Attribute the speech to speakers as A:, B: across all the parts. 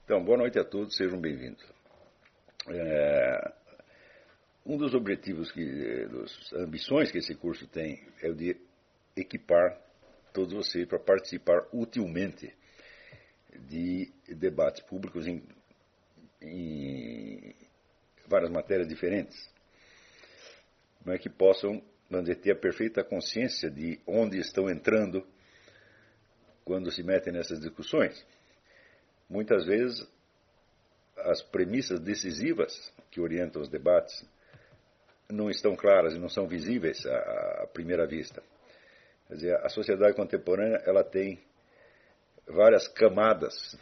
A: Então, boa noite a todos, sejam bem-vindos. Um dos objetivos, das ambições que esse curso tem é o de equipar todos vocês para participar utilmente de debates públicos em várias matérias diferentes, mas que possam, vamos dizer, ter a perfeita consciência de onde estão entrando quando se metem nessas discussões. Muitas vezes, as premissas decisivas que orientam os debates não estão claras e não são visíveis à primeira vista. Quer dizer, a sociedade contemporânea ela tem várias camadas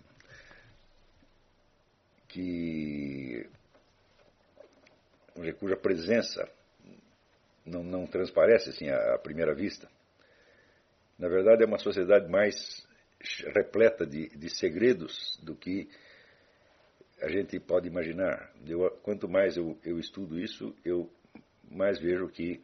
A: cuja presença não transparece assim à primeira vista. Na verdade, é uma sociedade mais repleta de segredos do que a gente pode imaginar. Quanto mais eu estudo isso, eu mais vejo que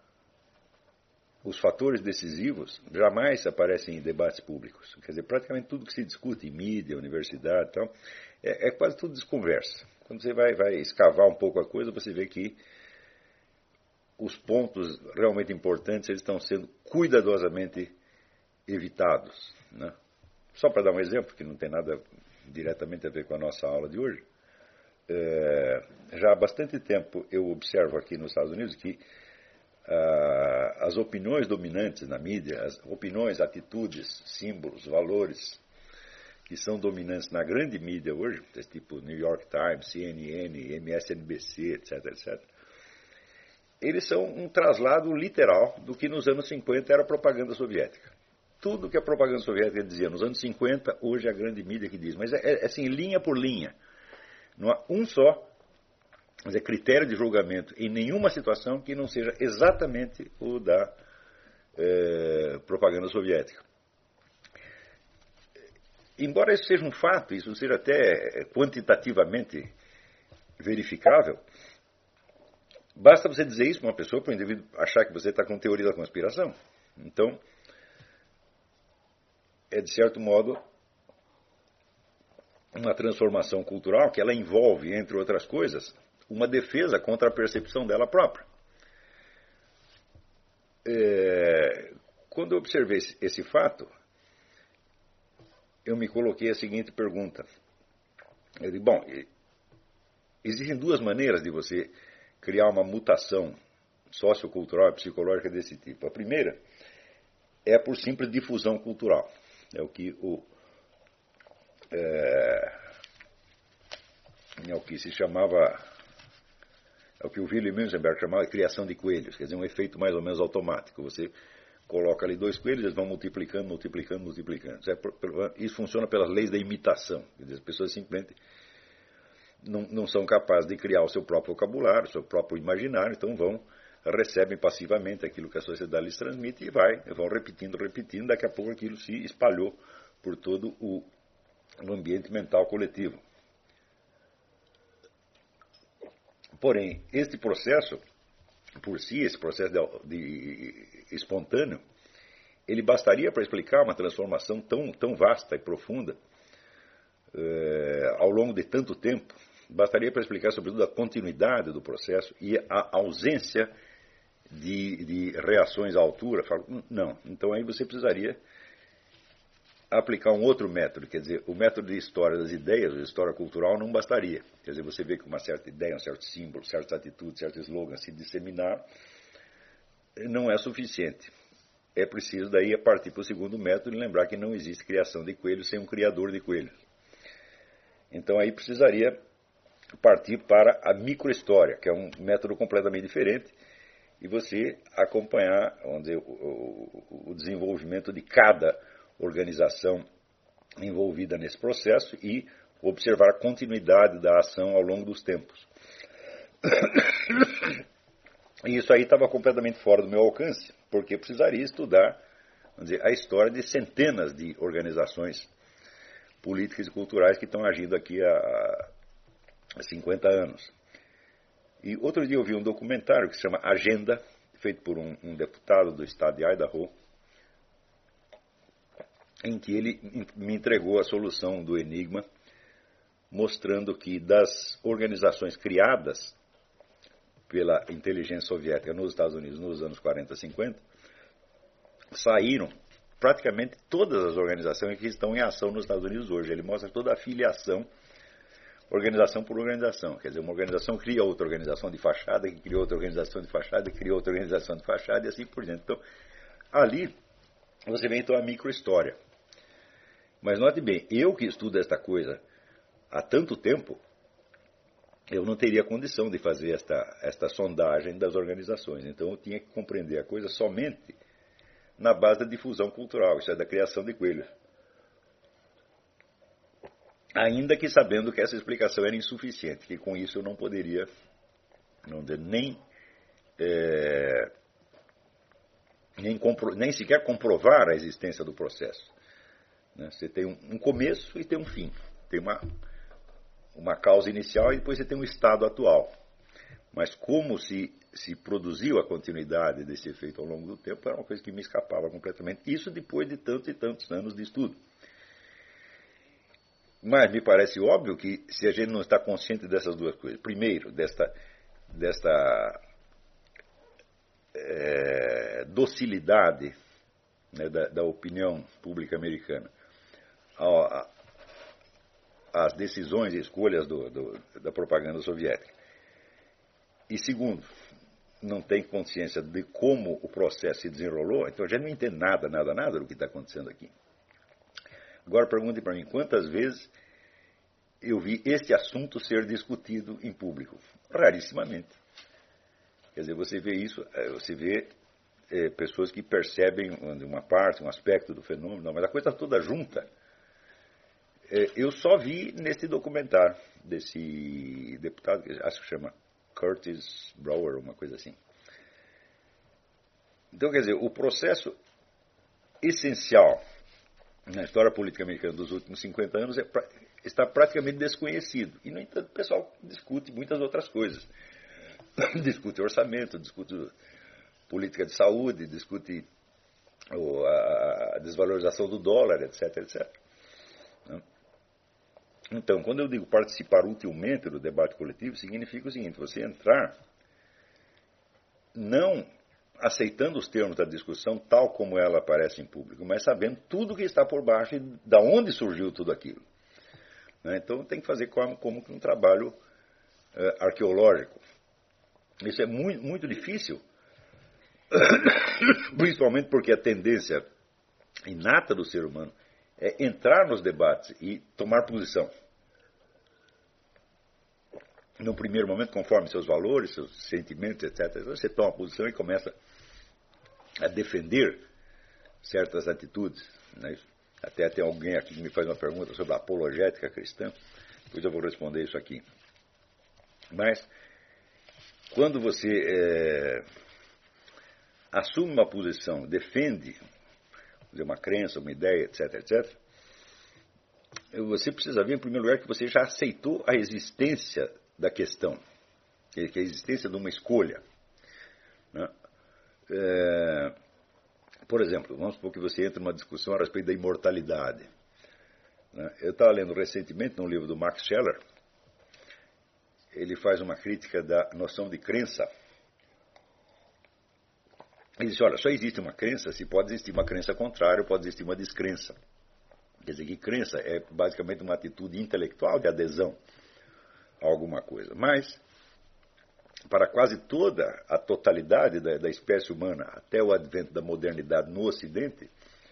A: os fatores decisivos jamais aparecem em debates públicos. Quer dizer, praticamente tudo que se discute em mídia, universidade, tal, é quase tudo desconversa. Quando você vai escavar um pouco a coisa, você vê que os pontos realmente importantes eles estão sendo cuidadosamente evitados, né? Só para dar um exemplo, que não tem nada diretamente a ver com a nossa aula de hoje, já há bastante tempo eu observo aqui nos Estados Unidos que as opiniões dominantes na mídia, as opiniões, atitudes, símbolos, valores que são dominantes na grande mídia hoje, tipo New York Times, CNN, MSNBC, etc., etc., eles são um traslado literal do que nos anos 50 era a propaganda soviética. Tudo que a propaganda soviética dizia nos anos 50, hoje é a grande mídia que diz. Mas é assim, linha por linha. Não há um só critério de julgamento em nenhuma situação que não seja exatamente o da propaganda soviética. Embora isso seja um fato, isso seja até quantitativamente verificável, basta você dizer isso para uma pessoa, para o indivíduo achar que você está com teoria da conspiração. Então, é, de certo modo, uma transformação cultural que ela envolve, entre outras coisas, uma defesa contra a percepção dela própria. Quando eu observei esse fato, eu me coloquei a seguinte pergunta. Eu digo, bom, existem duas maneiras de você criar uma mutação sociocultural e psicológica desse tipo. A primeira é por simples difusão cultural. É o que se chamava, é o que o Wilhelm Münzenberg chamava de criação de coelhos, quer dizer, um efeito mais ou menos automático. Você coloca ali dois coelhos, eles vão multiplicando, multiplicando, multiplicando. Isso funciona pelas leis da imitação. Quer dizer, as pessoas simplesmente não são capazes de criar o seu próprio vocabulário, o seu próprio imaginário, então recebem passivamente aquilo que a sociedade lhes transmite e vão repetindo, daqui a pouco aquilo se espalhou por todo o ambiente mental coletivo. Porém, este processo, por si, esse processo espontâneo, ele bastaria para explicar uma transformação tão vasta e profunda ao longo de tanto tempo. Bastaria para explicar, sobretudo, a continuidade do processo e a ausência de reações à altura. Não. Então aí você precisaria aplicar um outro método. Quer dizer, o método de história das ideias, de história cultural, não bastaria. Quer dizer, você vê que uma certa ideia, um certo símbolo, certas atitudes, certos slogans se disseminar, não é suficiente. É preciso daí partir para o segundo método e lembrar que não existe criação de coelhos sem um criador de coelhos. Então aí precisaria partir para a microhistória, que é um método completamente diferente, e você acompanhar, vamos dizer, o desenvolvimento de cada organização envolvida nesse processo e observar a continuidade da ação ao longo dos tempos. E isso aí estava completamente fora do meu alcance, porque eu precisaria estudar, vamos dizer, a história de centenas de organizações políticas e culturais que estão agindo aqui há 50 anos. E outro dia eu vi um documentário que se chama Agenda, feito por um deputado do estado de Idaho, em que ele me entregou a solução do enigma mostrando que das organizações criadas pela inteligência soviética nos Estados Unidos nos anos 40 e 50, saíram praticamente todas as organizações que estão em ação nos Estados Unidos hoje. Ele mostra toda a filiação, organização por organização. Quer dizer, uma organização cria outra organização de fachada, que cria outra organização de fachada, que cria outra organização de fachada e assim por diante. Então, ali você vê então a microhistória. Mas note bem, eu que estudo esta coisa há tanto tempo, eu não teria condição de fazer esta sondagem das organizações. Então eu tinha que compreender a coisa somente na base da difusão cultural, isso é, da criação de coelhos. Ainda que sabendo que essa explicação era insuficiente, que com isso eu não poderia nem sequer comprovar a existência do processo. Você tem um começo e tem um fim. Tem uma causa inicial e depois você tem um estado atual. Mas como se produziu a continuidade desse efeito ao longo do tempo era uma coisa que me escapava completamente. Isso depois de tantos e tantos anos de estudo. Mas me parece óbvio que se a gente não está consciente dessas duas coisas, primeiro, desta docilidade, né, da opinião pública americana às decisões e escolhas da propaganda soviética, e segundo, não tem consciência de como o processo se desenrolou, então a gente não entende nada do que está acontecendo aqui. Agora pergunte para mim, quantas vezes eu vi este assunto ser discutido em público? Rarissimamente. Quer dizer, você vê isso, você vê pessoas que percebem uma parte, um aspecto do fenômeno, mas a coisa toda junta. Eu só vi nesse documentário desse deputado, acho que chama Curtis Brower, uma coisa assim. Então, quer dizer, o processo essencial na história política americana dos últimos 50 anos está praticamente desconhecido. E, no entanto, o pessoal discute muitas outras coisas. Discute orçamento, discute política de saúde, discute a desvalorização do dólar, etc, etc. Então, quando eu digo participar utilmente do debate coletivo, significa o seguinte: você entrar não aceitando os termos da discussão tal como ela aparece em público, mas sabendo tudo que está por baixo e de onde surgiu tudo aquilo. Então tem que fazer como um trabalho arqueológico. Isso é muito, muito difícil, principalmente porque a tendência inata do ser humano é entrar nos debates e tomar posição. No primeiro momento, conforme seus valores, seus sentimentos, etc., você toma posição e começa a defender certas atitudes. Até tem alguém aqui que me faz uma pergunta sobre a apologética cristã, depois eu vou responder isso aqui. Mas, quando você assume uma posição, defende uma crença, uma ideia, etc., etc., você precisa ver, em primeiro lugar, que você já aceitou a existência da questão, que é a existência de uma escolha. Por exemplo, vamos supor que você entra numa discussão a respeito da imortalidade. Eu estava lendo recentemente num livro do Max Scheler, ele faz uma crítica da noção de crença. Ele diz, olha, só existe uma crença se pode existir uma crença contrária ou pode existir uma descrença. Quer dizer que crença é basicamente uma atitude intelectual de adesão a alguma coisa. Mas, para quase toda a totalidade da espécie humana, até o advento da modernidade no Ocidente,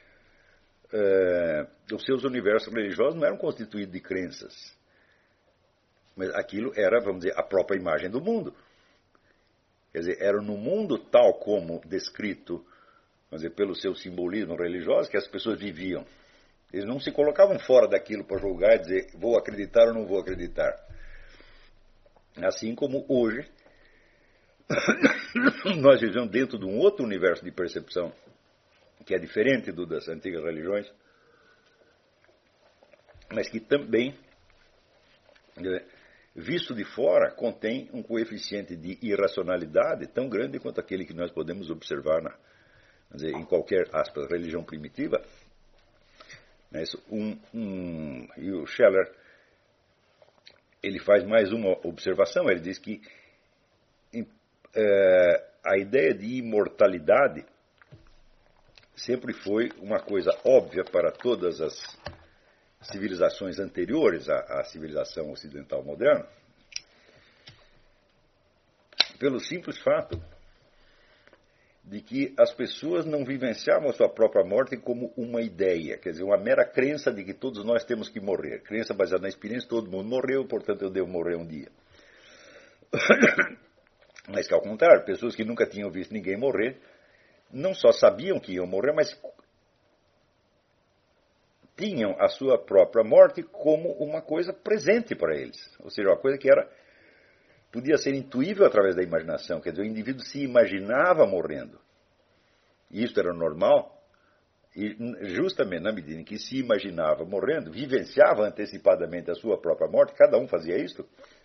A: os seus universos religiosos não eram constituídos de crenças. Mas aquilo era, vamos dizer, a própria imagem do mundo. Quer dizer, era no mundo tal como descrito, vamos dizer, pelo seu simbolismo religioso que as pessoas viviam. Eles não se colocavam fora daquilo para julgar e dizer, vou acreditar ou não vou acreditar. Assim como hoje, nós vivemos dentro de um outro universo de percepção, que é diferente do das antigas religiões, mas que também, visto de fora, contém um coeficiente de irracionalidade tão grande quanto aquele que nós podemos observar em qualquer, aspas, religião primitiva. E o Scheler ele faz mais uma observação. Ele diz que a ideia de imortalidade sempre foi uma coisa óbvia para todas as civilizações anteriores à civilização ocidental moderna, pelo simples fato de que as pessoas não vivenciavam a sua própria morte como uma ideia, quer dizer, uma mera crença de que todos nós temos que morrer. Crença baseada na experiência, todo mundo morreu, portanto eu devo morrer um dia. Mas que ao contrário, pessoas que nunca tinham visto ninguém morrer, não só sabiam que iam morrer, mas tinham a sua própria morte como uma coisa presente para eles. Ou seja, uma coisa que podia ser intuível através da imaginação. Quer dizer, o indivíduo se imaginava morrendo. E isso era normal. E justamente na medida em que se imaginava morrendo, vivenciava antecipadamente a sua própria morte, cada um fazia isso,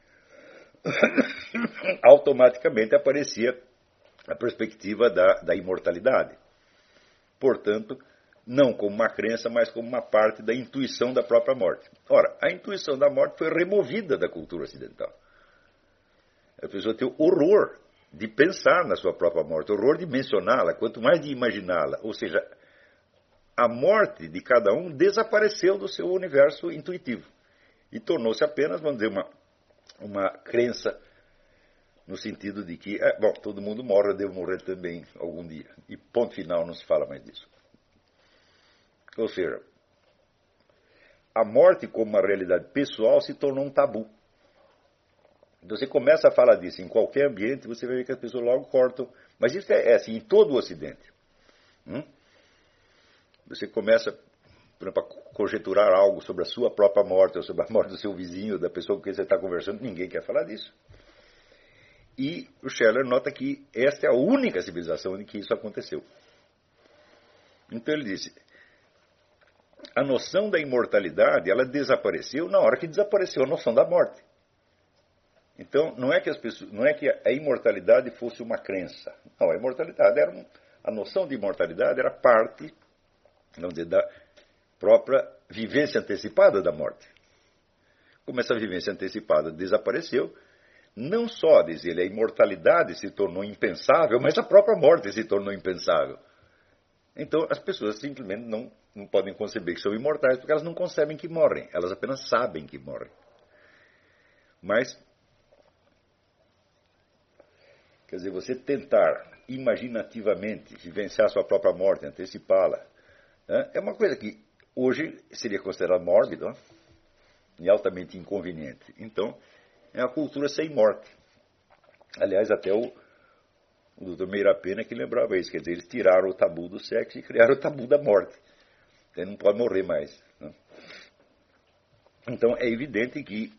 A: automaticamente aparecia a perspectiva da imortalidade. Portanto, não como uma crença, mas como uma parte da intuição da própria morte. Ora, a intuição da morte foi removida da cultura ocidental. A pessoa tem o horror de pensar na sua própria morte, o horror de mencioná-la, quanto mais de imaginá-la. Ou seja, a morte de cada um desapareceu do seu universo intuitivo e tornou-se apenas, vamos dizer, uma crença no sentido de que, todo mundo morre, eu devo morrer também algum dia. E ponto final, não se fala mais disso. Ou seja, a morte como uma realidade pessoal se tornou um tabu. Então você começa a falar disso em qualquer ambiente, você vai ver que as pessoas logo cortam. Mas isso é assim em todo o Ocidente. Você começa, por exemplo, a conjecturar algo sobre a sua própria morte, ou sobre a morte do seu vizinho, da pessoa com quem você está conversando, ninguém quer falar disso. E o Scheller nota que esta é a única civilização em que isso aconteceu. Então ele disse, a noção da imortalidade, ela desapareceu na hora que desapareceu a noção da morte. Então, não é que a imortalidade fosse uma crença. Não, a imortalidade a noção de imortalidade era parte, vamos dizer, da própria vivência antecipada da morte. Como essa vivência antecipada desapareceu, não só, diz ele, a imortalidade se tornou impensável, mas a própria morte se tornou impensável. Então, as pessoas simplesmente não podem conceber que são imortais, porque elas não concebem que morrem, elas apenas sabem que morrem. Mas, quer dizer, você tentar imaginativamente vivenciar sua própria morte, antecipá-la, é uma coisa que hoje seria considerada mórbida e altamente inconveniente. Então, é uma cultura sem morte. Aliás, até o Dr. Meira Pena que lembrava isso, quer dizer, eles tiraram o tabu do sexo e criaram o tabu da morte. Ele não pode morrer mais. Então, é evidente que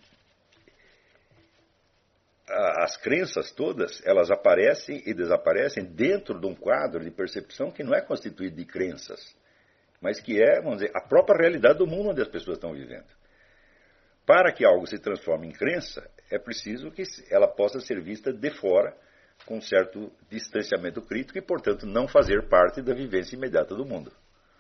A: as crenças todas, elas aparecem e desaparecem dentro de um quadro de percepção que não é constituído de crenças, mas que é, vamos dizer, a própria realidade do mundo onde as pessoas estão vivendo. Para que algo se transforme em crença, é preciso que ela possa ser vista de fora, com um certo distanciamento crítico e, portanto, não fazer parte da vivência imediata do mundo.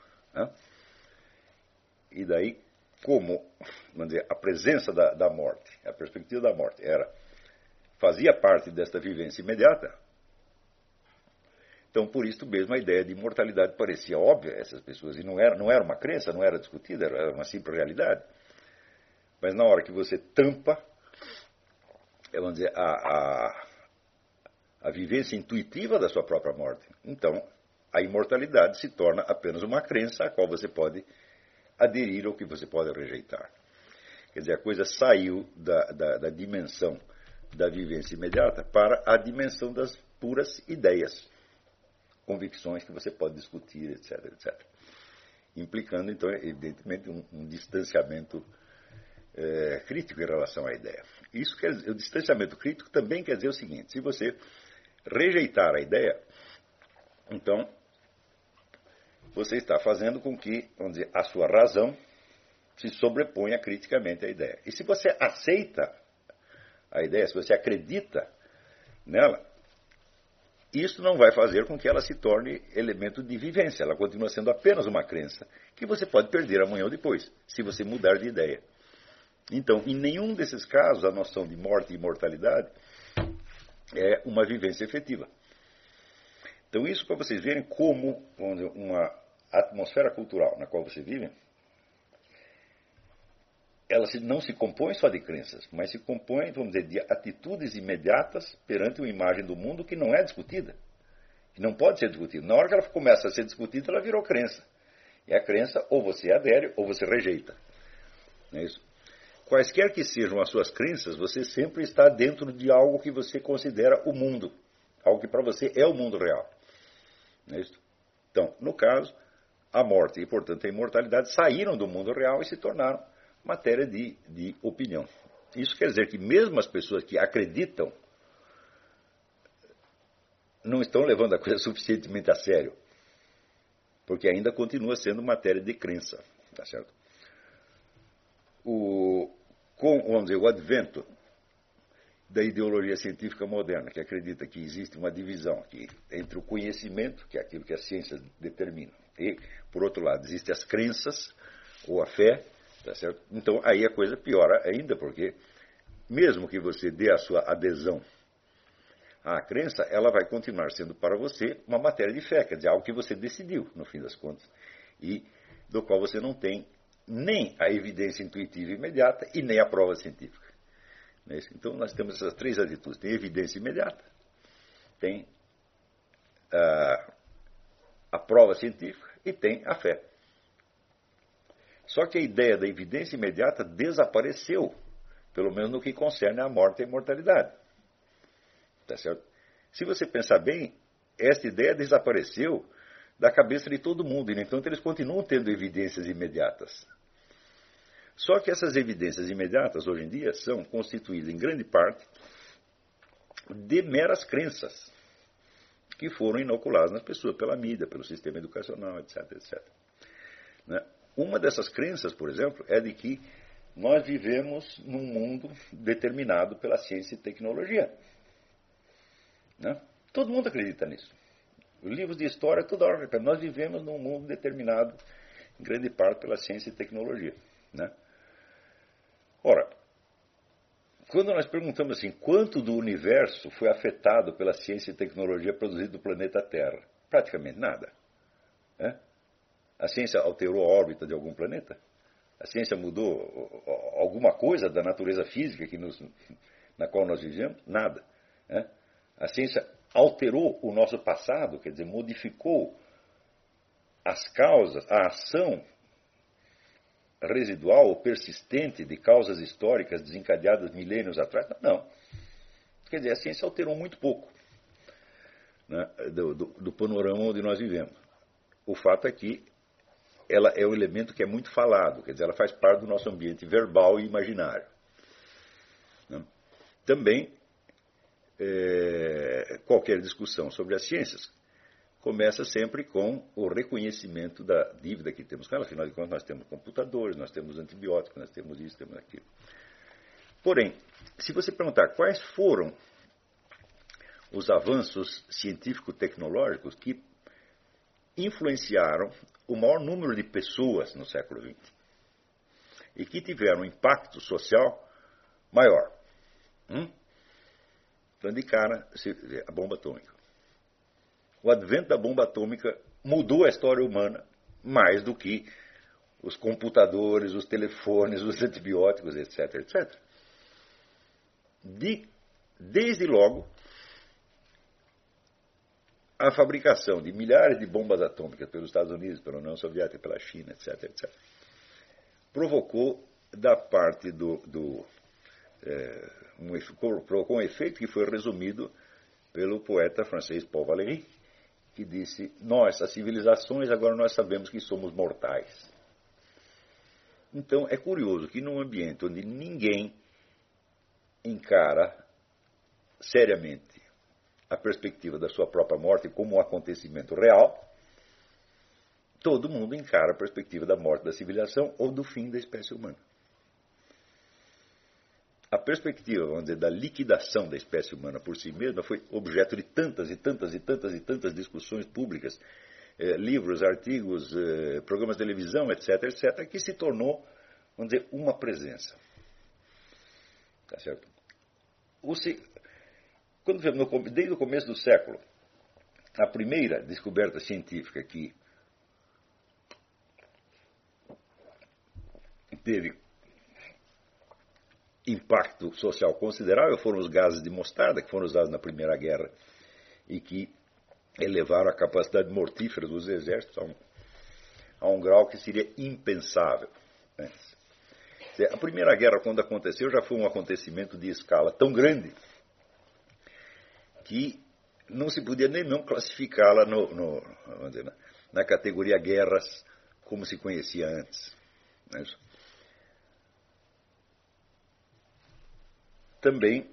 A: E daí, como, vamos dizer, a presença da morte, a perspectiva da morte fazia parte desta vivência imediata, então, por isso mesmo, a ideia de imortalidade parecia óbvia a essas pessoas, e não era uma crença, não era discutida, era uma simples realidade. Mas na hora que você tampa, vamos dizer, a vivência intuitiva da sua própria morte, então a imortalidade se torna apenas uma crença a qual você pode aderir ou que você pode rejeitar. Quer dizer, a coisa saiu da dimensão da vivência imediata para a dimensão das puras ideias, convicções que você pode discutir, etc, etc. Implicando, então, evidentemente, um distanciamento crítico em relação à ideia. Isso quer dizer, o distanciamento crítico também quer dizer o seguinte: se você rejeitar a ideia, então você está fazendo com que, vamos dizer, a sua razão se sobreponha criticamente à ideia. E se você aceita a ideia, se você acredita nela, isso não vai fazer com que ela se torne elemento de vivência. Ela continua sendo apenas uma crença que você pode perder amanhã ou depois, se você mudar de ideia. Então, em nenhum desses casos, a noção de morte e imortalidade é uma vivência efetiva. Então, isso para vocês verem como, vamos dizer, uma atmosfera cultural na qual você vive, ela não se compõe só de crenças, mas se compõe, vamos dizer, de atitudes imediatas perante uma imagem do mundo que não é discutida, que não pode ser discutida. Na hora que ela começa a ser discutida, ela virou crença. E a crença, ou você adere, ou você rejeita. Não é isso? Quaisquer que sejam as suas crenças, você sempre está dentro de algo que você considera o mundo. Algo que para você é o mundo real. Não é isso? Então, no caso, a morte e, portanto, a imortalidade saíram do mundo real e se tornaram matéria de opinião. Isso quer dizer que mesmo as pessoas que acreditam não estão levando a coisa suficientemente a sério, porque ainda continua sendo matéria de crença. Tá certo? Vamos dizer, o advento da ideologia científica moderna, que acredita que existe uma divisão aqui entre o conhecimento, que é aquilo que a ciência determina, e, por outro lado, existem as crenças, ou a fé, tá certo? Então, aí a coisa piora ainda, porque mesmo que você dê a sua adesão à crença, ela vai continuar sendo para você uma matéria de fé, quer dizer, algo que você decidiu, no fim das contas, e do qual você não tem nem a evidência intuitiva imediata e nem a prova científica. Então, nós temos essas três atitudes. Tem evidência imediata, tem a prova científica e tem a fé. Só que a ideia da evidência imediata desapareceu, pelo menos no que concerne à morte e à imortalidade. Tá certo? Se você pensar bem, esta ideia desapareceu da cabeça de todo mundo, e, no entanto, eles continuam tendo evidências imediatas. Só que essas evidências imediatas, hoje em dia, são constituídas, em grande parte, de meras crenças que foram inoculadas nas pessoas pela mídia, pelo sistema educacional, etc, etc. Uma dessas crenças, por exemplo, é de que nós vivemos num mundo determinado pela ciência e tecnologia. Todo mundo acredita nisso. Os livros de história, toda hora, nós vivemos num mundo determinado, em grande parte, pela ciência e tecnologia. Ora, quando nós perguntamos assim, quanto do universo foi afetado pela ciência e tecnologia produzida no planeta Terra? Praticamente nada. A ciência alterou a órbita de algum planeta? A ciência mudou alguma coisa da natureza física na qual nós vivemos? Nada. A ciência alterou o nosso passado, quer dizer, modificou as causas, a ação residual ou persistente de causas históricas desencadeadas milênios atrás? Não. Quer dizer, a ciência alterou muito pouco do panorama onde nós vivemos. O fato é que ela é um elemento que é muito falado, quer dizer, ela faz parte do nosso ambiente verbal e imaginário. Também, qualquer discussão sobre as ciências começa sempre com o reconhecimento da dívida que temos com ela. Afinal de contas, nós temos computadores, nós temos antibióticos, nós temos isso, temos aquilo. Porém, se você perguntar quais foram os avanços científico-tecnológicos que influenciaram o maior número de pessoas no século XX e que tiveram um impacto social maior. Então, de cara, a bomba atômica. O advento da bomba atômica mudou a história humana mais do que os computadores, os telefones, os antibióticos, etc, etc. Desde logo, a fabricação de milhares de bombas atômicas pelos Estados Unidos, pela União Soviética, pela China, etc, etc, provocou da parte provocou um efeito que foi resumido pelo poeta francês Paul Valéry, que disse: nós, as civilizações, agora nós sabemos que somos mortais. Então, é curioso que num ambiente onde ninguém encara seriamente a perspectiva da sua própria morte como um acontecimento real, todo mundo encara a perspectiva da morte da civilização ou do fim da espécie humana. A perspectiva, vamos dizer, da liquidação da espécie humana por si mesma foi objeto de tantas e tantas e tantas e tantas discussões públicas, livros, artigos, programas de televisão, etc, etc, que se tornou, vamos dizer, uma presença. Tá certo? Desde o começo do século, a primeira descoberta científica que teve impacto social considerável foram os gases de mostarda, que foram usados na Primeira Guerra e que elevaram a capacidade mortífera dos exércitos a um grau que seria impensável antes. A Primeira Guerra, quando aconteceu, já foi um acontecimento de escala tão grande que não se podia nem mesmo classificá-la na categoria guerras como se conhecia antes. Não é isso? Também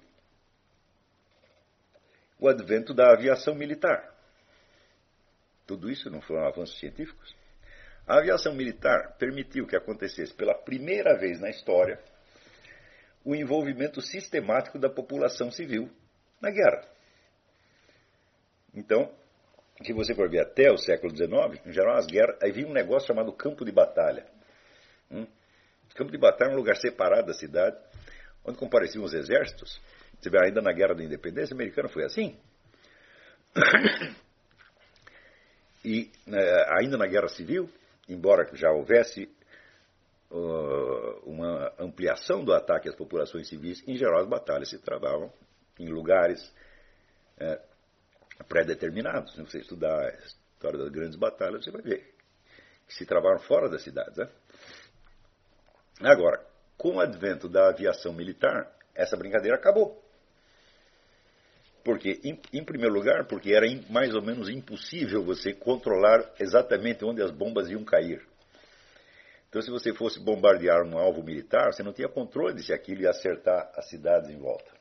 A: o advento da aviação militar. Tudo isso não foram avanços científicos? A aviação militar permitiu que acontecesse pela primeira vez na história o envolvimento sistemático da população civil na guerra. Então, se você for ver até o século XIX, em geral as guerras, havia um negócio chamado campo de batalha. Campo de batalha é um lugar separado da cidade, onde compareciam os exércitos. Você vê, ainda na Guerra da Independência americana foi assim. E ainda na Guerra Civil, embora já houvesse uma ampliação do ataque às populações civis, em geral as batalhas se travavam em lugares pré-determinados. Se você estudar a história das grandes batalhas, você vai ver que se travaram fora das cidades. Agora, com o advento da aviação militar, essa brincadeira acabou. Porque, em primeiro lugar, porque era mais ou menos impossível você controlar exatamente onde as bombas iam cair. Então, se você fosse bombardear um alvo militar, você não tinha controle de se aquilo ia acertar as cidades em volta.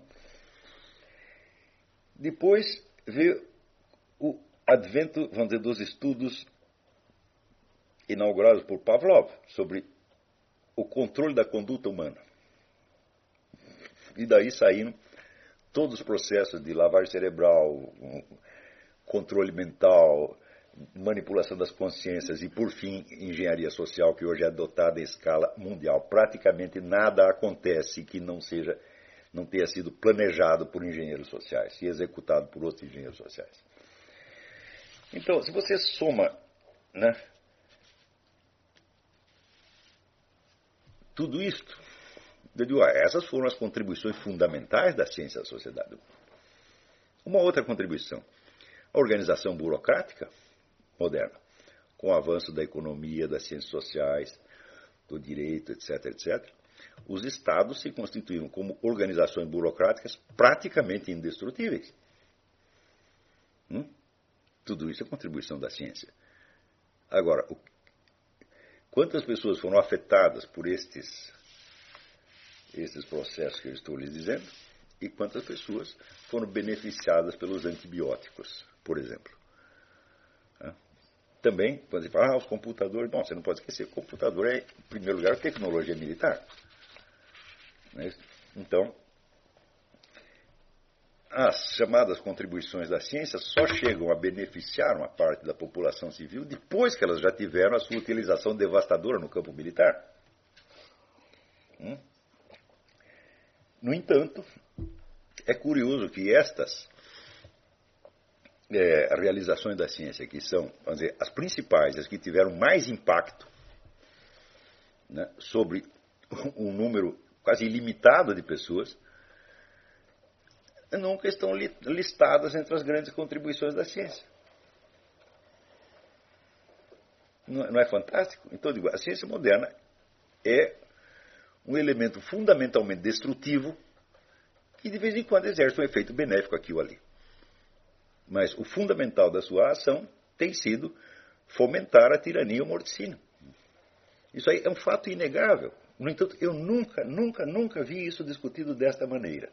A: Depois veio o advento, vamos dizer, dos estudos inaugurados por Pavlov sobre o controle da conduta humana. E daí saíram todos os processos de lavagem cerebral, controle mental, manipulação das consciências e, por fim, engenharia social, que hoje é adotada em escala mundial. Praticamente nada acontece que não tenha sido planejado por engenheiros sociais e executado por outros engenheiros sociais. Então, se você soma, tudo isto, eu digo, essas foram as contribuições fundamentais da ciência à sociedade. Uma outra contribuição, a organização burocrática moderna, com o avanço da economia, das ciências sociais, do direito, etc., etc., os estados se constituíram como organizações burocráticas praticamente indestrutíveis. Tudo isso é contribuição da ciência. Agora, quantas pessoas foram afetadas por estes processos que eu estou lhes dizendo e quantas pessoas foram beneficiadas pelos antibióticos, por exemplo. Também, quando você fala, os computadores, bom, você não pode esquecer, o computador é, em primeiro lugar, tecnologia militar. Então, as chamadas contribuições da ciência só chegam a beneficiar uma parte da população civil depois que elas já tiveram a sua utilização devastadora no campo militar. No entanto, é curioso que estas realizações da ciência, que são, vamos dizer, as principais, as que tiveram mais impacto sobre um número quase ilimitado de pessoas, nunca estão listadas entre as grandes contribuições da ciência. Não é fantástico? Então, eu digo, a ciência moderna é um elemento fundamentalmente destrutivo que de vez em quando exerce um efeito benéfico aqui ou ali. Mas o fundamental da sua ação tem sido fomentar a tirania e o morticínio. Isso aí é um fato inegável. No entanto, eu nunca vi isso discutido desta maneira.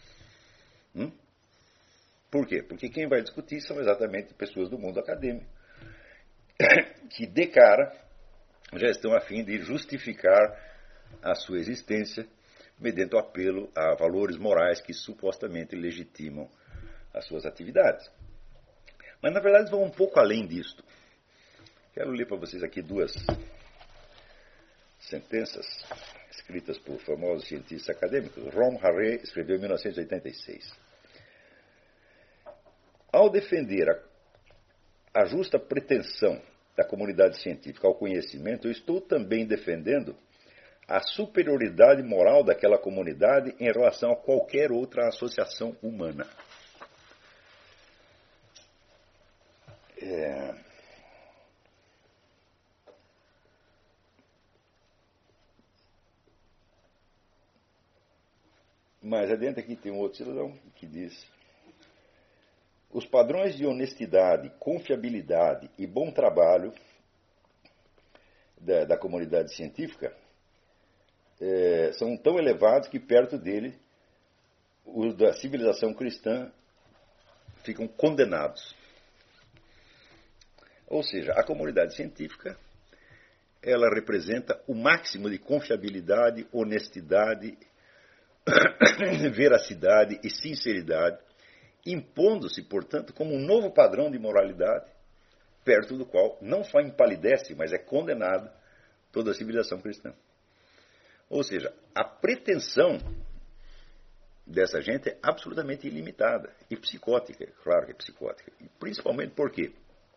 A: Por quê? Porque quem vai discutir são exatamente pessoas do mundo acadêmico que, de cara, já estão a fim de justificar a sua existência mediante o apelo a valores morais que supostamente legitimam as suas atividades. Mas, na verdade, vão um pouco além disto. Quero ler para vocês aqui duas sentenças escritas por famosos cientistas acadêmicos. Ron Harré escreveu em 1986. Ao defender a justa pretensão da comunidade científica ao conhecimento, eu estou também defendendo a superioridade moral daquela comunidade em relação a qualquer outra associação humana. Mais adiante aqui tem um outro cidadão que diz: os padrões de honestidade, confiabilidade e bom trabalho da comunidade científica são tão elevados que perto dele os da civilização cristã ficam condenados. Ou seja, a comunidade científica ela representa o máximo de confiabilidade, honestidade, veracidade e sinceridade, impondo-se, portanto, como um novo padrão de moralidade, perto do qual não só empalidece, mas é condenada toda a civilização cristã. Ou seja, a pretensão dessa gente é absolutamente ilimitada e psicótica, claro que é psicótica. E principalmente porque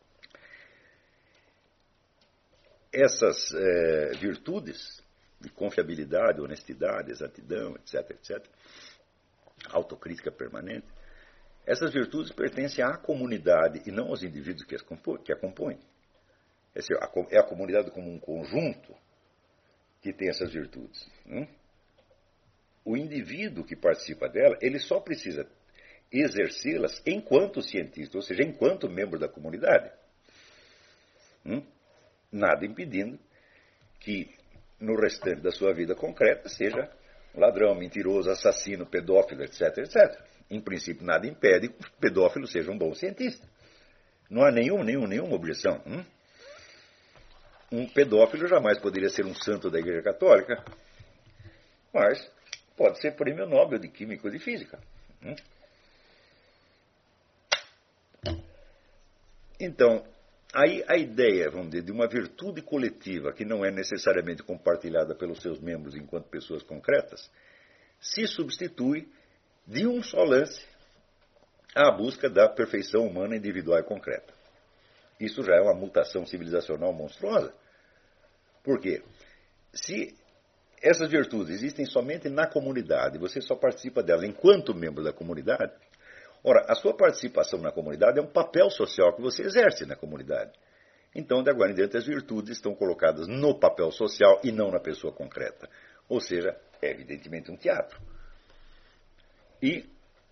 A: essas virtudes de confiabilidade, honestidade, exatidão, etc., etc., autocrítica permanente, essas virtudes pertencem à comunidade e não aos indivíduos que a compõem. É a comunidade como um conjunto que tem essas virtudes. O indivíduo que participa dela, ele só precisa exercê-las enquanto cientista, ou seja, enquanto membro da comunidade. Nada impedindo que no restante da sua vida concreta seja ladrão, mentiroso, assassino, pedófilo, etc., etc. Em princípio, nada impede que o pedófilo seja um bom cientista. Não há nenhuma objeção. Um pedófilo jamais poderia ser um santo da Igreja Católica, mas pode ser prêmio Nobel de Química ou de Física. Então, aí a ideia, vamos dizer, de uma virtude coletiva que não é necessariamente compartilhada pelos seus membros enquanto pessoas concretas, se substitui de um só lance à busca da perfeição humana individual e concreta. Isso já é uma mutação civilizacional monstruosa. Por quê? Se essas virtudes existem somente na comunidade, você só participa dela enquanto membro da comunidade, ora, a sua participação na comunidade é um papel social que você exerce na comunidade. Então, de agora em diante, as virtudes estão colocadas no papel social e não na pessoa concreta. Ou seja, é evidentemente um teatro. E,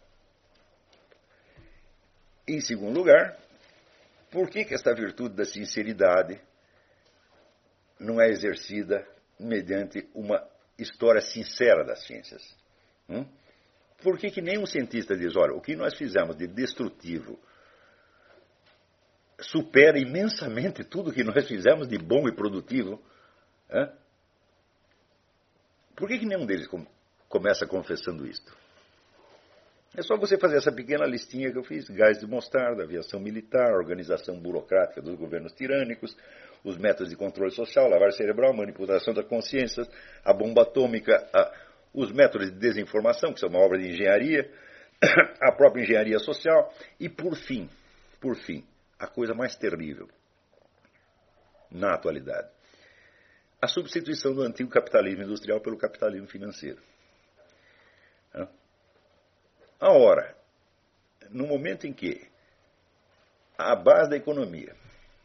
A: em segundo lugar, por que esta virtude da sinceridade não é exercida mediante uma história sincera das ciências? Por que nenhum cientista diz, olha, o que nós fizemos de destrutivo supera imensamente tudo o que nós fizemos de bom e produtivo? Por que nenhum deles começa confessando isto? É só você fazer essa pequena listinha que eu fiz: gás de mostarda, aviação militar, organização burocrática dos governos tirânicos, os métodos de controle social, lavagem cerebral, manipulação das consciências, a bomba atômica, os métodos de desinformação, que são uma obra de engenharia, a própria engenharia social, e por fim, a coisa mais terrível na atualidade, a substituição do antigo capitalismo industrial pelo capitalismo financeiro. Ora, no momento em que a base da economia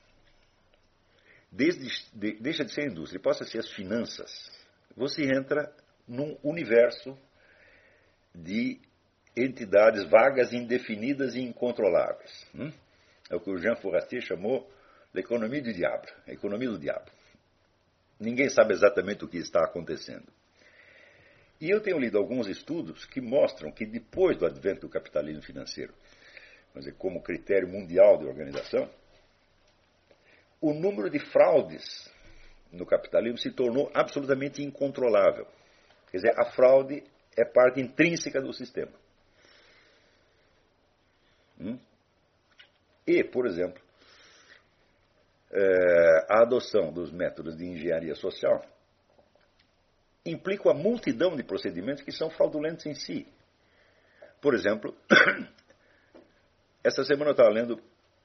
A: deixa de ser a indústria e passa a ser as finanças, você entra num universo de entidades vagas, indefinidas e incontroláveis. É o que o Jean Forestier chamou de economia do diabo, a economia do diabo. Ninguém sabe exatamente o que está acontecendo. E eu tenho lido alguns estudos que mostram que depois do advento do capitalismo financeiro, vamos dizer, como critério mundial de organização, o número de fraudes no capitalismo se tornou absolutamente incontrolável. Quer dizer, a fraude é parte intrínseca do sistema. E, por exemplo, a adoção dos métodos de engenharia social implica uma multidão de procedimentos que são fraudulentos em si. Por exemplo, essa semana eu estava lendo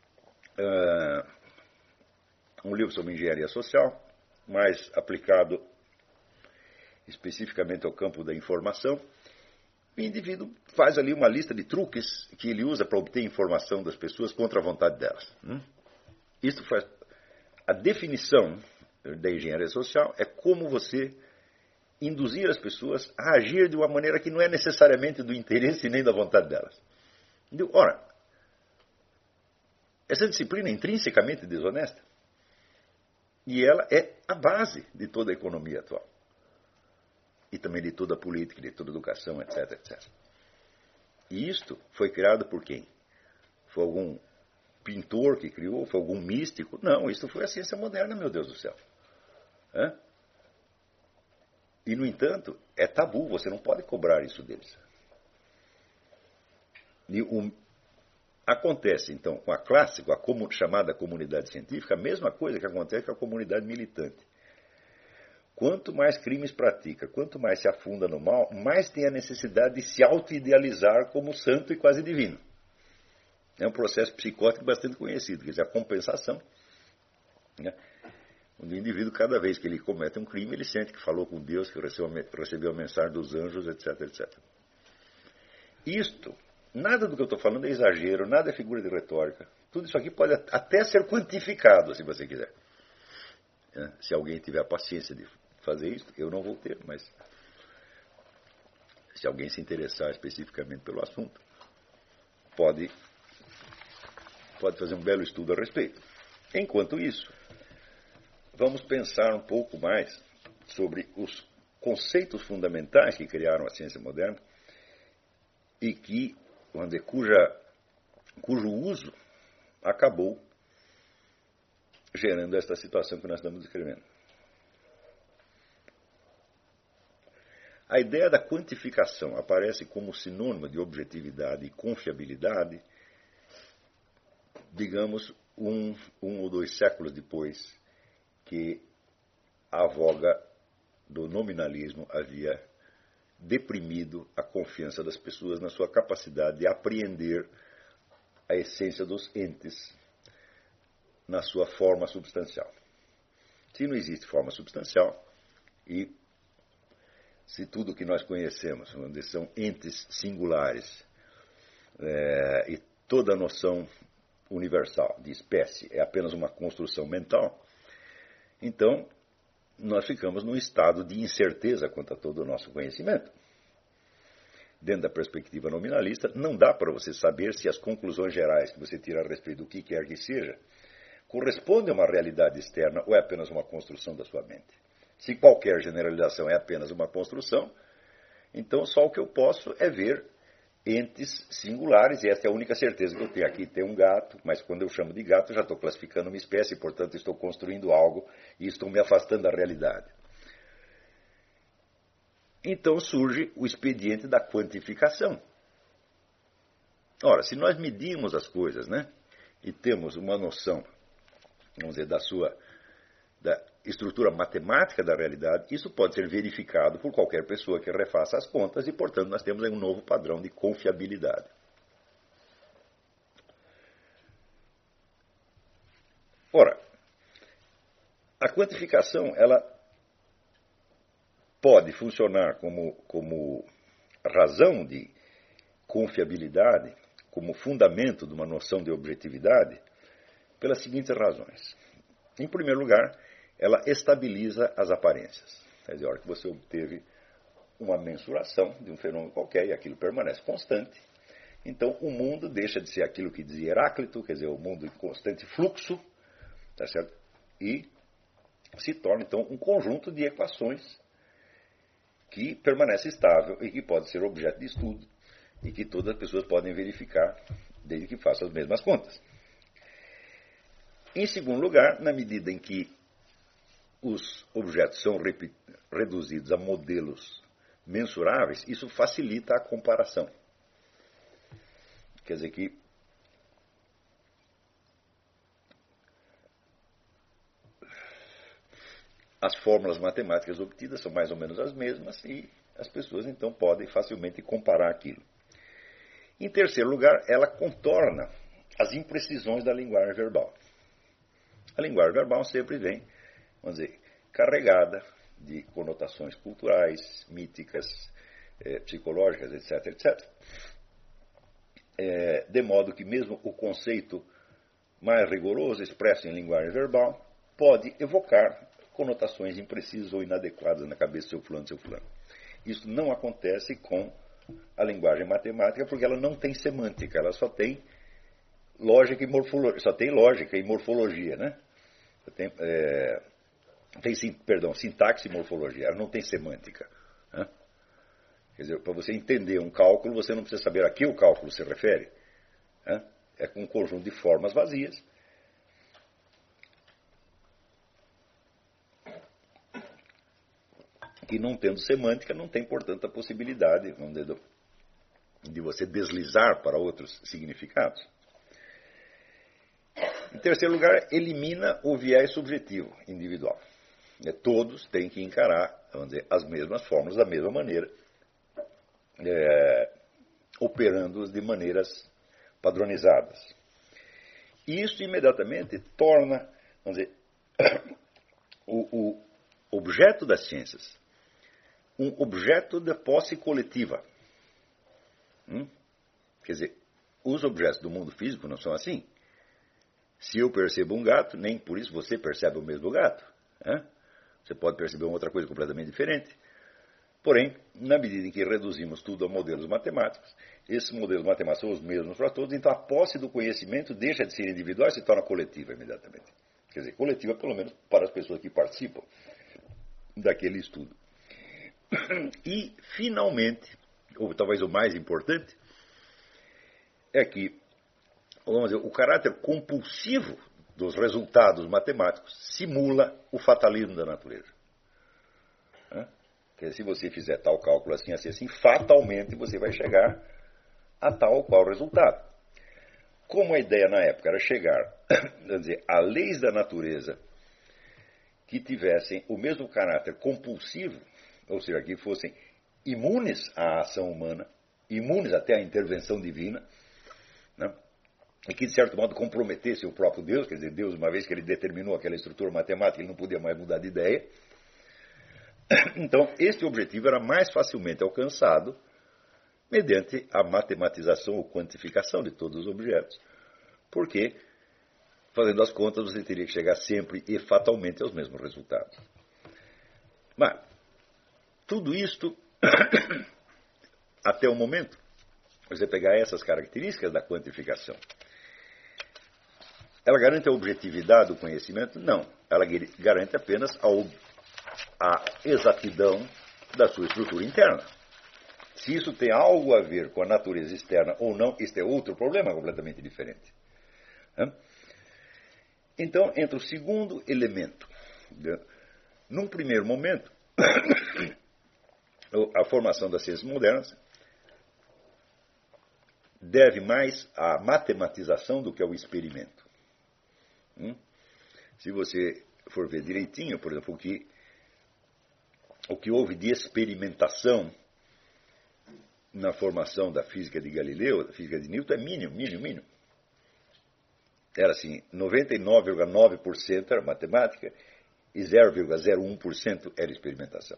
A: um livro sobre engenharia social, mais aplicado especificamente ao campo da informação. O indivíduo faz ali uma lista de truques que ele usa para obter informação das pessoas contra a vontade delas. Isso faz a definição da engenharia social é como você induzir as pessoas a agir de uma maneira que não é necessariamente do interesse nem da vontade delas. Ora, essa disciplina é intrinsecamente desonesta. E ela é a base de toda a economia atual. E também de toda a política, de toda a educação, etc, etc. E isto foi criado por quem? Foi algum pintor que criou? Foi algum místico? Não, isso foi a ciência moderna, meu Deus do céu. E, no entanto, é tabu, você não pode cobrar isso deles. Acontece, então, com a classe, com a chamada comunidade científica, a mesma coisa que acontece com a comunidade militante. Quanto mais crimes pratica, quanto mais se afunda no mal, mais tem a necessidade de se auto-idealizar como santo e quase divino. É um processo psicótico bastante conhecido, quer dizer, a compensação. Né? Onde o indivíduo, cada vez que ele comete um crime, ele sente que falou com Deus, que recebeu a mensagem dos anjos, etc, etc. Isto, nada do que eu estou falando é exagero, nada é figura de retórica. Tudo isso aqui pode até ser quantificado, se você quiser. Se alguém tiver a paciência de fazer isso, eu não vou ter, mas se alguém se interessar especificamente pelo assunto, pode fazer um belo estudo a respeito. Enquanto isso, vamos pensar um pouco mais sobre os conceitos fundamentais que criaram a ciência moderna e que, cujo uso acabou gerando esta situação que nós estamos descrevendo. A ideia da quantificação aparece como sinônimo de objetividade e confiabilidade, digamos, um ou dois séculos depois que a voga do nominalismo havia deprimido a confiança das pessoas na sua capacidade de apreender a essência dos entes na sua forma substancial. Se não existe forma substancial e se tudo que nós conhecemos, onde são entes singulares, e toda a noção universal de espécie é apenas uma construção mental, então nós ficamos num estado de incerteza quanto a todo o nosso conhecimento. Dentro da perspectiva nominalista, não dá para você saber se as conclusões gerais que você tira a respeito do que quer que seja correspondem a uma realidade externa ou é apenas uma construção da sua mente. Se qualquer generalização é apenas uma construção, então só o que eu posso é ver entes singulares, e esta é a única certeza que eu tenho. Aqui tem um gato, mas quando eu chamo de gato, eu já estou classificando uma espécie, portanto estou construindo algo e estou me afastando da realidade. Então surge o expediente da quantificação. Ora, se nós medimos as coisas, né, e temos uma noção, vamos dizer, da estrutura matemática da realidade, isso pode ser verificado por qualquer pessoa que refaça as contas e, portanto, nós temos aí um novo padrão de confiabilidade. Ora, a quantificação, ela pode funcionar como razão de confiabilidade, como fundamento de uma noção de objetividade, pelas seguintes razões. Em primeiro lugar, ela estabiliza as aparências. Quer dizer, a hora que você obteve uma mensuração de um fenômeno qualquer e aquilo permanece constante, então o mundo deixa de ser aquilo que dizia Heráclito, quer dizer, o mundo em constante fluxo, tá certo? E se torna, então, um conjunto de equações que permanece estável e que pode ser objeto de estudo e que todas as pessoas podem verificar desde que façam as mesmas contas. Em segundo lugar, na medida em que os objetos são reduzidos a modelos mensuráveis, isso facilita a comparação. Quer dizer que as fórmulas matemáticas obtidas são mais ou menos as mesmas e as pessoas então podem facilmente comparar aquilo. Em terceiro lugar, ela contorna as imprecisões da linguagem verbal. A linguagem verbal sempre vem, vamos dizer, carregada de conotações culturais, míticas, psicológicas, etc., etc. De modo que mesmo o conceito mais rigoroso expresso em linguagem verbal pode evocar conotações imprecisas ou inadequadas na cabeça do seu fulano, Isso não acontece com a linguagem matemática porque ela não tem semântica, ela só tem lógica e morfologia, né? Sintaxe e morfologia, ela não tem semântica, né? Quer dizer, para você entender um cálculo, você não precisa saber a que o cálculo se refere, né? É com um conjunto de formas vazias. Que não tendo semântica, não tem, portanto, a possibilidade, vamos dizer, de você deslizar para outros significados. Em terceiro lugar, elimina o viés subjetivo individual. Todos têm que encarar, vamos dizer, as mesmas fórmulas da mesma maneira, operando-os de maneiras padronizadas. E isso imediatamente torna, vamos dizer, o objeto das ciências um objeto de posse coletiva. Quer dizer, os objetos do mundo físico não são assim. Se eu percebo um gato, nem por isso você percebe o mesmo gato. Você pode perceber uma outra coisa completamente diferente. Porém, na medida em que reduzimos tudo a modelos matemáticos, esses modelos matemáticos são os mesmos para todos, então a posse do conhecimento deixa de ser individual e se torna coletiva imediatamente. Quer dizer, coletiva pelo menos para as pessoas que participam daquele estudo. E, finalmente, ou talvez o mais importante, é que, vamos dizer, o caráter compulsivo dos resultados matemáticos simula o fatalismo da natureza. Quer dizer, se você fizer tal cálculo assim, assim, fatalmente você vai chegar a tal ou qual resultado. Como a ideia na época era chegar, vamos dizer, a leis da natureza que tivessem o mesmo caráter compulsivo, ou seja, que fossem imunes à ação humana, imunes até à intervenção divina, né? E que, de certo modo, comprometessem o próprio Deus, quer dizer, Deus, uma vez que ele determinou aquela estrutura matemática, ele não podia mais mudar de ideia. Então, este objetivo era mais facilmente alcançado mediante a matematização ou quantificação de todos os objetos, porque, fazendo as contas, você teria que chegar sempre e fatalmente aos mesmos resultados. Mas, tudo isto, até o momento, você pegar essas características da quantificação, ela garante a objetividade do conhecimento? Não. Ela garante apenas a exatidão da sua estrutura interna. Se isso tem algo a ver com a natureza externa ou não, este é outro problema completamente diferente. Então, entra o segundo elemento. Num primeiro momento, a formação das ciências modernas deve mais à matematização do que ao experimento. Se você for ver direitinho, por exemplo, o que houve de experimentação na formação da física de Galileu, da física de Newton, é mínimo. Era assim, 99,9% era matemática e 0,01% era experimentação.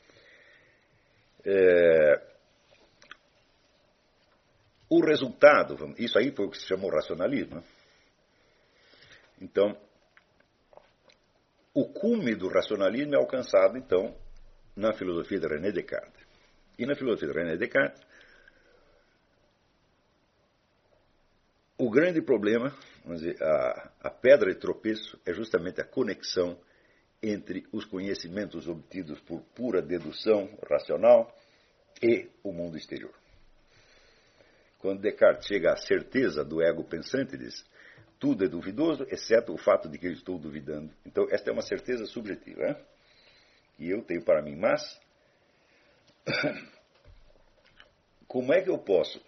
A: O resultado, isso aí foi o que se chamou racionalismo, né? Então, o cume do racionalismo é alcançado, então, na filosofia de René Descartes. E na filosofia de René Descartes, o grande problema, vamos dizer, a pedra de tropeço é justamente a conexão entre os conhecimentos obtidos por pura dedução racional e o mundo exterior. Quando Descartes chega à certeza do ego pensante, diz: tudo é duvidoso, exceto o fato de que eu estou duvidando. Então, esta é uma certeza subjetiva, né? Que eu tenho para mim. Mas, como é que eu posso,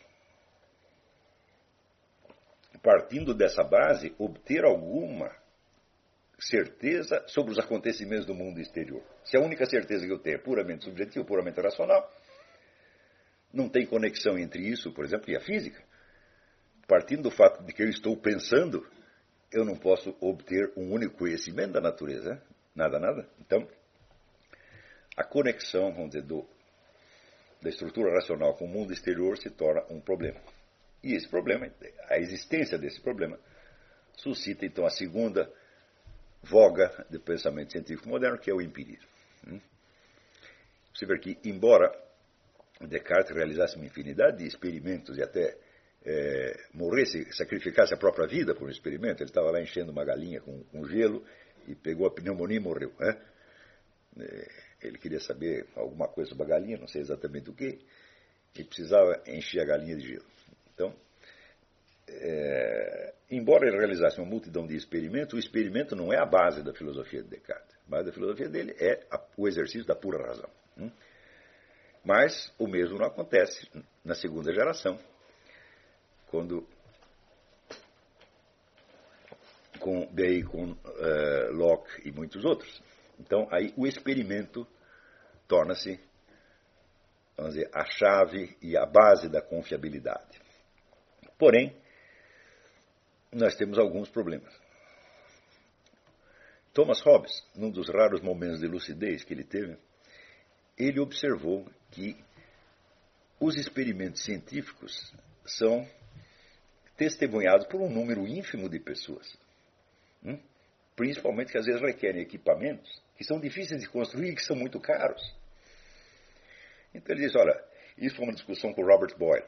A: partindo dessa base, obter alguma certeza sobre os acontecimentos do mundo exterior. Se a única certeza que eu tenho é puramente subjetiva, puramente racional, não tem conexão entre isso, por exemplo, e a física. Partindo do fato de que eu estou pensando, eu não posso obter um único conhecimento da natureza. Nada, nada. Então, a conexão, vamos dizer, da estrutura racional com o mundo exterior se torna um problema. E esse problema, a existência desse problema, suscita então a segunda voga do pensamento científico moderno, que é o empirismo. Você vê que, embora Descartes realizasse uma infinidade de experimentos e até morresse, sacrificasse a própria vida por um experimento, ele estava lá enchendo uma galinha com gelo e pegou a pneumonia e morreu. Ele queria saber alguma coisa sobre a galinha, não sei exatamente o que, e precisava encher a galinha de gelo. Então, embora ele realizasse uma multidão de experimentos, o experimento não é a base da filosofia de Descartes. A base da filosofia dele é o exercício da pura razão. Mas o mesmo não acontece na segunda geração, quando com Bacon, Locke e muitos outros. Então, aí o experimento torna-se, vamos dizer, a chave e a base da confiabilidade. Porém, nós temos alguns problemas. Thomas Hobbes, num dos raros momentos de lucidez que ele teve, ele observou que os experimentos científicos são testemunhados por um número ínfimo de pessoas. Principalmente que às vezes requerem equipamentos que são difíceis de construir e que são muito caros. Então ele diz, olha, isso foi uma discussão com Robert Boyle.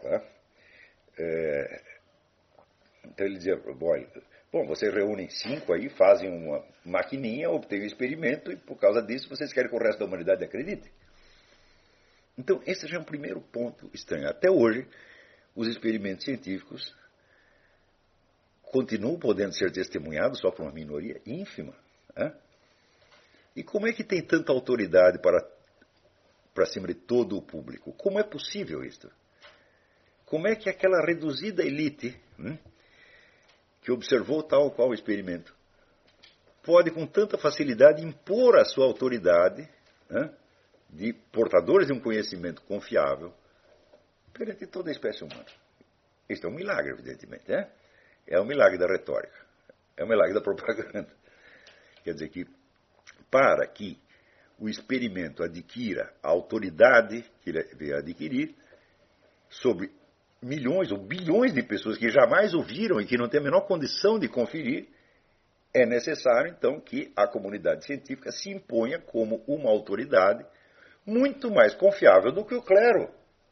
A: Então ele dizia, Boyle, bom, vocês reúnem 5 aí, fazem uma maquininha, obtêm um experimento e por causa disso vocês querem que o resto da humanidade acredite. Então esse já é um primeiro ponto estranho. Até hoje, os experimentos científicos continuam podendo ser testemunhados só por uma minoria ínfima. E como é que tem tanta autoridade para cima de todo o público? Como é possível isso? Como é que aquela reduzida elite que observou tal ou qual experimento pode com tanta facilidade impor a sua autoridade de portadores de um conhecimento confiável perante toda a espécie humana? Isso é um milagre, evidentemente. É um milagre da retórica. É um milagre da propaganda. Quer dizer que, para que o experimento adquira a autoridade que ele veio adquirir sobre milhões ou bilhões de pessoas que jamais ouviram e que não têm a menor condição de conferir, é necessário, então, que a comunidade científica se imponha como uma autoridade muito mais confiável do que o clero.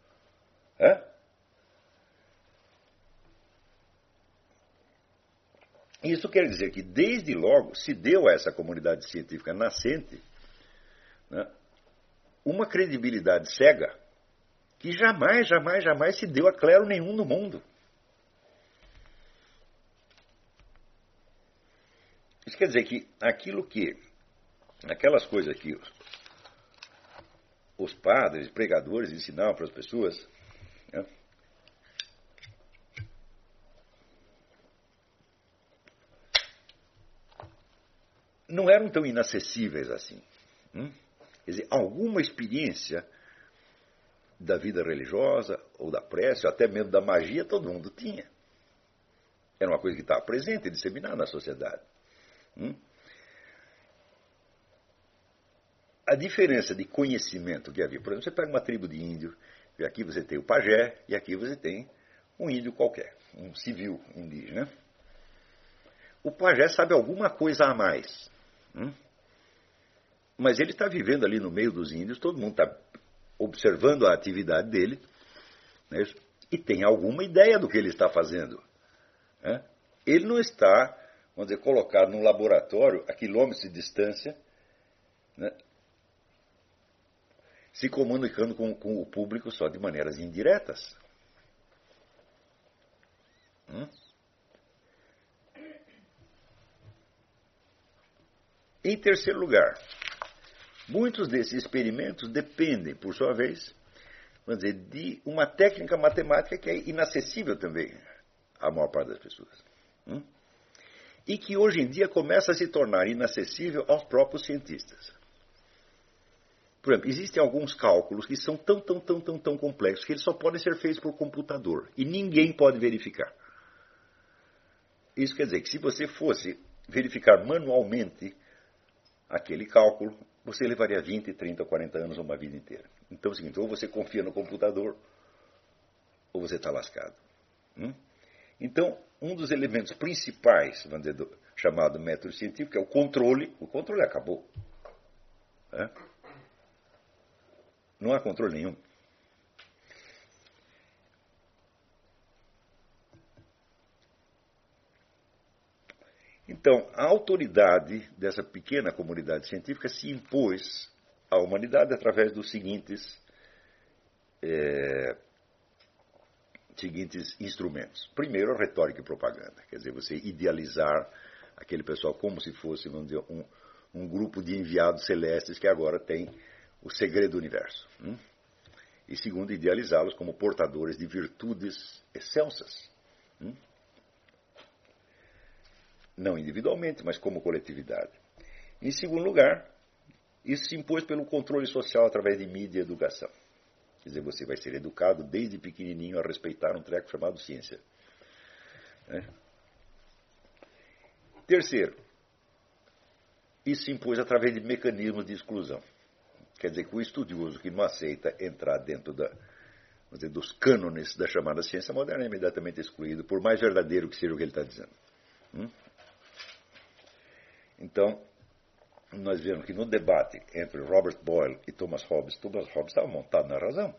A: Isso quer dizer que, desde logo, se deu a essa comunidade científica nascente uma credibilidade cega que jamais, jamais, jamais se deu a clero nenhum no mundo. Isso quer dizer que aquelas coisas que os padres, pregadores ensinavam para as pessoas, não eram tão inacessíveis assim. Quer dizer, alguma experiência da vida religiosa, ou da prece, ou até mesmo da magia, todo mundo tinha. Era uma coisa que estava presente e disseminada na sociedade. A diferença de conhecimento que havia, por exemplo, você pega uma tribo de índio, e aqui você tem o pajé, e aqui você tem um índio qualquer, um civil indígena. O pajé sabe alguma coisa a mais. Mas ele está vivendo ali no meio dos índios, todo mundo está observando a atividade dele, e tem alguma ideia do que ele está fazendo. Ele não está, vamos dizer, colocado num laboratório a quilômetros de distância, se comunicando com o público só de maneiras indiretas. Em terceiro lugar, muitos desses experimentos dependem, por sua vez, vamos dizer, de uma técnica matemática que é inacessível também à maior parte das pessoas. e que hoje em dia começa a se tornar inacessível aos próprios cientistas. Por exemplo, existem alguns cálculos que são tão complexos que eles só podem ser feitos por computador e ninguém pode verificar. Isso quer dizer que se você fosse verificar manualmente aquele cálculo, você levaria 20, 30, 40 anos ou uma vida inteira. Então é o seguinte, ou você confia no computador, ou você está lascado. Então, um dos elementos principais, vamos dizer, chamado método científico, é o controle. O controle acabou. Não há controle nenhum. Então, a autoridade dessa pequena comunidade científica se impôs à humanidade através dos seguintes instrumentos. Primeiro, a retórica e propaganda. Quer dizer, você idealizar aquele pessoal como se fosse, vamos dizer, um grupo de enviados celestes que agora tem o segredo do universo. E segundo, idealizá-los como portadores de virtudes excelsas. Não individualmente, mas como coletividade. Em segundo lugar, isso se impôs pelo controle social através de mídia e educação. Quer dizer, você vai ser educado desde pequenininho a respeitar um treco chamado ciência. Terceiro, isso se impôs através de mecanismos de exclusão. Quer dizer que o estudioso que não aceita entrar dentro dos cânones da chamada ciência moderna é imediatamente excluído, por mais verdadeiro que seja o que ele está dizendo. Então, nós vemos que no debate entre Robert Boyle e Thomas Hobbes estava montado na razão.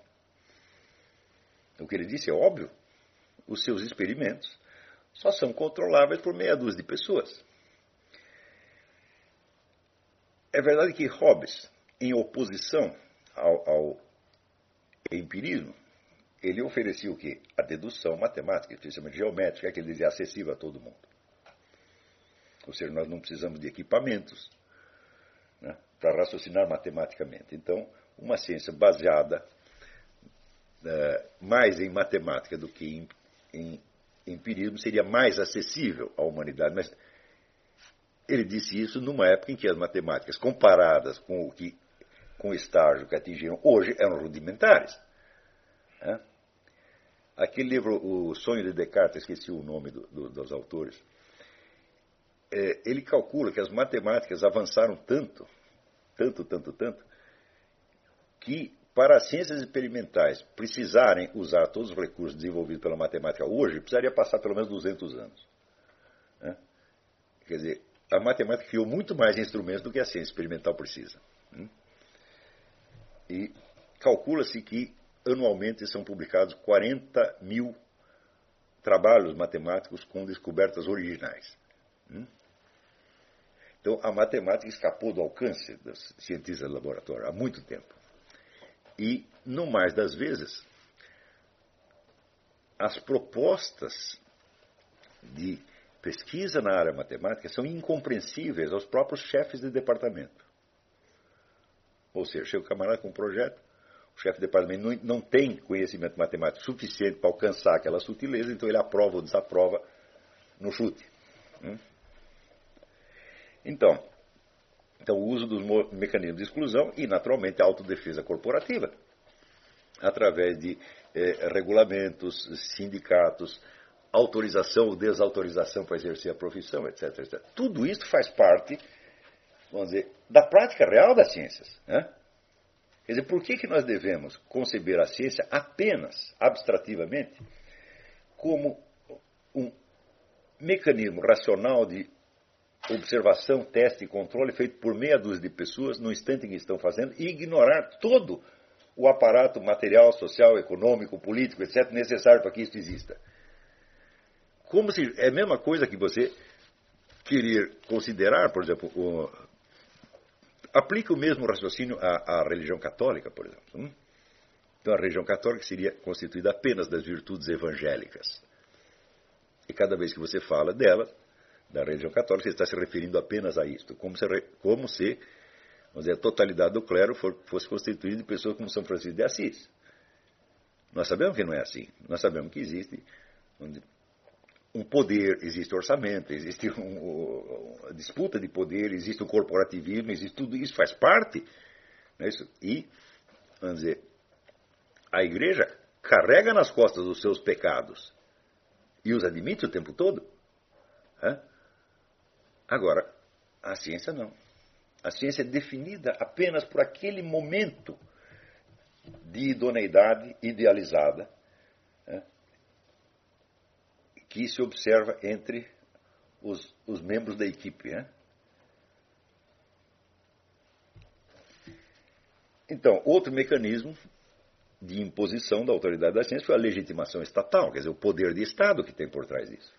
A: O que ele disse é óbvio. Os seus experimentos só são controláveis por meia dúzia de pessoas. É verdade que Hobbes, em oposição ao empirismo, ele oferecia o quê? A dedução matemática, especialmente geométrica, que ele dizia acessível a todo mundo. Ou seja, nós não precisamos de equipamentos para raciocinar matematicamente. Então, uma ciência baseada mais em matemática do que em empirismo seria mais acessível à humanidade. Mas ele disse isso numa época em que as matemáticas, comparadas com o estágio que atingiram hoje, eram rudimentares. Aquele livro, O Sonho de Descartes, esqueci o nome dos autores, ele calcula que as matemáticas avançaram tanto, que para as ciências experimentais precisarem usar todos os recursos desenvolvidos pela matemática hoje, precisaria passar pelo menos 200 anos. Quer dizer, a matemática criou muito mais instrumentos do que a ciência experimental precisa. E calcula-se que anualmente são publicados 40 mil trabalhos matemáticos com descobertas originais. Então, a matemática escapou do alcance dos cientistas de laboratório há muito tempo. E, no mais das vezes, as propostas de pesquisa na área matemática são incompreensíveis aos próprios chefes de departamento. Ou seja, chega o camarada com um projeto, o chefe de departamento não tem conhecimento matemático suficiente para alcançar aquela sutileza, então ele aprova ou desaprova no chute. Então, o uso dos mecanismos de exclusão e, naturalmente, a autodefesa corporativa, através de regulamentos, sindicatos, autorização ou desautorização para exercer a profissão, etc, etc. Tudo isso faz parte, vamos dizer, da prática real das ciências. Quer dizer, por que nós devemos conceber a ciência apenas, abstrativamente, como um mecanismo racional de observação, teste e controle feito por meia dúzia de pessoas no instante em que estão fazendo e ignorar todo o aparato material, social, econômico, político, etc., necessário para que isso exista? Como se é a mesma coisa que você querer considerar, por exemplo, aplica o mesmo raciocínio à religião católica, por exemplo. Então, a religião católica seria constituída apenas das virtudes evangélicas. E cada vez que você fala dela, da religião católica, você está se referindo apenas a isto, como se vamos dizer, a totalidade do clero fosse constituída de pessoas como São Francisco de Assis. Nós sabemos que não é assim. Nós sabemos que existe um poder, existe orçamento, existe disputa de poder, existe o corporativismo, existe tudo isso, faz parte. Né? E, vamos dizer, a igreja carrega nas costas os seus pecados e os admite o tempo todo. Né? Agora, a ciência não. A ciência é definida apenas por aquele momento de idoneidade idealizada, né, que se observa entre os membros da equipe. Né? Então, outro mecanismo de imposição da autoridade da ciência foi a legitimação estatal, quer dizer, o poder de Estado que tem por trás disso.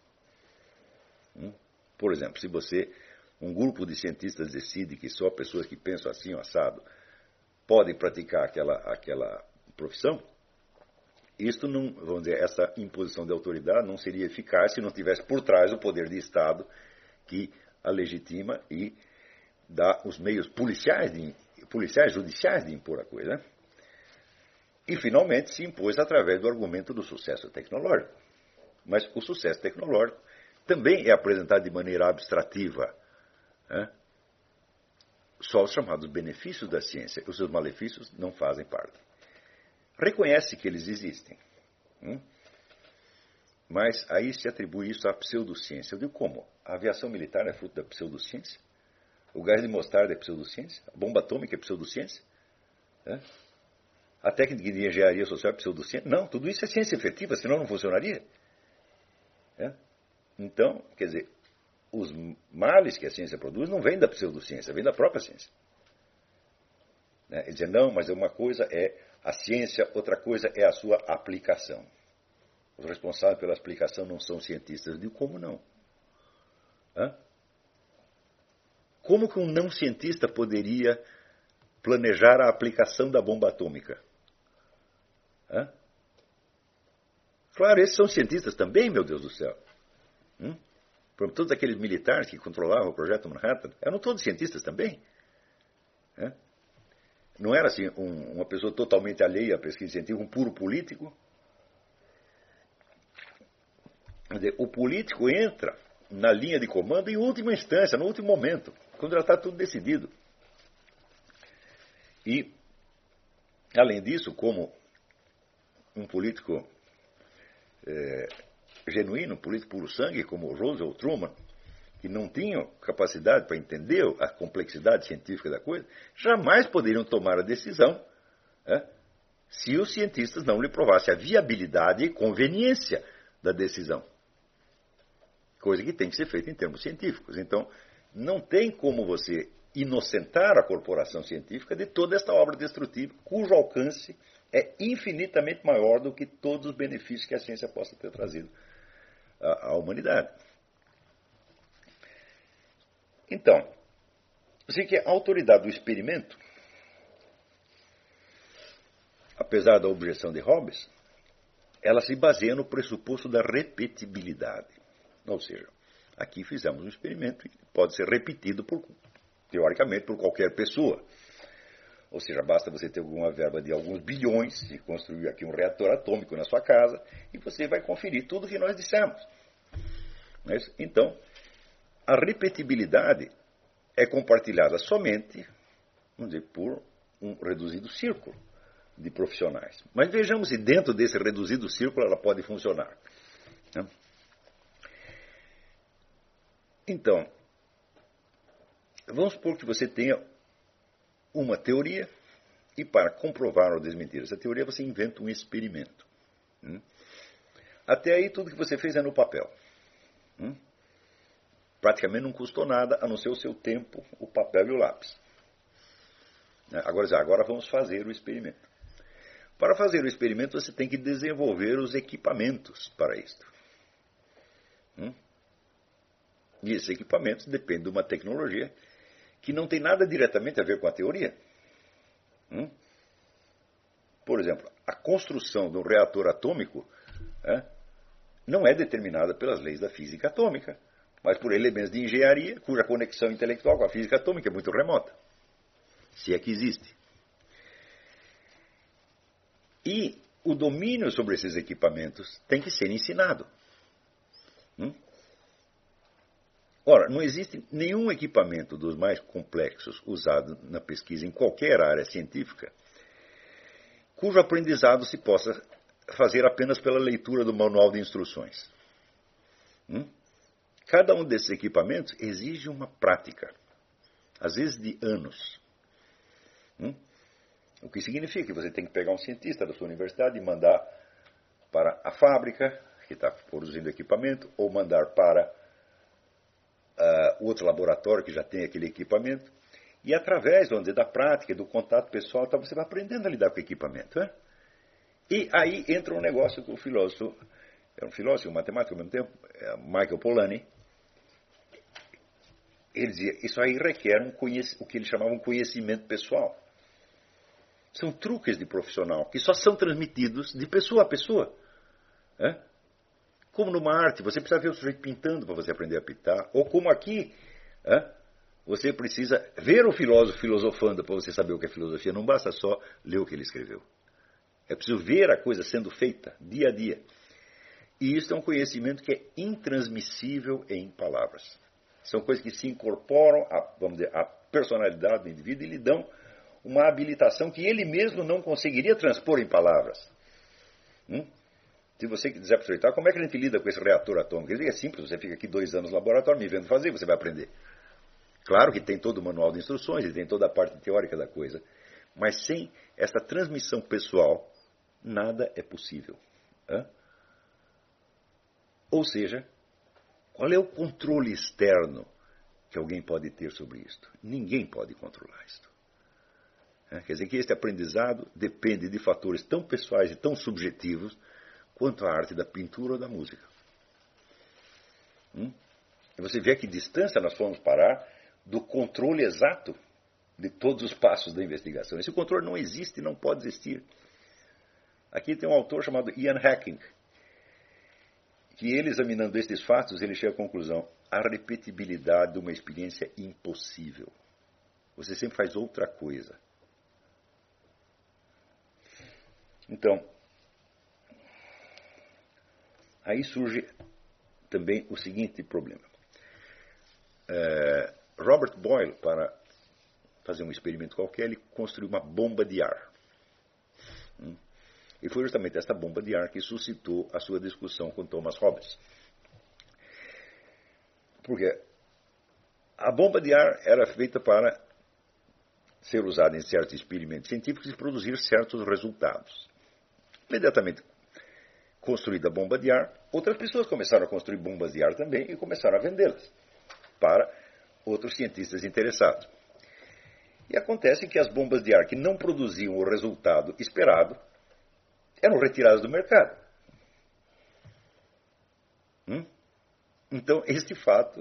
A: Por exemplo, se um grupo de cientistas decide que só pessoas que pensam assim, assado, podem praticar aquela profissão, isto não, vamos dizer, essa imposição de autoridade não seria eficaz se não tivesse por trás o poder de Estado que a legitima e dá os meios policiais, judiciais de impor a coisa. Né? E, finalmente, se impôs através do argumento do sucesso tecnológico. Mas o sucesso tecnológico também é apresentado de maneira abstrativa. Né? Só os chamados benefícios da ciência, os seus malefícios não fazem parte. Reconhece que eles existem. Mas aí se atribui isso à pseudociência. Eu digo como? A aviação militar é fruto da pseudociência? O gás de mostarda é pseudociência? A bomba atômica é pseudociência? A técnica de engenharia social é pseudociência? Não, tudo isso é ciência efetiva, senão não funcionaria. Então, quer dizer, os males que a ciência produz não vêm da pseudociência, vêm da própria ciência. Ele diz, não, mas uma coisa é a ciência, outra coisa é a sua aplicação. Os responsáveis pela aplicação não são cientistas. Eu digo, como não? Como que um não cientista poderia planejar a aplicação da bomba atômica? Claro, esses são cientistas também, meu Deus do céu. Todos aqueles militares que controlavam o projeto Manhattan eram todos cientistas também. Não era assim uma pessoa totalmente alheia à pesquisa científica, um puro político. Quer dizer, o político entra na linha de comando em última instância, no último momento, quando já está tudo decidido. E, além disso, como um político genuíno, um político puro sangue, como Roosevelt, Truman, que não tinham capacidade para entender a complexidade científica da coisa, jamais poderiam tomar a decisão se os cientistas não lhe provassem a viabilidade e conveniência da decisão. Coisa que tem que ser feita em termos científicos. Então, não tem como você inocentar a corporação científica de toda esta obra destrutiva, cujo alcance é infinitamente maior do que todos os benefícios que a ciência possa ter trazido à humanidade. Então, assim que a autoridade do experimento, apesar da objeção de Hobbes, ela se baseia no pressuposto da repetibilidade. Ou seja, aqui fizemos um experimento que pode ser repetido, teoricamente, por qualquer pessoa. Ou seja, basta você ter alguma verba de alguns bilhões e construir aqui um reator atômico na sua casa e você vai conferir tudo o que nós dissemos. Então, a repetibilidade é compartilhada somente, vamos dizer, por um reduzido círculo de profissionais. Mas vejamos se dentro desse reduzido círculo ela pode funcionar. Então, vamos supor que você tenha uma teoria e para comprovar ou desmentir essa teoria você inventa um experimento. Até aí tudo que você fez é no papel. Praticamente não custou nada, a não ser o seu tempo, o papel e o lápis. Agora vamos fazer o experimento. Para fazer o experimento você tem que desenvolver os equipamentos para isto. E esses equipamentos dependem de uma tecnologia que não tem nada diretamente a ver com a teoria. Por exemplo, a construção de um reator atômico não é determinada pelas leis da física atômica, mas por elementos de engenharia cuja conexão intelectual com a física atômica é muito remota, se é que existe. E o domínio sobre esses equipamentos tem que ser ensinado. Hum? Ora, não existe nenhum equipamento dos mais complexos usado na pesquisa em qualquer área científica cujo aprendizado se possa fazer apenas pela leitura do manual de instruções. Cada um desses equipamentos exige uma prática, às vezes de anos. O que significa que você tem que pegar um cientista da sua universidade e mandar para a fábrica que está produzindo equipamento, ou mandar para outro laboratório que já tem aquele equipamento. E através da prática e do contato pessoal, você vai aprendendo a lidar com o equipamento. E aí entra um negócio que o filósofo, é um filósofo e um matemático ao mesmo tempo, Michael Polanyi, ele dizia, isso aí requer o que ele chamava um conhecimento pessoal. São truques de profissional que só são transmitidos de pessoa a pessoa. Como numa arte, você precisa ver o sujeito pintando para você aprender a pintar. Ou como aqui, você precisa ver o filósofo filosofando para você saber o que é filosofia. Não basta só ler o que ele escreveu. É preciso ver a coisa sendo feita, dia a dia. E isso é um conhecimento que é intransmissível em palavras. São coisas que se incorporam à personalidade do indivíduo e lhe dão uma habilitação que ele mesmo não conseguiria transpor em palavras. Se você quiser aproveitar, como é que a gente lida com esse reator atômico? Ele é simples, você fica aqui 2 anos no laboratório me vendo fazer, você vai aprender. Claro que tem todo o manual de instruções, ele tem toda a parte teórica da coisa, mas sem essa transmissão pessoal, nada é possível. Ou seja, qual é o controle externo que alguém pode ter sobre isto? Ninguém pode controlar isto. Quer dizer que este aprendizado depende de fatores tão pessoais e tão subjetivos quanto a arte da pintura ou da música. E você vê a que distância nós fomos parar do controle exato de todos os passos da investigação. Esse controle não existe e não pode existir. Aqui tem um autor chamado Ian Hacking, que ele, examinando estes fatos, ele chega à conclusão: a repetibilidade de uma experiência impossível. Você sempre faz outra coisa. Então, aí surge também o seguinte problema. Robert Boyle, para fazer um experimento qualquer, ele construiu uma bomba de ar. E foi justamente esta bomba de ar que suscitou a sua discussão com Thomas Hobbes. Porque a bomba de ar era feita para ser usada em certos experimentos científicos e produzir certos resultados. Imediatamente construída a bomba de ar, outras pessoas começaram a construir bombas de ar também e começaram a vendê-las para outros cientistas interessados. E acontece que as bombas de ar que não produziam o resultado esperado eram retiradas do mercado. Então, este fato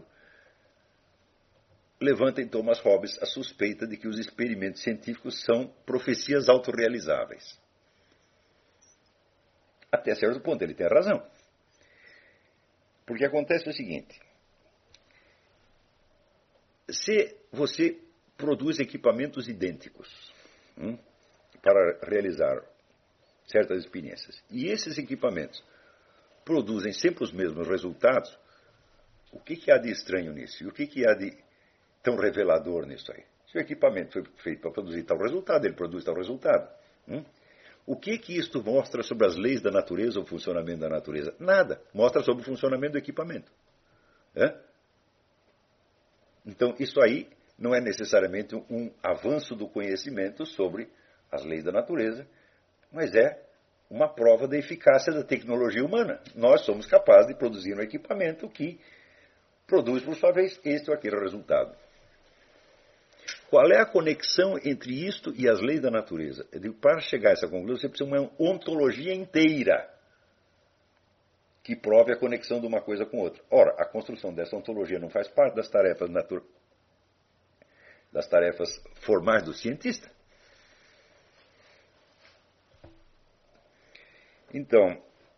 A: levanta em Thomas Hobbes a suspeita de que os experimentos científicos são profecias autorrealizáveis. Até certo ponto, ele tem razão. Porque acontece o seguinte: se você produz equipamentos idênticos para realizar certas experiências, e esses equipamentos produzem sempre os mesmos resultados, o que há de estranho nisso? E o que há de tão revelador nisso aí? Se o equipamento foi feito para produzir tal resultado, ele produz tal resultado. O que isto mostra sobre as leis da natureza ou o funcionamento da natureza? Nada. Mostra sobre o funcionamento do equipamento. Então, isso aí não é necessariamente um avanço do conhecimento sobre as leis da natureza, mas é uma prova da eficácia da tecnologia humana. Nós somos capazes de produzir um equipamento que produz, por sua vez, este ou aquele resultado. Qual é a conexão entre isto e as leis da natureza? Eu digo, para chegar a essa conclusão, você precisa de uma ontologia inteira que prove a conexão de uma coisa com outra. Ora, a construção dessa ontologia não faz parte das tarefas formais do cientista. Então,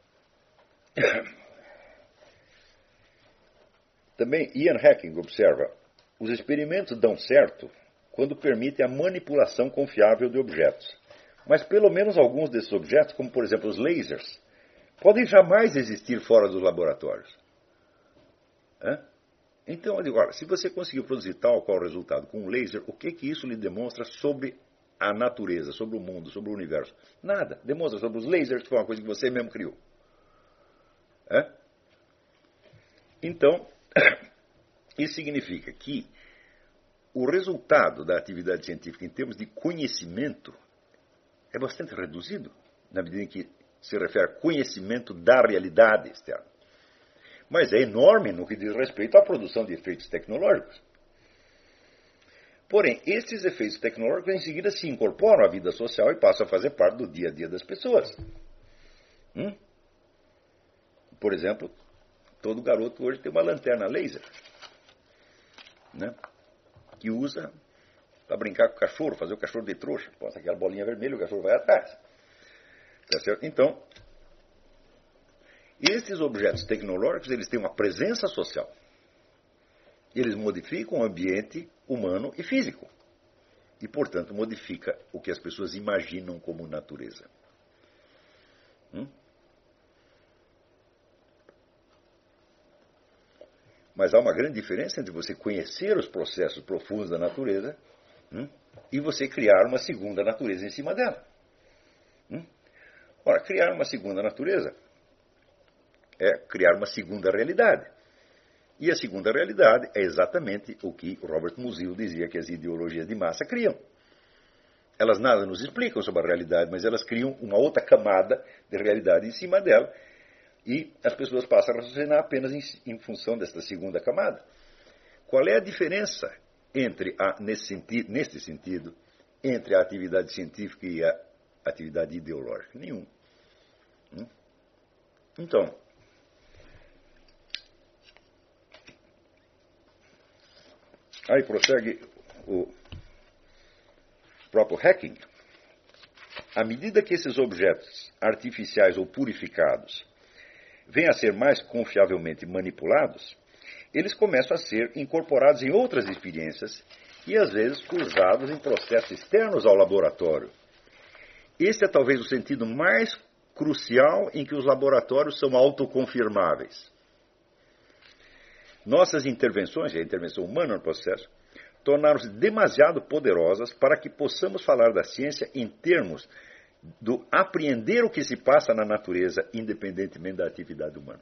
A: também Ian Hacking observa: os experimentos dão certo quando permitem a manipulação confiável de objetos. Mas pelo menos alguns desses objetos, como por exemplo os lasers, podem jamais existir fora dos laboratórios. Né? Então, eu digo, olha, se você conseguiu produzir tal ou qual resultado com um laser, o que isso lhe demonstra sobre a natureza, sobre o mundo, sobre o universo? Nada. Demonstra sobre os lasers, que foi uma coisa que você mesmo criou. Então, isso significa que o resultado da atividade científica em termos de conhecimento é bastante reduzido, na medida em que se refere a conhecimento da realidade externa. Mas é enorme no que diz respeito à produção de efeitos tecnológicos. Porém, esses efeitos tecnológicos em seguida se incorporam à vida social e passam a fazer parte do dia a dia das pessoas. Por exemplo, todo garoto hoje tem uma lanterna laser, né, que usa para brincar com o cachorro, fazer o cachorro de trouxa. Passa aquela bolinha vermelha, o cachorro vai atrás. Tá certo? Então, esses objetos tecnológicos, eles têm uma presença social. Eles modificam o ambiente humano e físico. E, portanto, modifica o que as pessoas imaginam como natureza. Mas há uma grande diferença entre você conhecer os processos profundos da natureza e você criar uma segunda natureza em cima dela. Ora, criar uma segunda natureza é criar uma segunda realidade. E a segunda realidade é exatamente o que Robert Musil dizia que as ideologias de massa criam. Elas nada nos explicam sobre a realidade, mas elas criam uma outra camada de realidade em cima dela. E as pessoas passam a raciocinar apenas em função desta segunda camada. Qual é a diferença entre neste sentido, entre a atividade científica e a atividade ideológica? Nenhum. Então, aí prossegue o próprio Hacking. À medida que esses objetos artificiais ou purificados vêm a ser mais confiavelmente manipulados, eles começam a ser incorporados em outras experiências e, às vezes, usados em processos externos ao laboratório. Esse é talvez o sentido mais crucial em que os laboratórios são autoconfirmáveis. Nossas intervenções, a intervenção humana no processo, tornaram-se demasiado poderosas para que possamos falar da ciência em termos do apreender o que se passa na natureza, independentemente da atividade humana.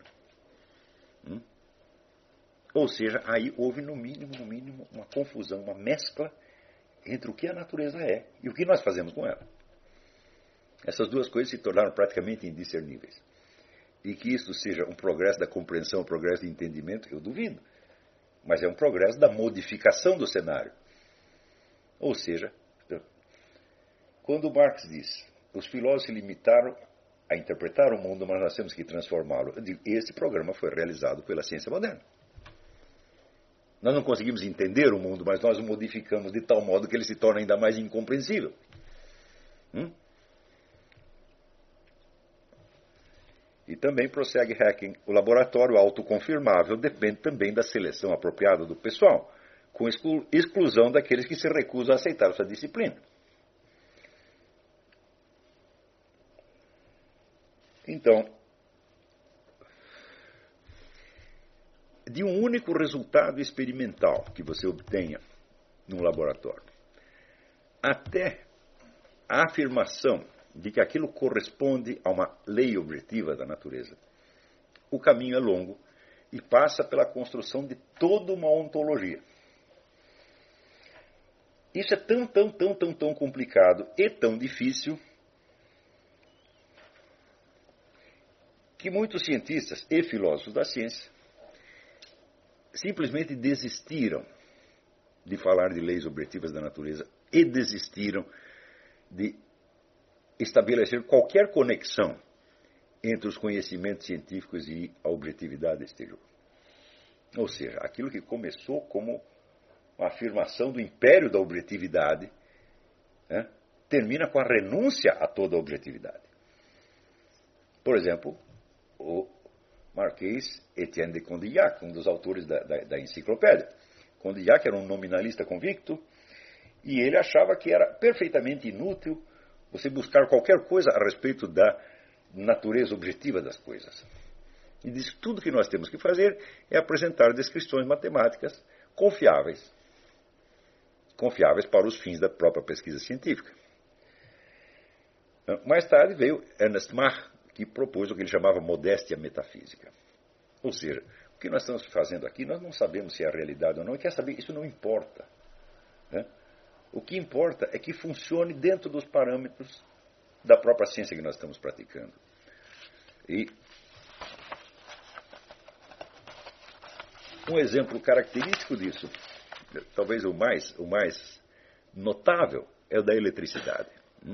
A: Ou seja, aí houve no mínimo, uma confusão, uma mescla entre o que a natureza é e o que nós fazemos com ela. Essas duas coisas se tornaram praticamente indiscerníveis. E que isso seja um progresso da compreensão, um progresso de entendimento, eu duvido. Mas é um progresso da modificação do cenário. Ou seja, quando Marx diz, os filósofos se limitaram a interpretar o mundo, mas nós temos que transformá-lo. Eu digo, esse programa foi realizado pela ciência moderna. Nós não conseguimos entender o mundo, mas nós o modificamos de tal modo que ele se torna ainda mais incompreensível. E também prossegue Hacking. O laboratório autoconfirmável depende também da seleção apropriada do pessoal, com exclusão daqueles que se recusam a aceitar essa disciplina. Então, de um único resultado experimental que você obtenha num laboratório, até a afirmação de que aquilo corresponde a uma lei objetiva da natureza, o caminho é longo e passa pela construção de toda uma ontologia. Isso é tão complicado e tão difícil que muitos cientistas e filósofos da ciência simplesmente desistiram de falar de leis objetivas da natureza e desistiram de estabelecer qualquer conexão entre os conhecimentos científicos e a objetividade exterior. Ou seja, aquilo que começou como uma afirmação do império da objetividade, termina com a renúncia a toda a objetividade. Por exemplo, o Marquês Etienne de Condillac, um dos autores da enciclopédia. Condillac era um nominalista convicto e ele achava que era perfeitamente inútil você buscar qualquer coisa a respeito da natureza objetiva das coisas. E diz que tudo que nós temos que fazer é apresentar descrições matemáticas confiáveis. Confiáveis para os fins da própria pesquisa científica. Mais tarde veio Ernst Mach, que propôs o que ele chamava modéstia metafísica. Ou seja, o que nós estamos fazendo aqui, nós não sabemos se é a realidade ou não, e quer saber, isso não importa. Né? O que importa é que funcione dentro dos parâmetros da própria ciência que nós estamos praticando. E um exemplo característico disso, talvez o mais notável, é o da eletricidade.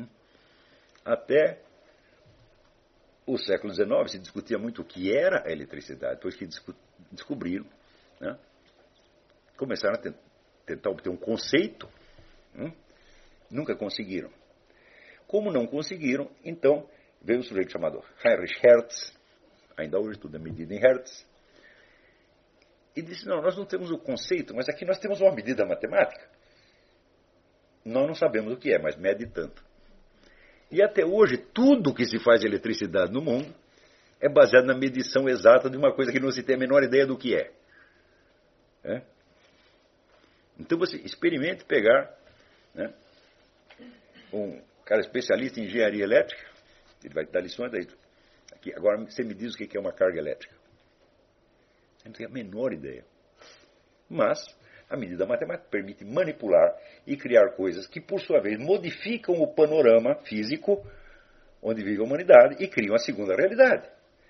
A: Até o século XIX se discutia muito o que era a eletricidade, depois que descobriram, né, começaram a tentar obter um conceito, nunca conseguiram. Como não conseguiram, então veio um sujeito chamado Heinrich Hertz, ainda hoje tudo é medido em Hertz, e disse, não, nós não temos o conceito, mas aqui nós temos uma medida matemática. Nós não sabemos o que é, mas mede tanto. E até hoje, tudo que se faz de eletricidade no mundo é baseado na medição exata de uma coisa que não se tem a menor ideia do que é. Então você experimente pegar, né, um cara especialista em engenharia elétrica, ele vai te dar lições daí. Aqui, agora você me diz o que é uma carga elétrica. Eu não tenho a menor ideia. Mas a medida matemática permite manipular e criar coisas que, por sua vez, modificam o panorama físico onde vive a humanidade e criam a segunda realidade.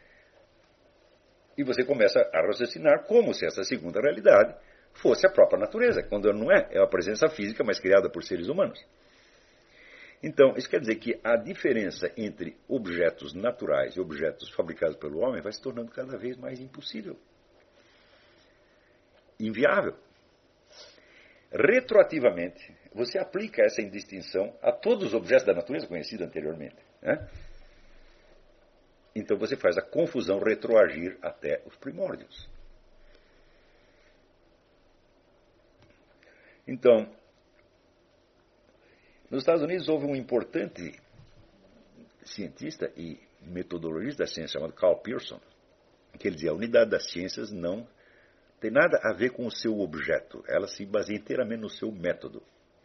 A: E você começa a raciocinar como se essa segunda realidade fosse a própria natureza, quando não é. É uma presença física, mas criada por seres humanos. Então, isso quer dizer que a diferença entre objetos naturais e objetos fabricados pelo homem vai se tornando cada vez mais impossível. Inviável. Retroativamente, você aplica essa indistinção a todos os objetos da natureza conhecidos anteriormente. Né? Então você faz a confusão retroagir até os primórdios. Então, nos Estados Unidos houve um importante cientista e metodologista da ciência chamado Carl Pearson, que ele dizia, a unidade das ciências não tem nada a ver com o seu objeto. Ela se baseia inteiramente no seu método.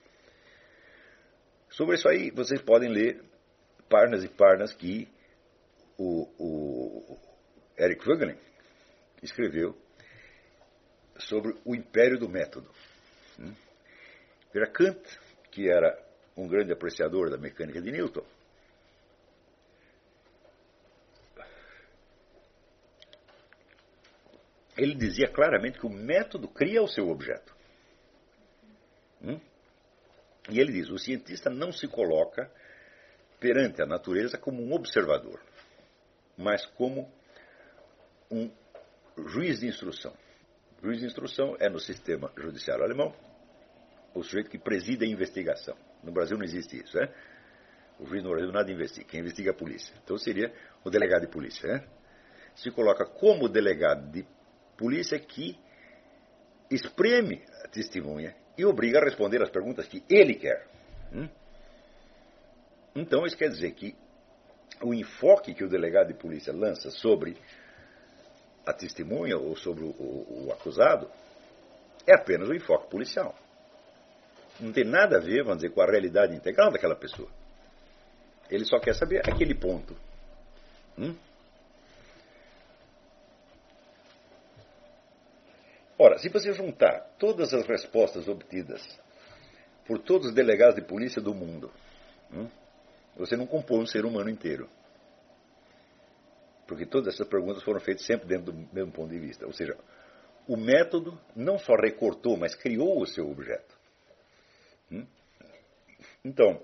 A: Sobre isso aí, vocês podem ler páginas e páginas que o Eric Voegelin escreveu sobre o império do método. Era Kant, que era um grande apreciador da mecânica de Newton, ele dizia claramente que o método cria o seu objeto. E ele diz, o cientista não se coloca perante a natureza como um observador, mas como um juiz de instrução. O juiz de instrução é no sistema judiciário alemão o sujeito que preside a investigação. No Brasil não existe isso, né? O juiz no Brasil nada investiga, quem investiga é a polícia. Então seria o delegado de polícia, né? Se coloca como delegado de polícia que espreme a testemunha e obriga a responder as perguntas que ele quer. Então isso quer dizer que o enfoque que o delegado de polícia lança sobre a testemunha ou sobre o acusado é apenas o enfoque policial. Não tem nada a ver, vamos dizer, com a realidade integral daquela pessoa. Ele só quer saber aquele ponto. Ora, se você juntar todas as respostas obtidas por todos os delegados de polícia do mundo, você não compõe um ser humano inteiro. Porque todas essas perguntas foram feitas sempre dentro do mesmo ponto de vista. Ou seja, o método não só recortou, mas criou o seu objeto. Então,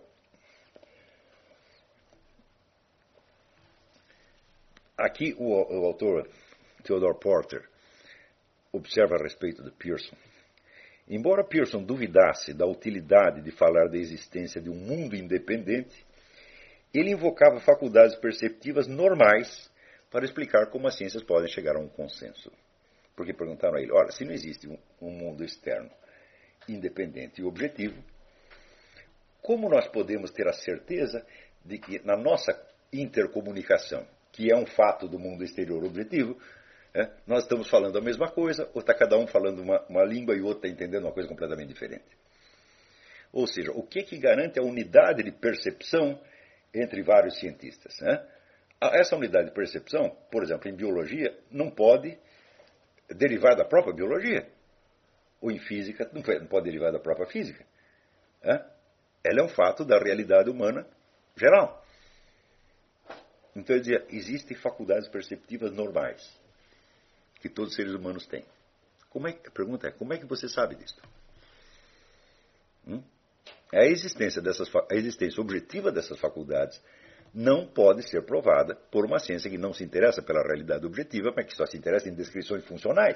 A: aqui o autor Theodore Porter observa a respeito de Pearson. Embora Pearson duvidasse da utilidade de falar da existência de um mundo independente, ele invocava faculdades perceptivas normais para explicar como as ciências podem chegar a um consenso. Porque perguntaram a ele, olha, se não existe um mundo externo independente e objetivo, como nós podemos ter a certeza de que na nossa intercomunicação, que é um fato do mundo exterior objetivo, Nós estamos falando a mesma coisa, ou está cada um falando uma língua e o outro está entendendo uma coisa completamente diferente. Ou seja, o que garante a unidade de percepção entre vários cientistas? Essa unidade de percepção, por exemplo, em biologia, não pode derivar da própria biologia. Ou em física, não pode derivar da própria física. Ela é um fato da realidade humana geral. Então, eu dizia, existem faculdades perceptivas normais, que todos os seres humanos têm. A pergunta é, como é que você sabe disso? A existência objetiva dessas faculdades não pode ser provada por uma ciência que não se interessa pela realidade objetiva, mas que só se interessa em descrições funcionais.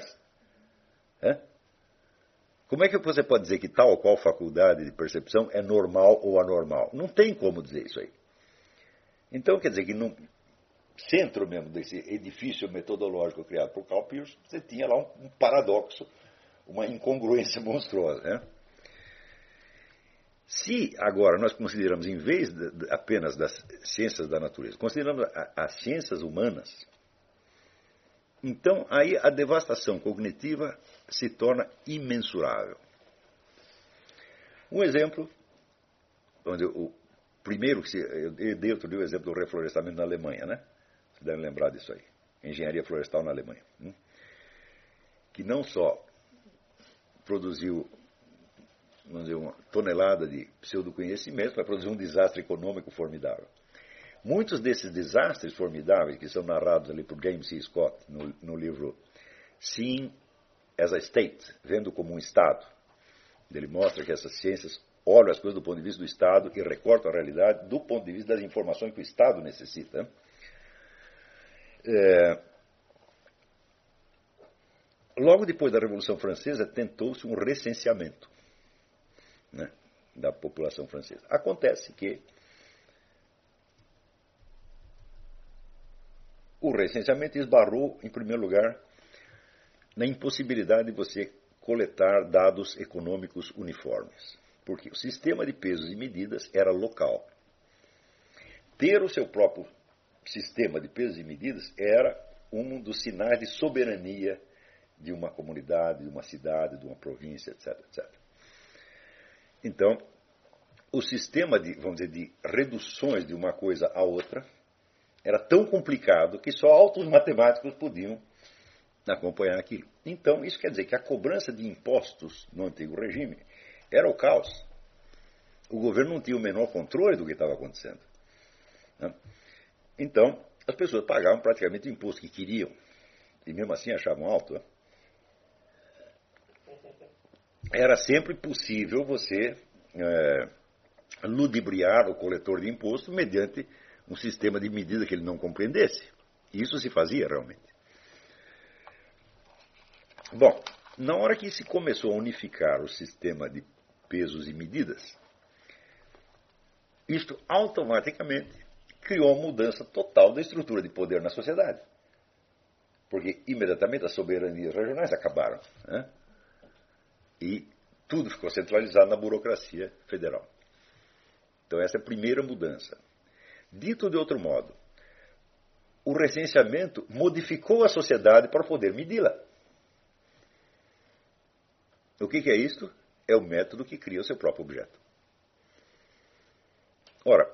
A: Como é que você pode dizer que tal ou qual faculdade de percepção é normal ou anormal? Não tem como dizer isso aí. Então, quer dizer que no centro mesmo desse edifício metodológico criado por Karl Pearson, você tinha lá um paradoxo, uma incongruência monstruosa. Se agora nós consideramos, em vez apenas das ciências da natureza, consideramos as ciências humanas, então aí a devastação cognitiva se torna imensurável. Um exemplo, onde o primeiro que eu dei outro dia o exemplo do reflorestamento na Alemanha, né? Vocês devem lembrar disso aí. Engenharia florestal na Alemanha. Que não só produziu, vamos dizer, uma tonelada de pseudoconhecimento, mas produziu um desastre econômico formidável. Muitos desses desastres formidáveis, que são narrados ali por James C. Scott, no livro Seeing as a State, vendo como um Estado. Ele mostra que essas ciências olham as coisas do ponto de vista do Estado e recortam a realidade do ponto de vista das informações que o Estado necessita. Logo depois da Revolução Francesa, tentou-se um recenseamento, né, da população francesa. Acontece que o recenseamento esbarrou, em primeiro lugar, na impossibilidade de você coletar dados econômicos uniformes. Porque o sistema de pesos e medidas era local. Ter o seu próprio sistema de pesos e medidas era um dos sinais de soberania de uma comunidade, de uma cidade, de uma província, etc, etc. Então, o sistema vamos dizer, de reduções de uma coisa a outra era tão complicado que só altos matemáticos podiam acompanhar aquilo. Então, isso quer dizer que a cobrança de impostos no antigo regime era o caos. O governo não tinha o menor controle do que estava acontecendo. Então, as pessoas pagavam praticamente o imposto que queriam. E mesmo assim achavam alto. Era sempre possível você ludibriar o coletor de imposto mediante um sistema de medida que ele não compreendesse. E isso se fazia realmente. Bom, na hora que se começou a unificar o sistema de pesos e medidas, isto automaticamente criou uma mudança total da estrutura de poder na sociedade. Porque imediatamente as soberanias regionais acabaram. Né? E tudo ficou centralizado na burocracia federal. Então essa é a primeira mudança. Dito de outro modo, o recenseamento modificou a sociedade para poder medi-la. O que é isto? É o método que cria o seu próprio objeto. Ora,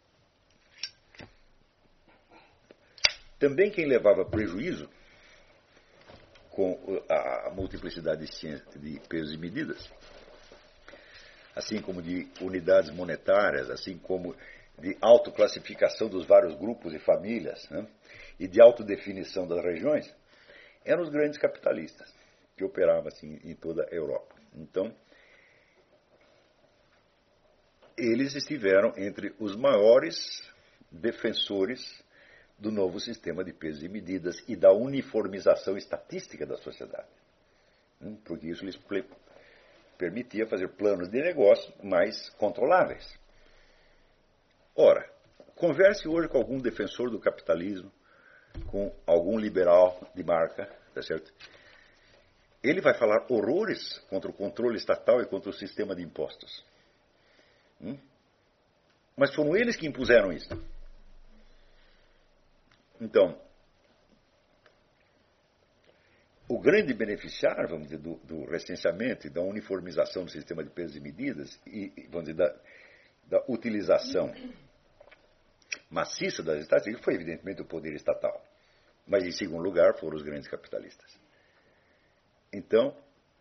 A: também quem levava prejuízo com a multiplicidade de pesos e medidas, assim como de unidades monetárias, assim como de autoclassificação dos vários grupos e famílias, né, e de autodefinição das regiões, eram os grandes capitalistas, que operavam assim em toda a Europa. Então, eles estiveram entre os maiores defensores do novo sistema de pesos e medidas e da uniformização estatística da sociedade. Porque isso lhes permitia fazer planos de negócio mais controláveis. Ora, converse hoje com algum defensor do capitalismo, com algum liberal de marca, tá certo? Ele vai falar horrores contra o controle estatal e contra o sistema de impostos. Mas foram eles que impuseram isso. Então, o grande beneficiário, vamos dizer, do recenseamento e da uniformização do sistema de pesos e medidas e vamos dizer, da utilização maciça das estatísticas foi, evidentemente, o poder estatal. Mas, em segundo lugar, foram os grandes capitalistas. Então,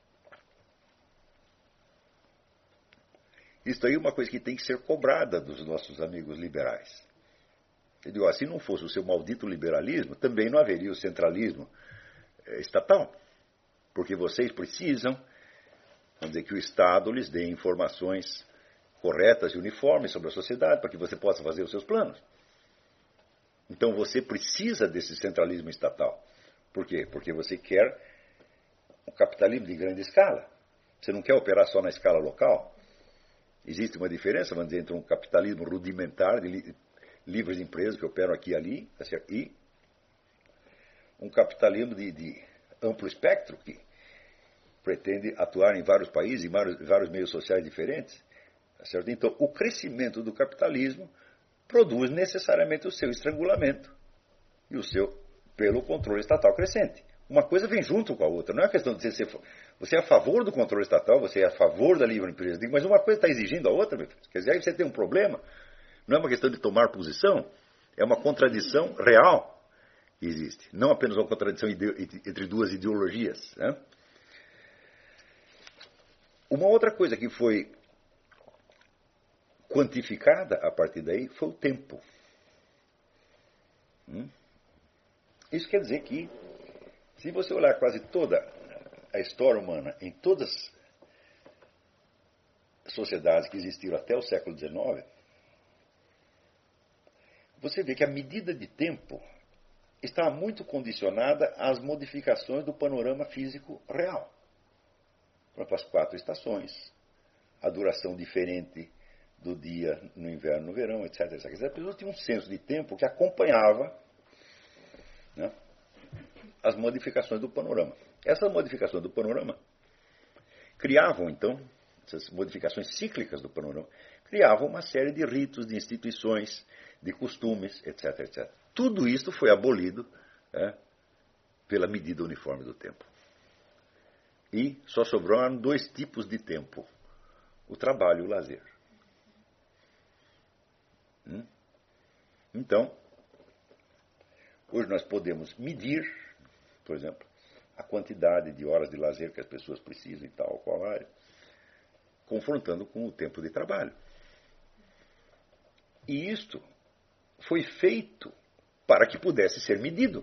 A: isso aí é uma coisa que tem que ser cobrada dos nossos amigos liberais. Eu digo, se não fosse o seu maldito liberalismo, também não haveria o centralismo estatal. Porque vocês precisam, vamos dizer, que o Estado lhes dê informações corretas e uniformes sobre a sociedade para que você possa fazer os seus planos. Então você precisa desse centralismo estatal. Por quê? Porque você quer um capitalismo de grande escala. Você não quer operar só na escala local. Existe uma diferença, vamos dizer, entre um capitalismo rudimentar de livres empresas que operam aqui e ali, e um capitalismo de amplo espectro que pretende atuar em vários países, em vários meios sociais diferentes. Tá certo? Então, o crescimento do capitalismo produz necessariamente o seu estrangulamento e o seu, pelo controle estatal crescente. Uma coisa vem junto com a outra. Não é questão de você é a favor do controle estatal, você é a favor da livre empresa, mas uma coisa está exigindo a outra, meu filho. Quer dizer, aí você tem um problema. Não é uma questão de tomar posição, é uma contradição real que existe. Não apenas uma contradição entre duas ideologias. Né? Uma outra coisa que foi quantificada a partir daí foi o tempo. Isso quer dizer que, se você olhar quase toda a história humana, em todas as sociedades que existiram até o século XIX, você vê que a medida de tempo está muito condicionada às modificações do panorama físico real. Por exemplo, as 4 estações, a duração diferente do dia no inverno, no verão, etc. etc. As pessoas tinham um senso de tempo que acompanhava, né, as modificações do panorama. Essas modificações do panorama criavam, então, essas modificações cíclicas do panorama, criavam uma série de ritos, de instituições, de costumes, etc. etc. Tudo isso foi abolido pela medida uniforme do tempo. E só sobraram 2 tipos de tempo: o trabalho e o lazer. Então, hoje nós podemos medir, por exemplo, a quantidade de horas de lazer que as pessoas precisam em tal ou qual área, confrontando com o tempo de trabalho. E isto foi feito para que pudesse ser medido.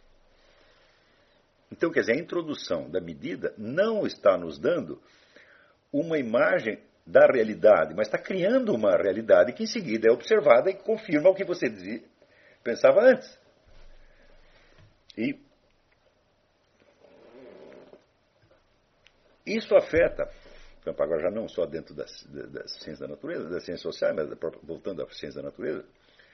A: Então, quer dizer, a introdução da medida não está nos dando uma imagem da realidade, mas está criando uma realidade que em seguida é observada e confirma o que você pensava antes. E isso afeta, agora já não só dentro das ciências da natureza, das ciências sociais, mas voltando à ciência da natureza.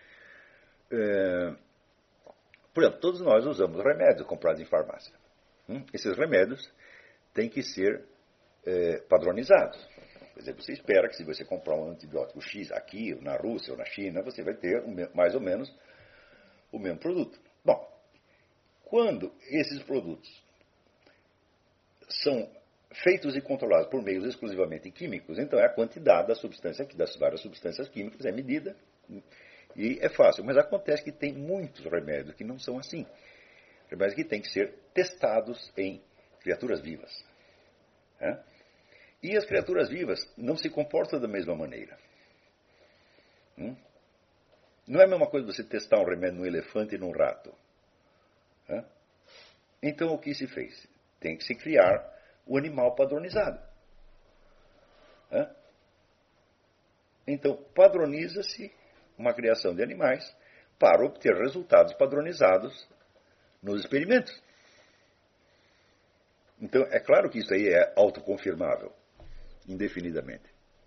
A: Por exemplo, todos nós usamos remédios comprados em farmácia. Esses remédios têm que ser padronizados. Por exemplo, você espera que se você comprar um antibiótico X aqui, na Rússia ou na China, você vai ter mais ou menos o mesmo produto. Bom, quando esses produtos são feitos e controlados por meios exclusivamente químicos, então a quantidade das várias substâncias químicas é medida e é fácil. Mas acontece que tem muitos remédios que não são assim. Remédios que têm que ser testados em criaturas vivas. E as criaturas vivas não se comportam da mesma maneira. Não é a mesma coisa você testar um remédio num elefante e num rato. Então o que se fez? Tem que se criar o animal padronizado. Então padroniza-se uma criação de animais para obter resultados padronizados nos experimentos. Então é claro que isso aí é autoconfirmável, indefinidamente.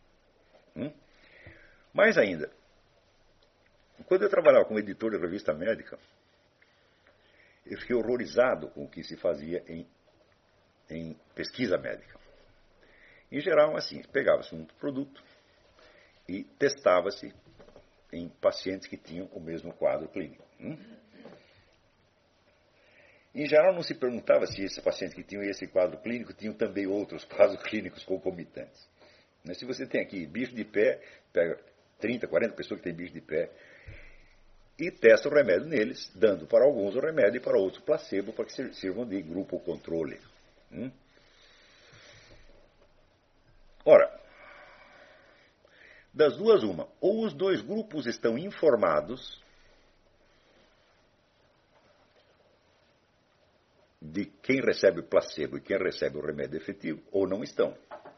A: Mais ainda, quando eu trabalhava como editor de revista médica, eu fiquei horrorizado com o que se fazia em pesquisa médica. Em geral, assim, pegava-se um produto e testava-se em pacientes que tinham o mesmo quadro clínico. Em geral, não se perguntava se esses pacientes que tinham esse quadro clínico tinham também outros quadros clínicos concomitantes. Mas se você tem aqui bicho de pé, pega 30, 40 pessoas que têm bicho de pé e testa o remédio neles, dando para alguns o remédio e para outros o placebo, para que sirvam de grupo controle. Ora, das duas uma, ou os dois grupos estão informados de quem recebe o placebo e quem recebe o remédio efetivo, ou não estão.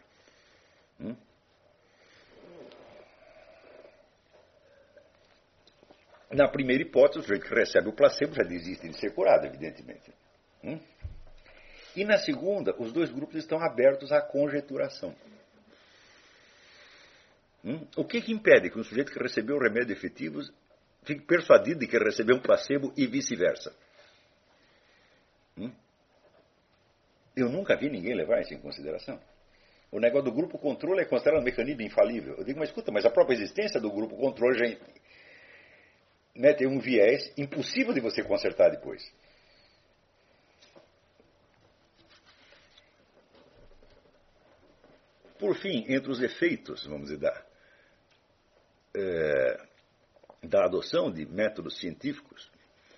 A: Na primeira hipótese, o sujeito que recebe o placebo já desiste de ser curado, evidentemente. E na segunda, os dois grupos estão abertos à conjeturação. O que impede que um sujeito que recebeu o remédio efetivo fique persuadido de que recebeu um placebo e vice-versa? Eu nunca vi ninguém levar isso em consideração. O negócio do grupo controle é considerado um mecanismo infalível. Eu digo, mas escuta, mas a própria existência do grupo controle já tem um viés impossível de você consertar depois. Por fim, entre os efeitos, vamos dizer, da adoção de métodos científicos,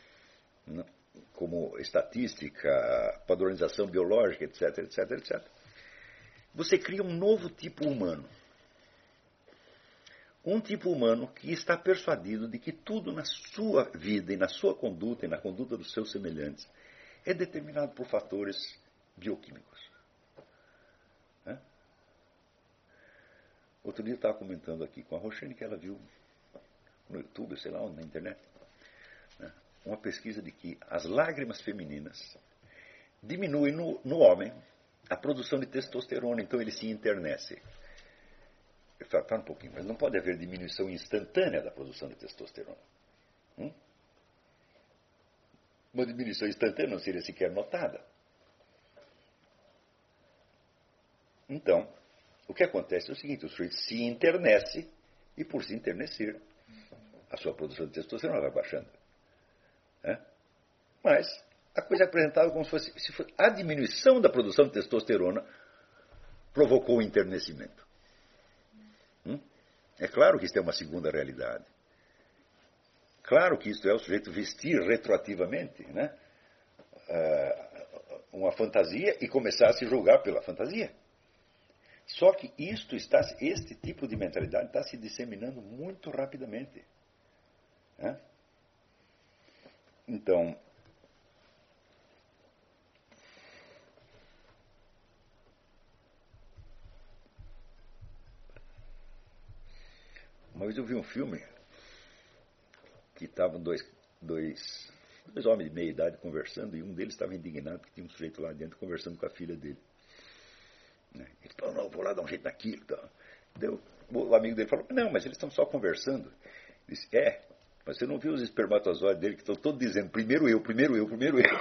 A: como estatística, padronização biológica, etc., etc., etc., você cria um novo tipo humano. Um tipo humano que está persuadido de que tudo na sua vida e na sua conduta e na conduta dos seus semelhantes é determinado por fatores bioquímicos. Outro dia eu estava comentando aqui com a Roxane que ela viu no YouTube, sei lá, na internet, uma pesquisa de que as lágrimas femininas diminuem no homem a produção de testosterona, então ele se internece. Eu falo, para um pouquinho, mas não pode haver diminuição instantânea da produção de testosterona. Uma diminuição instantânea não seria sequer notada. Então, o que acontece é o seguinte, o sujeito se internece e por se internecer, a sua produção de testosterona vai baixando. Mas a coisa é apresentada como se fosse a diminuição da produção de testosterona provocou o internecimento. É claro que isso é uma segunda realidade. Claro que isso é o sujeito vestir retroativamente, uma fantasia e começar a se julgar pela fantasia. Só que este tipo de mentalidade está se disseminando muito rapidamente. Então, uma vez eu vi um filme que estavam dois homens de meia idade conversando e um deles estava indignado porque tinha um sujeito lá dentro conversando com a filha dele. Ele falou, não, vou lá dar um jeito naquilo. O amigo dele falou, não, mas eles estão só conversando. Ele disse, mas você não viu os espermatozoides dele que estão todos dizendo, primeiro eu, primeiro eu, primeiro eu.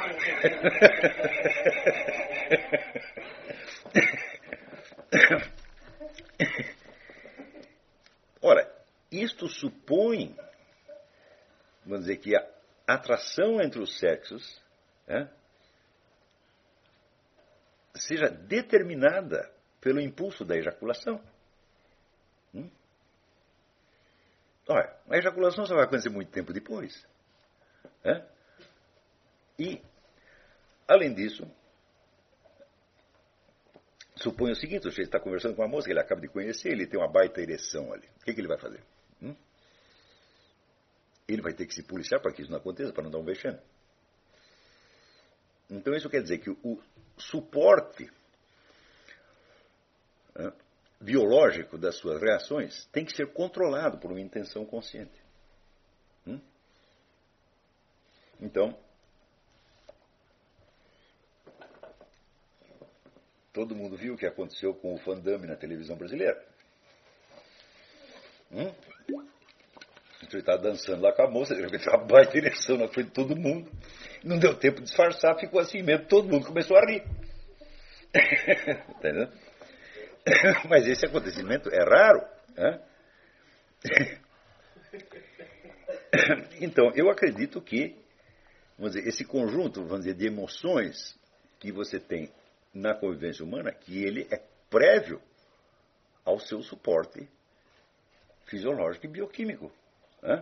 A: Ora, isto supõe, vamos dizer que a atração entre os sexos seja determinada pelo impulso da ejaculação. Olha, a ejaculação só vai acontecer muito tempo depois. E, além disso, supõe o seguinte, o sujeito está conversando com uma moça que ele acaba de conhecer, ele tem uma baita ereção ali. O que ele vai fazer? Ele vai ter que se policiar para que isso não aconteça, para não dar um vexame. Então isso quer dizer que o suporte biológico das suas reações tem que ser controlado por uma intenção consciente. Então, todo mundo viu o que aconteceu com o Van Damme na televisão brasileira. Ele estava dançando lá com a moça, de repente uma baita ereção na frente de todo mundo. Não deu tempo de disfarçar, ficou assim mesmo, todo mundo começou a rir. Entendeu? Mas esse acontecimento é raro. Então, eu acredito que vamos dizer, esse conjunto, vamos dizer, de emoções que você tem na convivência humana, que ele é prévio ao seu suporte fisiológico e bioquímico. Né?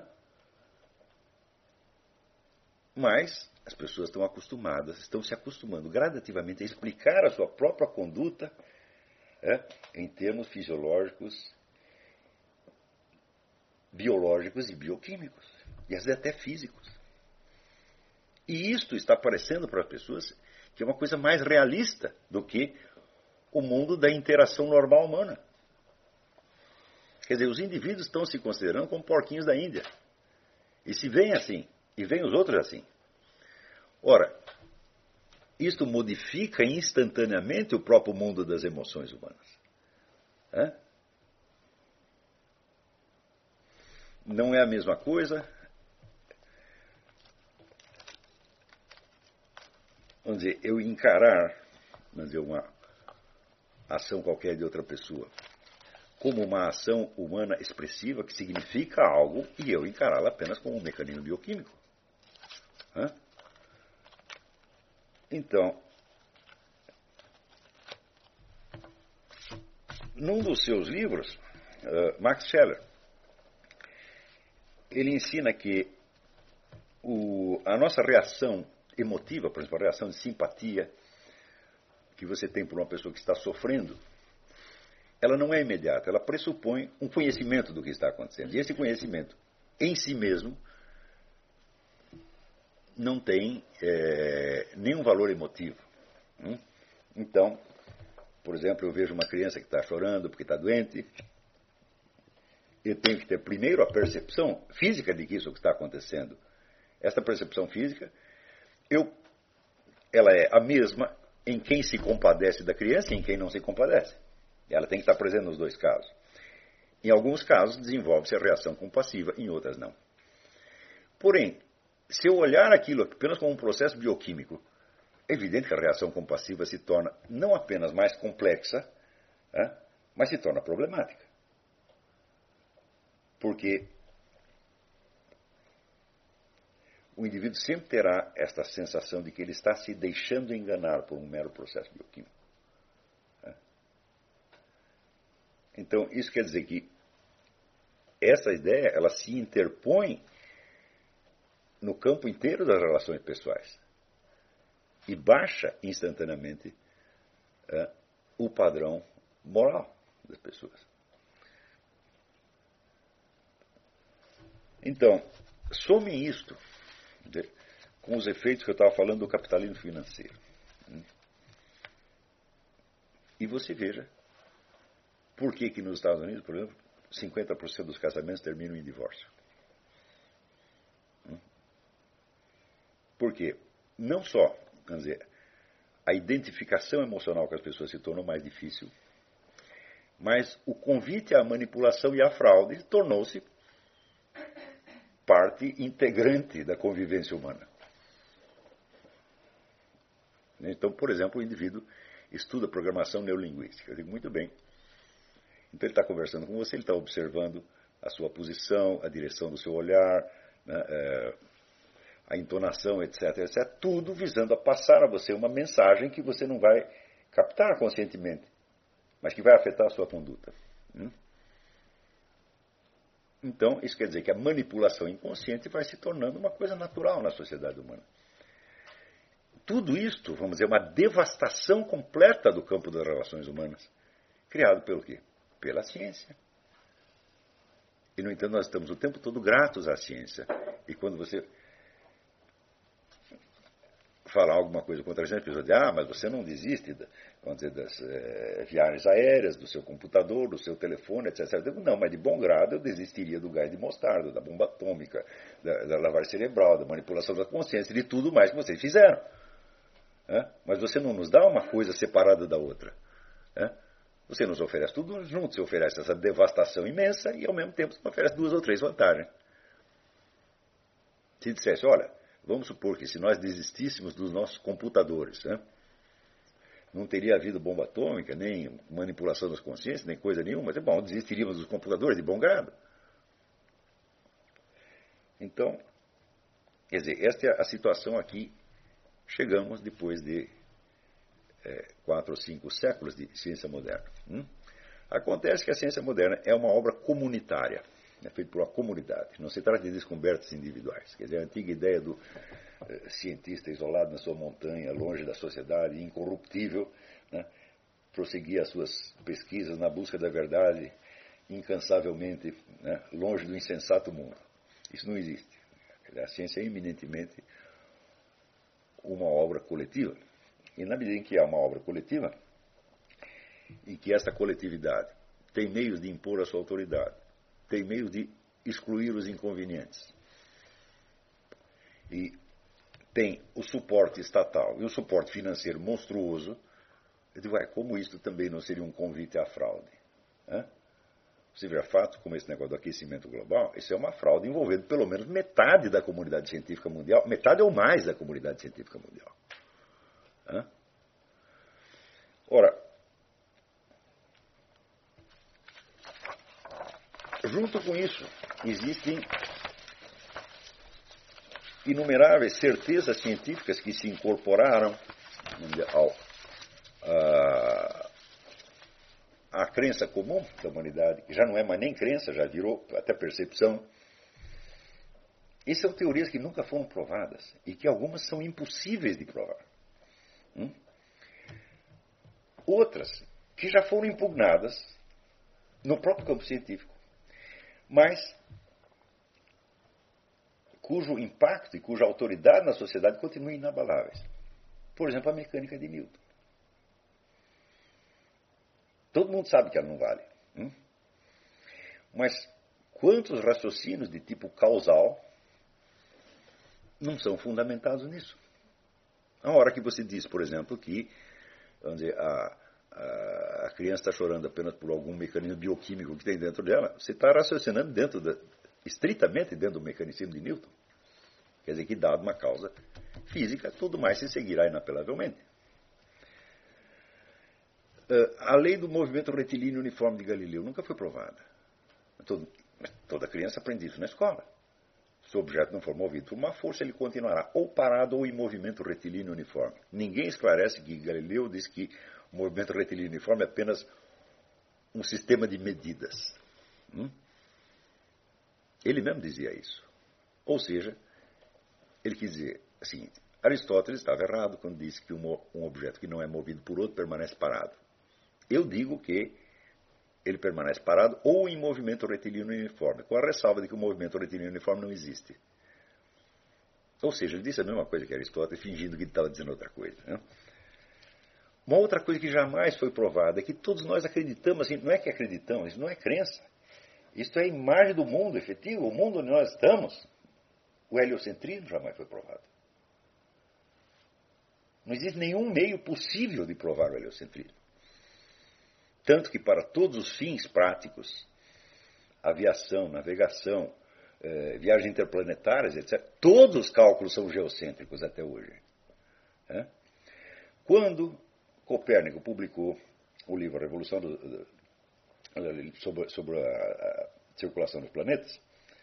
A: Mas as pessoas estão acostumadas, estão se acostumando gradativamente a explicar a sua própria conduta em termos fisiológicos, biológicos e bioquímicos, e às vezes até físicos. E isto está parecendo para as pessoas que é uma coisa mais realista do que o mundo da interação normal humana. Quer dizer, os indivíduos estão se considerando como porquinhos da Índia. E se veem assim, e veem os outros assim. Ora, isto modifica instantaneamente o próprio mundo das emoções humanas. Não é a mesma coisa, vamos dizer, eu encarar, vamos dizer, uma ação qualquer de outra pessoa como uma ação humana expressiva que significa algo e eu encará-la apenas como um mecanismo bioquímico. Então, num dos seus livros, Max Scheler, ele ensina que a nossa reação emotiva, por exemplo, a reação de simpatia que você tem por uma pessoa que está sofrendo, ela não é imediata, ela pressupõe um conhecimento do que está acontecendo. E esse conhecimento, em si mesmo, não tem nenhum valor emotivo. Então, por exemplo, eu vejo uma criança que está chorando porque está doente, eu tenho que ter primeiro a percepção física de que isso está acontecendo. Essa percepção física, ela é a mesma em quem se compadece da criança e em quem não se compadece. Ela tem que estar presente nos dois casos. Em alguns casos, desenvolve-se a reação compassiva, em outras não. Porém, se eu olhar aquilo apenas como um processo bioquímico, é evidente que a reação compassiva se torna não apenas mais complexa, mas se torna problemática. Porque o indivíduo sempre terá esta sensação de que ele está se deixando enganar por um mero processo bioquímico. Então, isso quer dizer que essa ideia, ela se interpõe no campo inteiro das relações pessoais e baixa instantaneamente o padrão moral das pessoas. Então, somem isto com os efeitos que eu estava falando do capitalismo financeiro. E você veja por que nos Estados Unidos, por exemplo, 50% dos casamentos terminam em divórcio. Por quê? Não só, quer dizer, a identificação emocional com as pessoas se tornou mais difícil, mas o convite à manipulação e à fraude tornou-se parte integrante da convivência humana. Então, por exemplo, o indivíduo estuda programação neurolinguística. Eu digo, muito bem. Então ele está conversando com você, ele está observando a sua posição, a direção do seu olhar, a entonação, etc, etc. Tudo visando a passar a você uma mensagem que você não vai captar conscientemente, mas que vai afetar a sua conduta. Então, isso quer dizer que a manipulação inconsciente vai se tornando uma coisa natural na sociedade humana. Tudo isto, vamos dizer, uma devastação completa do campo das relações humanas, criado pelo quê? Pela ciência. E, no entanto, nós estamos o tempo todo gratos à ciência. E quando você falar alguma coisa contra a gente, a pessoa diz, mas você não desiste vamos dizer, das viagens aéreas, do seu computador, do seu telefone, etc. Eu digo, não, mas de bom grado eu desistiria do gás de mostarda, da bomba atômica, da lavagem cerebral, da manipulação da consciência, de tudo mais que vocês fizeram. Mas você não nos dá uma coisa separada da outra. Você nos oferece tudo junto, você oferece essa devastação imensa e, ao mesmo tempo, você oferece 2 ou 3 vantagens. Se dissesse, olha, vamos supor que se nós desistíssemos dos nossos computadores, não teria havido bomba atômica, nem manipulação das consciências, nem coisa nenhuma, mas, bom, desistiríamos dos computadores de bom grado. Então, Quer dizer, esta é a situação aqui. Chegamos depois de 4 ou 5 séculos de ciência moderna. Acontece que a ciência moderna é uma obra comunitária, é feita por uma comunidade. Não se trata de descobertas individuais. Quer dizer, a antiga ideia do cientista isolado na sua montanha, longe da sociedade, incorruptível, né, prosseguir as suas pesquisas na busca da verdade incansavelmente, né, longe do insensato mundo. Isso não existe. A ciência é eminentemente uma obra coletiva. E na medida em que é uma obra coletiva, e que essa coletividade tem meios de impor a sua autoridade, tem meios de excluir os inconvenientes, e tem o suporte estatal e o suporte financeiro monstruoso, eu digo, como isso também não seria um convite à fraude? Você vê fato como esse negócio do aquecimento global, isso é uma fraude envolvendo pelo menos metade da comunidade científica mundial, metade ou mais da comunidade científica mundial. Ora, junto com isso, existem inumeráveis certezas científicas que se incorporaram à crença comum da humanidade, que já não é mais nem crença, já virou até percepção. Essas são teorias que nunca foram provadas e que algumas são impossíveis de provar. Outras que já foram impugnadas no próprio campo científico, mas cujo impacto e cuja autoridade na sociedade continuam inabaláveis. Por exemplo, a mecânica de Newton. Todo mundo sabe que ela não vale. Mas quantos raciocínios de tipo causal não são fundamentados nisso? A hora que você diz, por exemplo, que vamos dizer, a criança está chorando apenas por algum mecanismo bioquímico que tem dentro dela, você está raciocinando estritamente dentro do mecanicismo de Newton. Quer dizer que, dado uma causa física, tudo mais se seguirá inapelavelmente. A lei do movimento retilíneo uniforme de Galileu nunca foi provada. Toda criança aprende isso na escola. Se o objeto não for movido por uma força, ele continuará ou parado ou em movimento retilíneo uniforme. Ninguém esclarece que Galileu diz que o movimento retilíneo uniforme é apenas um sistema de medidas. Ele mesmo dizia isso. Ou seja, ele quis dizer o seguinte: Aristóteles estava errado quando disse que um objeto que não é movido por outro permanece parado. Eu digo que ele permanece parado ou em movimento retilíneo uniforme, com a ressalva de que o movimento retilíneo uniforme não existe. Ou seja, ele disse a mesma coisa que Aristóteles, fingindo que ele estava dizendo outra coisa. Uma outra coisa que jamais foi provada é que todos nós acreditamos, assim, não é que acreditamos, isso não é crença. Isso é a imagem do mundo efetivo, o mundo onde nós estamos. O heliocentrismo jamais foi provado. Não existe nenhum meio possível de provar o heliocentrismo. Tanto que para todos os fins práticos, aviação, navegação, viagens interplanetárias, etc., todos os cálculos são geocêntricos até hoje. Quando Copérnico publicou o livro A Revolução sobre a circulação dos planetas,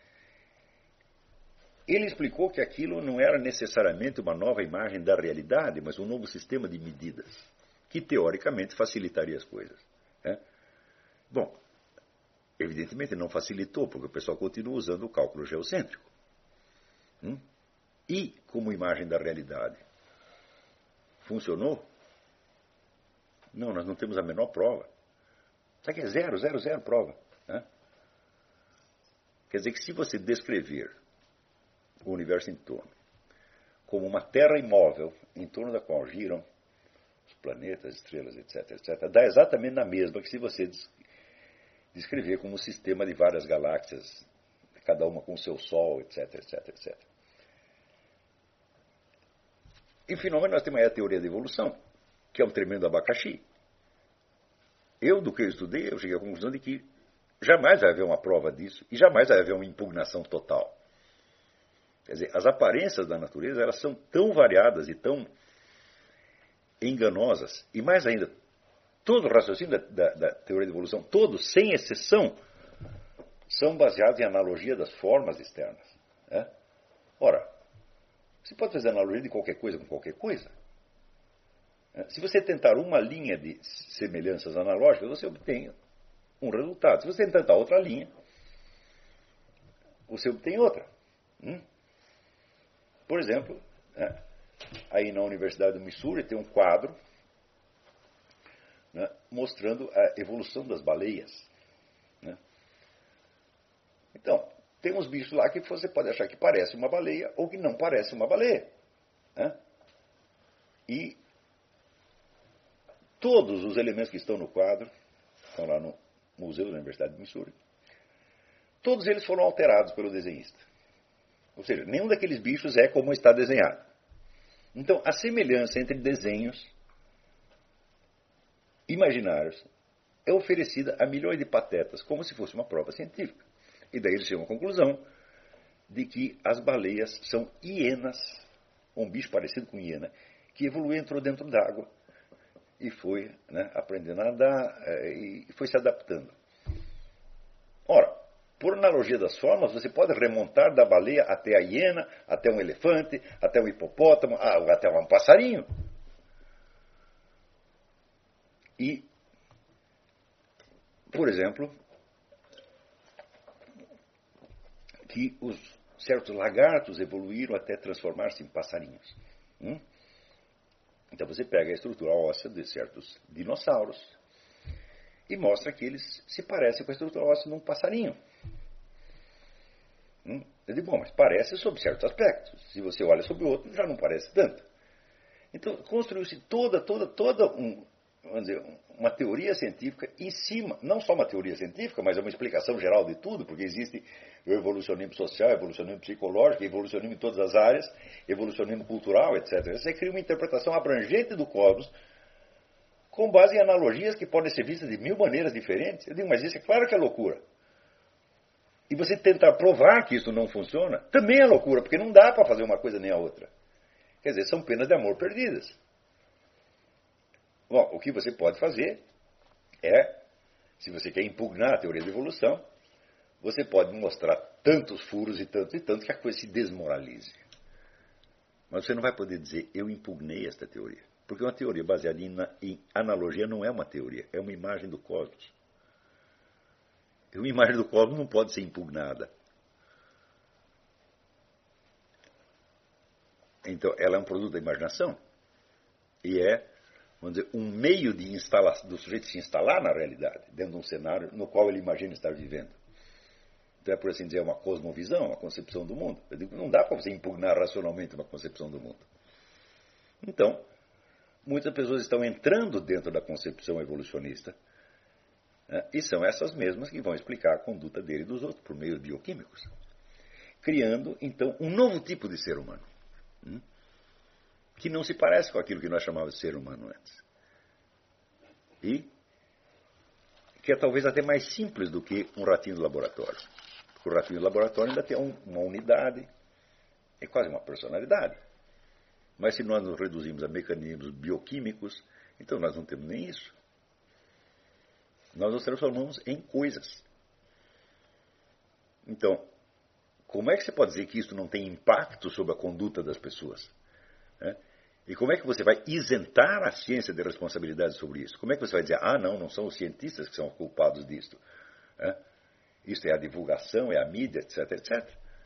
A: ele explicou que aquilo não era necessariamente uma nova imagem da realidade, mas um novo sistema de medidas, que teoricamente facilitaria as coisas. Bom, evidentemente não facilitou, porque o pessoal continua usando o cálculo geocêntrico. E, como imagem da realidade, funcionou? Não, nós não temos a menor prova. Sabe que é 0,00 prova. Quer dizer que se você descrever o universo em torno como uma terra imóvel, em torno da qual giram os planetas, estrelas, etc., etc., dá exatamente na mesma que se você descrever como um sistema de várias galáxias, cada uma com o seu Sol, etc., etc., etc. E, finalmente, nós temos aí a teoria da evolução, que é um tremendo abacaxi. Do que eu estudei, eu cheguei à conclusão de que jamais vai haver uma prova disso e jamais vai haver uma impugnação total. Quer dizer, as aparências da natureza, elas são tão variadas e tão enganosas, e mais ainda, todo o raciocínio da teoria da evolução, todos, sem exceção, são baseados em analogia das formas externas. Ora, Você pode fazer analogia de qualquer coisa com qualquer coisa. Se você tentar uma linha de semelhanças analógicas, você obtém um resultado. Se você tentar outra linha, você obtém outra. Por exemplo, aí na Universidade do Missouri tem um quadro mostrando a evolução das baleias. Então, tem uns bichos lá que você pode achar que parece uma baleia ou que não parece uma baleia. E todos os elementos que estão no quadro, estão lá no Museu da Universidade de Missouri, todos eles foram alterados pelo desenhista. Ou seja, nenhum daqueles bichos é como está desenhado. Então, a semelhança entre desenhos imaginários é oferecida a milhões de patetas, como se fosse uma prova científica. E daí eles chegam à conclusão de que as baleias são hienas, um bicho parecido com hiena, que evoluiu, entrou dentro d'água e foi aprendendo a nadar e foi se adaptando. Ora, por analogia das formas, você pode remontar da baleia até a hiena, até um elefante, até um hipopótamo, até um passarinho. E, por exemplo, que os certos lagartos evoluíram até transformar-se em passarinhos. Então você pega a estrutura óssea de certos dinossauros e mostra que eles se parecem com a estrutura óssea de um passarinho. Eu digo, bom, mas parece sob certos aspectos. Se você olha sobre o outro, já não parece tanto. Então construiu-se toda uma teoria científica em cima, não só uma teoria científica, mas é uma explicação geral de tudo, porque existe o evolucionismo social, o evolucionismo psicológico, o evolucionismo em todas as áreas, evolucionismo cultural, etc. Você cria uma interpretação abrangente do cosmos com base em analogias que podem ser vistas de mil maneiras diferentes. Eu digo, mas isso é claro que é loucura. E você tentar provar que isso não funciona, também é loucura, porque não dá para fazer uma coisa nem a outra. Quer dizer, são penas de amor perdidas. Bom, o que você pode fazer é, se você quer impugnar a teoria da evolução, você pode mostrar tantos furos e tantos que a coisa se desmoralize. Mas você não vai poder dizer, eu impugnei esta teoria. Porque uma teoria baseada em analogia não é uma teoria, é uma imagem do cosmos. E uma imagem do cosmos não pode ser impugnada. Então, ela é um produto da imaginação. E é, vamos dizer, um meio do sujeito se instalar na realidade, dentro de um cenário no qual ele imagina estar vivendo. Então é, por assim dizer, uma cosmovisão, uma concepção do mundo. Eu digo, não dá para você impugnar racionalmente uma concepção do mundo. Então, muitas pessoas estão entrando dentro da concepção evolucionista, e são essas mesmas que vão explicar a conduta dele e dos outros, por meios bioquímicos. Criando, então, um novo tipo de ser humano, que não se parece com aquilo que nós chamávamos de ser humano antes. E que é talvez até mais simples do que um ratinho de laboratório. Porque o ratinho de laboratório ainda tem uma unidade, é quase uma personalidade. Mas se nós nos reduzimos a mecanismos bioquímicos, então nós não temos nem isso. Nós nos transformamos em coisas. Então, como é que você pode dizer que isso não tem impacto sobre a conduta das pessoas? E como é que você vai isentar a ciência de responsabilidade sobre isso? Como é que você vai dizer, não são os cientistas que são culpados disto? Isso é a divulgação, é a mídia, etc, etc.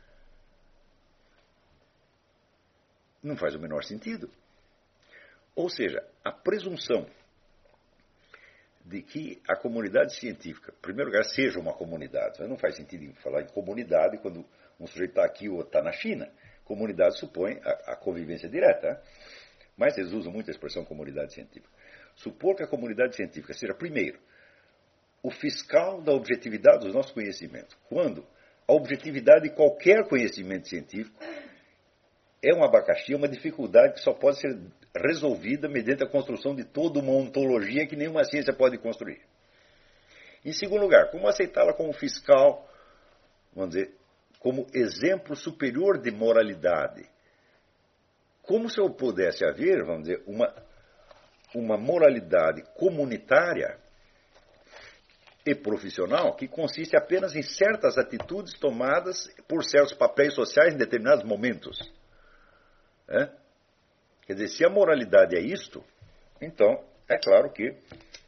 A: Não faz o menor sentido. Ou seja, a presunção de que a comunidade científica, em primeiro lugar, seja uma comunidade. Não faz sentido falar em comunidade quando um sujeito está aqui ou está na China. Comunidade supõe a convivência direta. Mas eles usam muito a expressão comunidade científica. Supor que a comunidade científica seja, primeiro, o fiscal da objetividade dos nossos conhecimentos. Quando a objetividade de qualquer conhecimento científico é um abacaxi, é uma dificuldade que só pode ser resolvida mediante a construção de toda uma ontologia que nenhuma ciência pode construir. Em segundo lugar, como aceitá-la como fiscal, vamos dizer, como exemplo superior de moralidade? Como se eu pudesse haver, vamos dizer, uma moralidade comunitária e profissional que consiste apenas em certas atitudes tomadas por certos papéis sociais em determinados momentos. Né? Quer dizer, se a moralidade é isto, então é claro que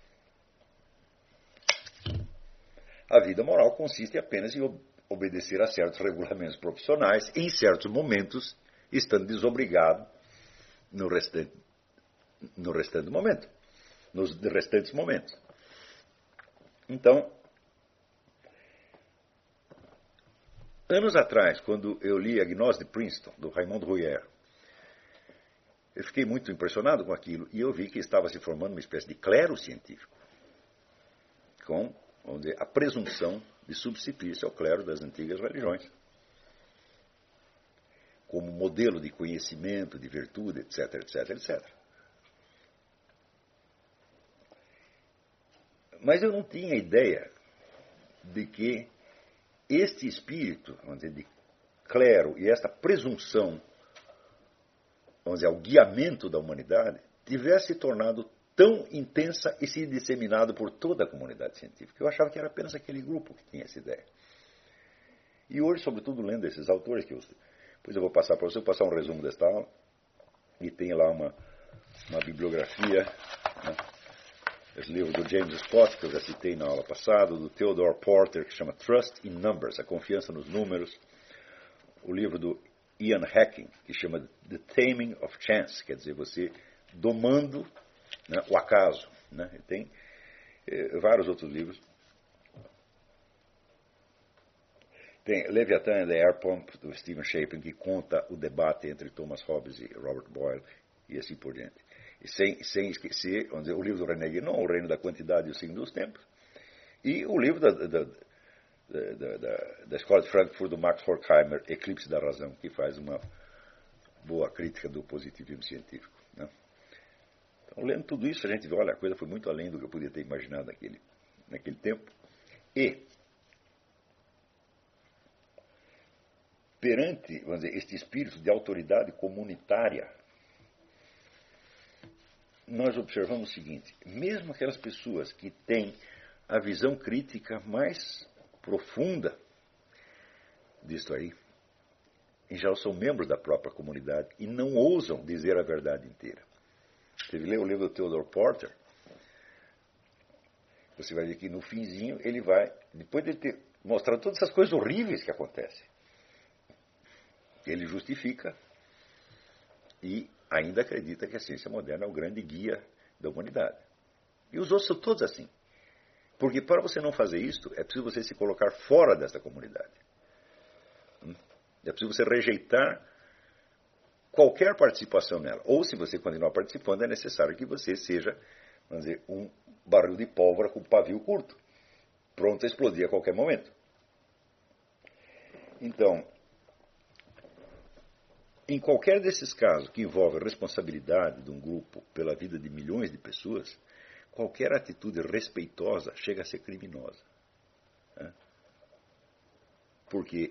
A: a vida moral consiste apenas em obedecer a certos regulamentos profissionais, em certos momentos, estando desobrigado no restante momento, nos restantes momentos. Então, anos atrás, quando eu li A Gnose de Princeton, do Raymond Rouyer, eu fiquei muito impressionado com aquilo e eu vi que estava se formando uma espécie de clero científico, com, vamos dizer, a presunção de substituir-se ao clero das antigas religiões, como modelo de conhecimento, de virtude, etc, etc, etc. Mas eu não tinha ideia de que este espírito, vamos dizer, de clero e esta presunção, vamos dizer, ao guiamento da humanidade, tivesse se tornado tão intensa e se disseminado por toda a comunidade científica. Eu achava que era apenas aquele grupo que tinha essa ideia. E hoje, sobretudo, lendo esses autores, depois eu vou passar para você, passar um resumo desta aula, e tem lá uma bibliografia, né? Esse livro do James Scott, que eu já citei na aula passada, do Theodore Porter, que chama Trust in Numbers, a confiança nos números. O livro do Ian Hacking, que chama The Taming of Chance, quer dizer, você domando, né, o acaso. Né? E tem vários outros livros. Tem Leviathan and the Air Pump, do Stephen Shapin, que conta o debate entre Thomas Hobbes e Robert Boyle, e assim por diante. E sem esquecer, vamos dizer, o livro do René Guénon, O Reino da Quantidade e o Signo dos Tempos, e o livro da Escola de Frankfurt, do Max Horkheimer, Eclipse da Razão, que faz uma boa crítica do positivismo científico. Né? Então, lendo tudo isso, a gente vê, olha, a coisa foi muito além do que eu podia ter imaginado naquele tempo. E, perante, vamos dizer, este espírito de autoridade comunitária, nós observamos o seguinte: mesmo aquelas pessoas que têm a visão crítica mais profunda disto aí, em geral são membros da própria comunidade e não ousam dizer a verdade inteira. Você lê o livro do Theodore Porter, você vai ver que no finzinho ele vai, depois de ter mostrado todas essas coisas horríveis que acontecem, ele justifica e ainda acredita que a ciência moderna é o grande guia da humanidade. E os outros são todos assim. Porque para você não fazer isto, é preciso você se colocar fora dessa comunidade. É preciso você rejeitar qualquer participação nela. Ou, se você continuar participando, é necessário que você seja, vamos dizer, um barril de pólvora com pavio curto, pronto a explodir a qualquer momento. Então, em qualquer desses casos que envolve a responsabilidade de um grupo pela vida de milhões de pessoas, qualquer atitude respeitosa chega a ser criminosa. Né? Porque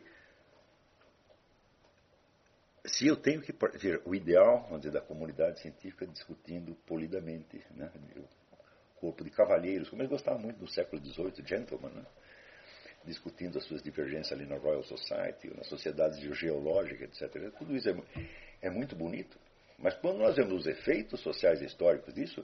A: se eu tenho que... O ideal, vamos dizer, da comunidade científica discutindo polidamente, né? O corpo de cavalheiros, como eles gostavam muito do século XVIII, gentlemen, né? Discutindo as suas divergências ali na Royal Society, nas sociedades geológicas, etc. Tudo isso é muito bonito. Mas quando nós vemos os efeitos sociais e históricos disso,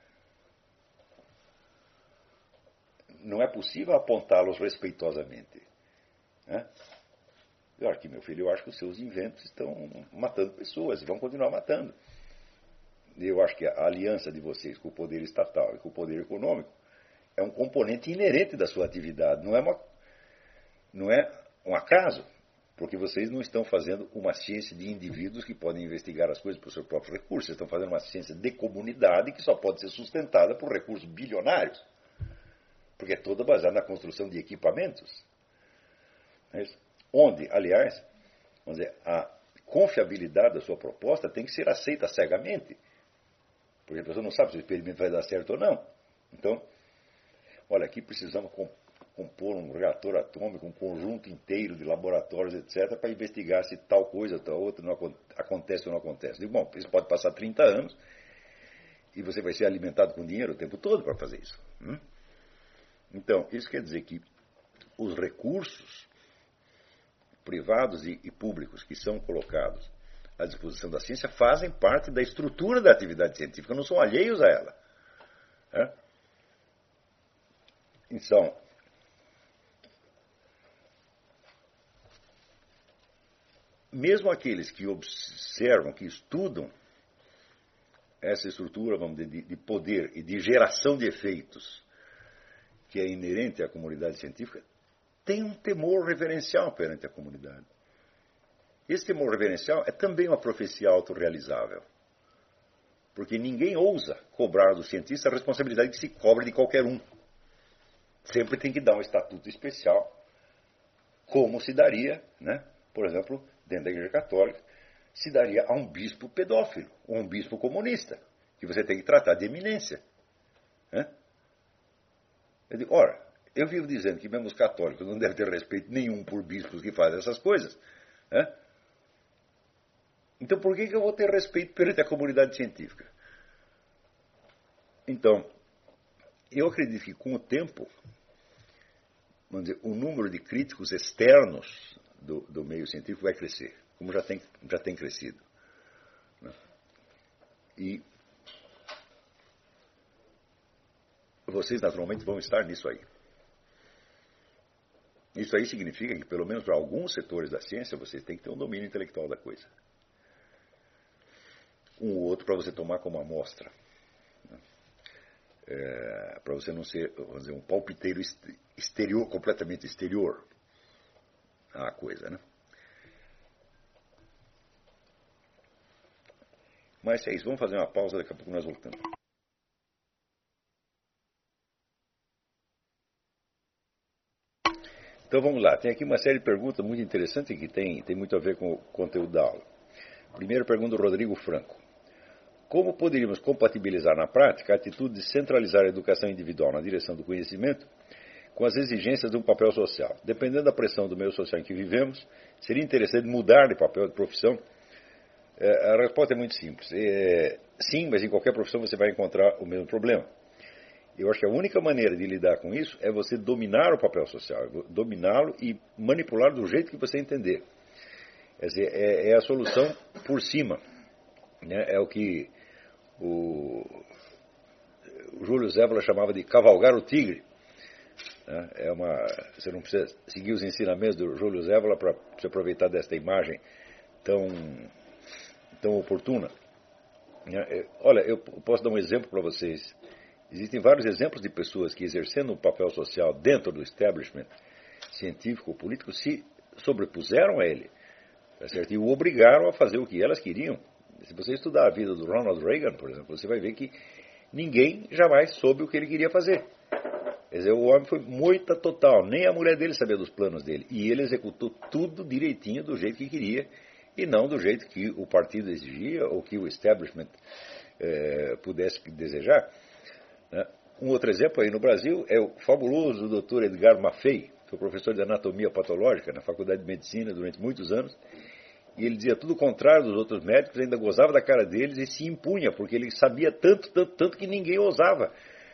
A: não é possível apontá-los respeitosamente. Né? Eu acho que, meu filho, eu acho que os seus inventos estão matando pessoas e vão continuar matando. Eu acho que a aliança de vocês com o poder estatal e com o poder econômico é um componente inerente da sua atividade, não é um acaso, porque vocês não estão fazendo uma ciência de indivíduos que podem investigar as coisas por seus próprios recursos, vocês estão fazendo uma ciência de comunidade que só pode ser sustentada por recursos bilionários, porque é toda baseada na construção de equipamentos. É isso? Onde, aliás, vamos dizer, a confiabilidade da sua proposta tem que ser aceita cegamente, porque a pessoa não sabe se o experimento vai dar certo ou não. Então, olha, aqui precisamos compor um reator atômico, um conjunto inteiro de laboratórios, etc., para investigar se tal coisa ou tal outra não acontece ou não acontece. Digo, bom, isso pode passar 30 anos e você vai ser alimentado com dinheiro o tempo todo para fazer isso. Então, isso quer dizer que os recursos privados e públicos que são colocados à disposição da ciência fazem parte da estrutura da atividade científica, não são alheios a ela. Né? Então, mesmo aqueles que observam, que estudam essa estrutura, vamos dizer, de poder e de geração de efeitos que é inerente à comunidade científica, têm um temor reverencial perante a comunidade. Esse temor reverencial é também uma profecia autorrealizável. Porque ninguém ousa cobrar do cientista a responsabilidade que se cobra de qualquer um. Sempre tem que dar um estatuto especial, como se daria, né, por exemplo, dentro da Igreja Católica, se daria a um bispo pedófilo, ou um bispo comunista, que você tem que tratar de eminência. Né? Eu digo, ora, eu vivo dizendo que mesmo os católicos não devem ter respeito nenhum por bispos que fazem essas coisas. Né? Então por que eu vou ter respeito perante a comunidade científica? Então, eu acredito que com o tempo, vamos dizer, o número de críticos externos do meio científico vai crescer, como já tem crescido. Né? E vocês naturalmente vão estar nisso aí. Isso aí significa que, pelo menos para alguns setores da ciência, vocês têm que ter um domínio intelectual da coisa. Um ou outro para você tomar como amostra. Para você não ser, vamos dizer, um palpiteiro exterior, completamente exterior à coisa, né? Mas é isso, vamos fazer uma pausa, daqui a pouco nós voltamos. Então vamos lá, tem aqui uma série de perguntas muito interessantes que tem muito a ver com o conteúdo da aula. Primeira pergunta do Rodrigo Franco. Como poderíamos compatibilizar na prática a atitude de centralizar a educação individual na direção do conhecimento com as exigências de um papel social? Dependendo da pressão do meio social em que vivemos, seria interessante mudar de papel de profissão? A resposta é muito simples. Sim, mas em qualquer profissão você vai encontrar o mesmo problema. Eu acho que a única maneira de lidar com isso é você dominar o papel social, dominá-lo e manipular do jeito que você entender. Quer dizer, é a solução por cima. Né? É o que o Júlio Zévola chamava de cavalgar o tigre. Né? Você não precisa seguir os ensinamentos do Júlio Zévola para se aproveitar desta imagem tão oportuna. Olha, eu posso dar um exemplo para vocês. Existem vários exemplos de pessoas que, exercendo um papel social dentro do establishment científico ou político, se sobrepuseram a ele, tá certo? E o obrigaram a fazer o que elas queriam. Se você estudar a vida do Ronald Reagan, por exemplo, você vai ver que ninguém jamais soube o que ele queria fazer. Quer dizer, o homem foi moita total, nem a mulher dele sabia dos planos dele. E ele executou tudo direitinho do jeito que queria, e não do jeito que o partido exigia ou que o establishment pudesse desejar. Um outro exemplo aí no Brasil é o fabuloso Dr. Edgar Maffei, que foi professor de anatomia patológica na Faculdade de Medicina durante muitos anos, e ele dizia tudo o contrário dos outros médicos, ainda gozava da cara deles e se impunha, porque ele sabia tanto que ninguém ousava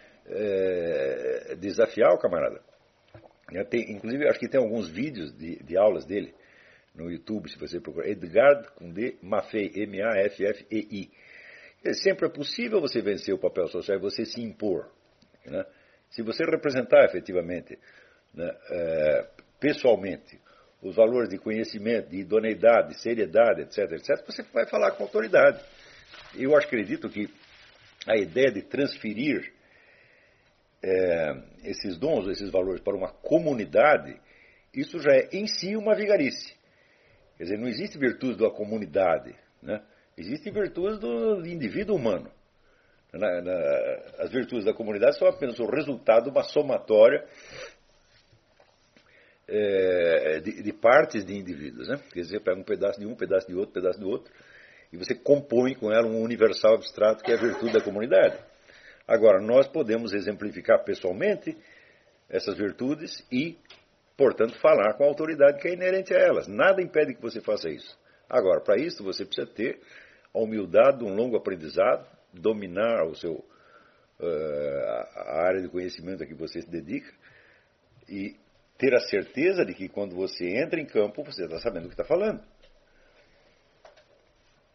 A: desafiar o camarada. Inclusive, acho que tem alguns vídeos de aulas dele no YouTube, se você procurar. Edgar com D, Maffei, M-A-F-F-E-I. Sempre é possível você vencer o papel social e você se impor. Né? Se você representar efetivamente, né, pessoalmente, os valores de conhecimento, de idoneidade, de seriedade, etc., você vai falar com autoridade. Eu acredito que a ideia de transferir esses dons, esses valores para uma comunidade, isso já é em si uma vigarice. Quer dizer, não existe virtude da comunidade, né? Existem virtudes do indivíduo humano. As virtudes da comunidade são apenas o resultado de uma somatória de partes de indivíduos. Né? Quer dizer, pega um pedaço de um, pedaço de outro, pedaço do outro, e você compõe com ela um universal abstrato que é a virtude da comunidade. Agora, nós podemos exemplificar pessoalmente essas virtudes e, portanto, falar com a autoridade que é inerente a elas. Nada impede que você faça isso. Agora, para isso, você precisa ter a humildade de um longo aprendizado, dominar a área de conhecimento a que você se dedica e ter a certeza de que quando você entra em campo, você está sabendo o que está falando.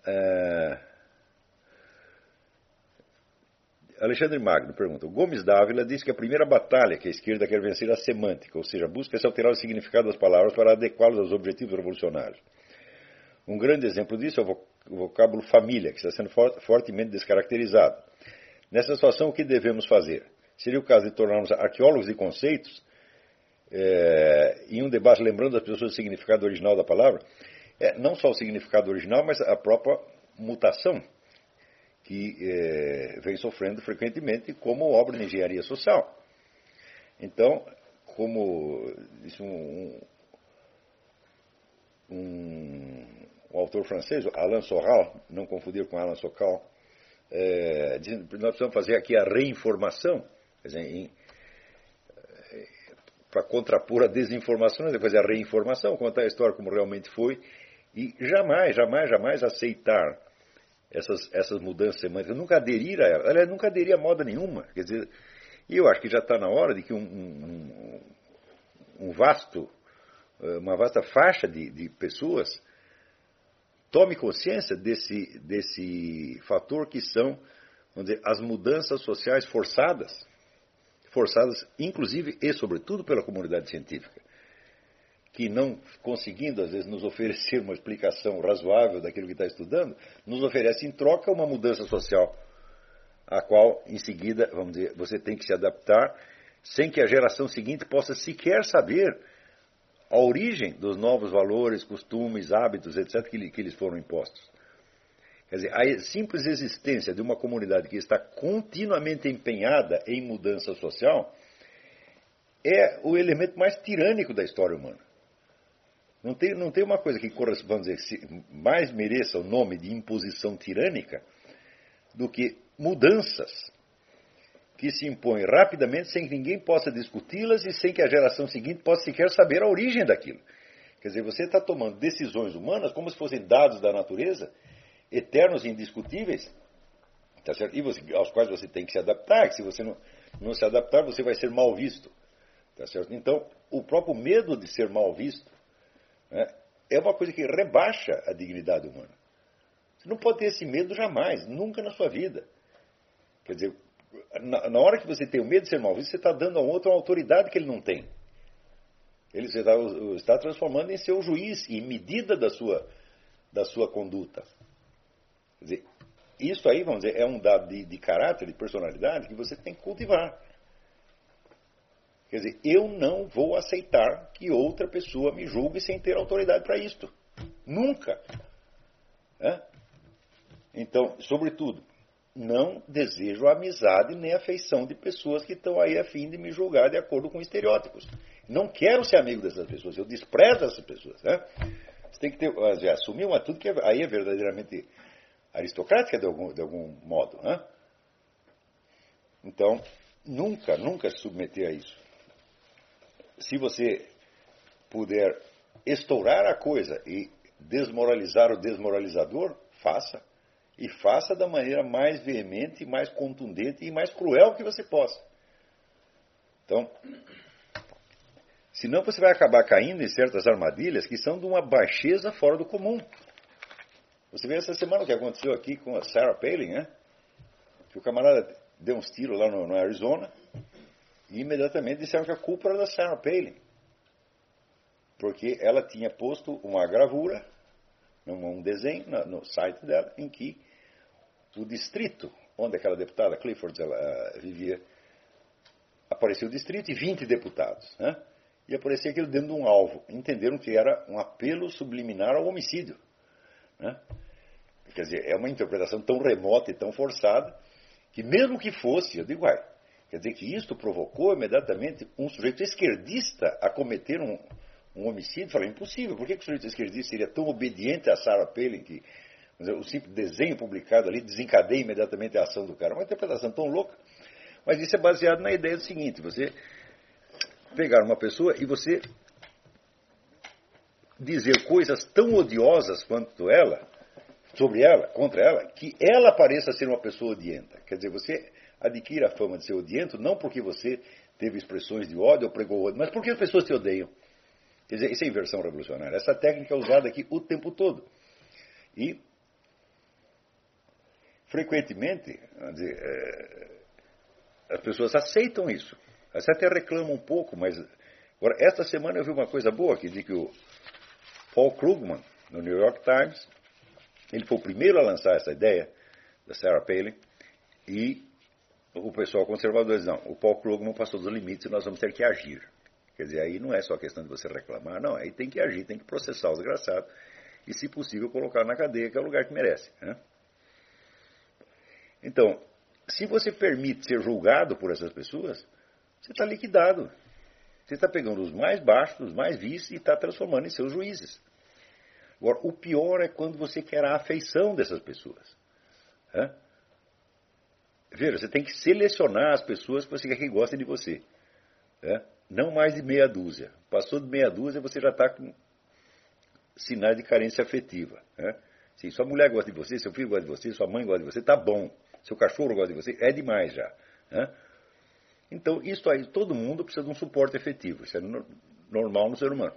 A: Alexandre Magno pergunta: o Gomes Dávila diz que a primeira batalha que a esquerda quer vencer é a semântica, ou seja, busca-se alterar o significado das palavras para adequá-las aos objetivos revolucionários. Um grande exemplo disso é o vocábulo família, que está sendo fortemente descaracterizado. Nessa situação, o que devemos fazer? Seria o caso de tornarmos arqueólogos de conceitos, em um debate lembrando as pessoas o significado original da palavra, não só o significado original, mas a própria mutação que vem sofrendo frequentemente como obra de engenharia social. Então, como disse um autor francês, Alain Soral, não confundir com Alain Sokal, dizendo que nós precisamos fazer aqui a reinformação, quer dizer, para contrapor a desinformação, depois a reinformação, contar a história como realmente foi, e jamais aceitar essas mudanças semânticas, nunca aderir a ela. Ela nunca aderir a moda nenhuma. Quer dizer, e eu acho que já está na hora de que uma vasta faixa de pessoas tome consciência desse fator que são, vamos dizer, as mudanças sociais forçadas inclusive e sobretudo pela comunidade científica, que não conseguindo, às vezes, nos oferecer uma explicação razoável daquilo que está estudando, nos oferece em troca uma mudança social, a qual, em seguida, vamos dizer, você tem que se adaptar, sem que a geração seguinte possa sequer saber a origem dos novos valores, costumes, hábitos, etc., que lhes foram impostos. Quer dizer, a simples existência de uma comunidade que está continuamente empenhada em mudança social é o elemento mais tirânico da história humana. Não tem uma coisa que, vamos dizer, mais mereça o nome de imposição tirânica do que mudanças que se impõem rapidamente sem que ninguém possa discuti-las e sem que a geração seguinte possa sequer saber a origem daquilo. Quer dizer, você está tomando decisões humanas como se fossem dados da natureza, eternos e indiscutíveis, tá certo? E aos quais você tem que se adaptar, que se você não se adaptar, você vai ser mal visto. Tá certo? Então, o próprio medo de ser mal visto, né, é uma coisa que rebaixa a dignidade humana. Você não pode ter esse medo jamais, nunca na sua vida. Quer dizer, na hora que você tem o medo de ser mal visto, você está dando a um outro uma autoridade que ele não tem. Ele está transformando em seu juiz e medida da sua conduta. Quer dizer, isso aí, vamos dizer, é um dado de caráter, de personalidade, que você tem que cultivar. Quer dizer, eu não vou aceitar que outra pessoa me julgue sem ter autoridade para isto. Nunca. Então, sobretudo, não desejo a amizade nem a afeição de pessoas que estão aí a fim de me julgar de acordo com estereótipos. Não quero ser amigo dessas pessoas, eu desprezo essas pessoas. Você tem que assumir uma atitude que aí é verdadeiramente aristocrática de algum modo. Então, nunca se submeter a isso. Se você puder estourar a coisa e desmoralizar o desmoralizador, faça. E faça da maneira mais veemente, mais contundente e mais cruel que você possa. Então, senão você vai acabar caindo em certas armadilhas que são de uma baixeza fora do comum. Você vê essa semana o que aconteceu aqui com a Sarah Palin, né? Que o camarada deu uns tiros lá no Arizona e imediatamente disseram que a culpa era da Sarah Palin. Porque ela tinha posto uma gravura, um desenho no site dela, em que o distrito onde aquela deputada Clifford vivia, apareceu o distrito e 20 deputados. Né? E aparecia aquilo dentro de um alvo. Entenderam que era um apelo subliminar ao homicídio. Né? Quer dizer, é uma interpretação tão remota e tão forçada, que mesmo que fosse, eu digo, quer dizer que isto provocou imediatamente um sujeito esquerdista a cometer um homicídio. Falei, impossível, por que o sujeito esquerdista seria tão obediente a Sarah Palin que o simples desenho publicado ali desencadeia imediatamente a ação do cara? Uma interpretação tão louca. Mas isso é baseado na ideia do seguinte: você pegar uma pessoa e você dizer coisas tão odiosas quanto ela, sobre ela, contra ela, que ela pareça ser uma pessoa odienta. Quer dizer, você adquire a fama de ser odiento não porque você teve expressões de ódio ou pregou ódio, mas porque as pessoas te odeiam. Quer dizer, isso é inversão revolucionária. Essa técnica é usada aqui o tempo todo. E frequentemente, vamos dizer, as pessoas aceitam isso. Elas até reclamam um pouco, mas... Agora, esta semana eu vi uma coisa boa, que diz que o Paul Krugman, no New York Times, ele foi o primeiro a lançar essa ideia da Sarah Palin, e o pessoal conservador diz, não, o Paul Krugman passou dos limites e nós vamos ter que agir. Quer dizer, aí não é só questão de você reclamar, não, aí tem que agir, tem que processar o desgraçado e, se possível, colocar na cadeia, que é o lugar que merece. Né? Então, se você permite ser julgado por essas pessoas, você está liquidado. Você está pegando os mais baixos, os mais vis e está transformando em seus juízes. Agora, o pior é quando você quer a afeição dessas pessoas. Né? Veja, você tem que selecionar as pessoas que você quer que gostem de você. Né? Não mais de meia dúzia. Passou de meia dúzia, você já está com sinais de carência afetiva. Né? Se sua mulher gosta de você, seu filho gosta de você, sua mãe gosta de você, está bom. Seu cachorro gosta de você, é demais já. Né? Então, isso aí, todo mundo precisa de um suporte efetivo. Isso é normal no ser humano.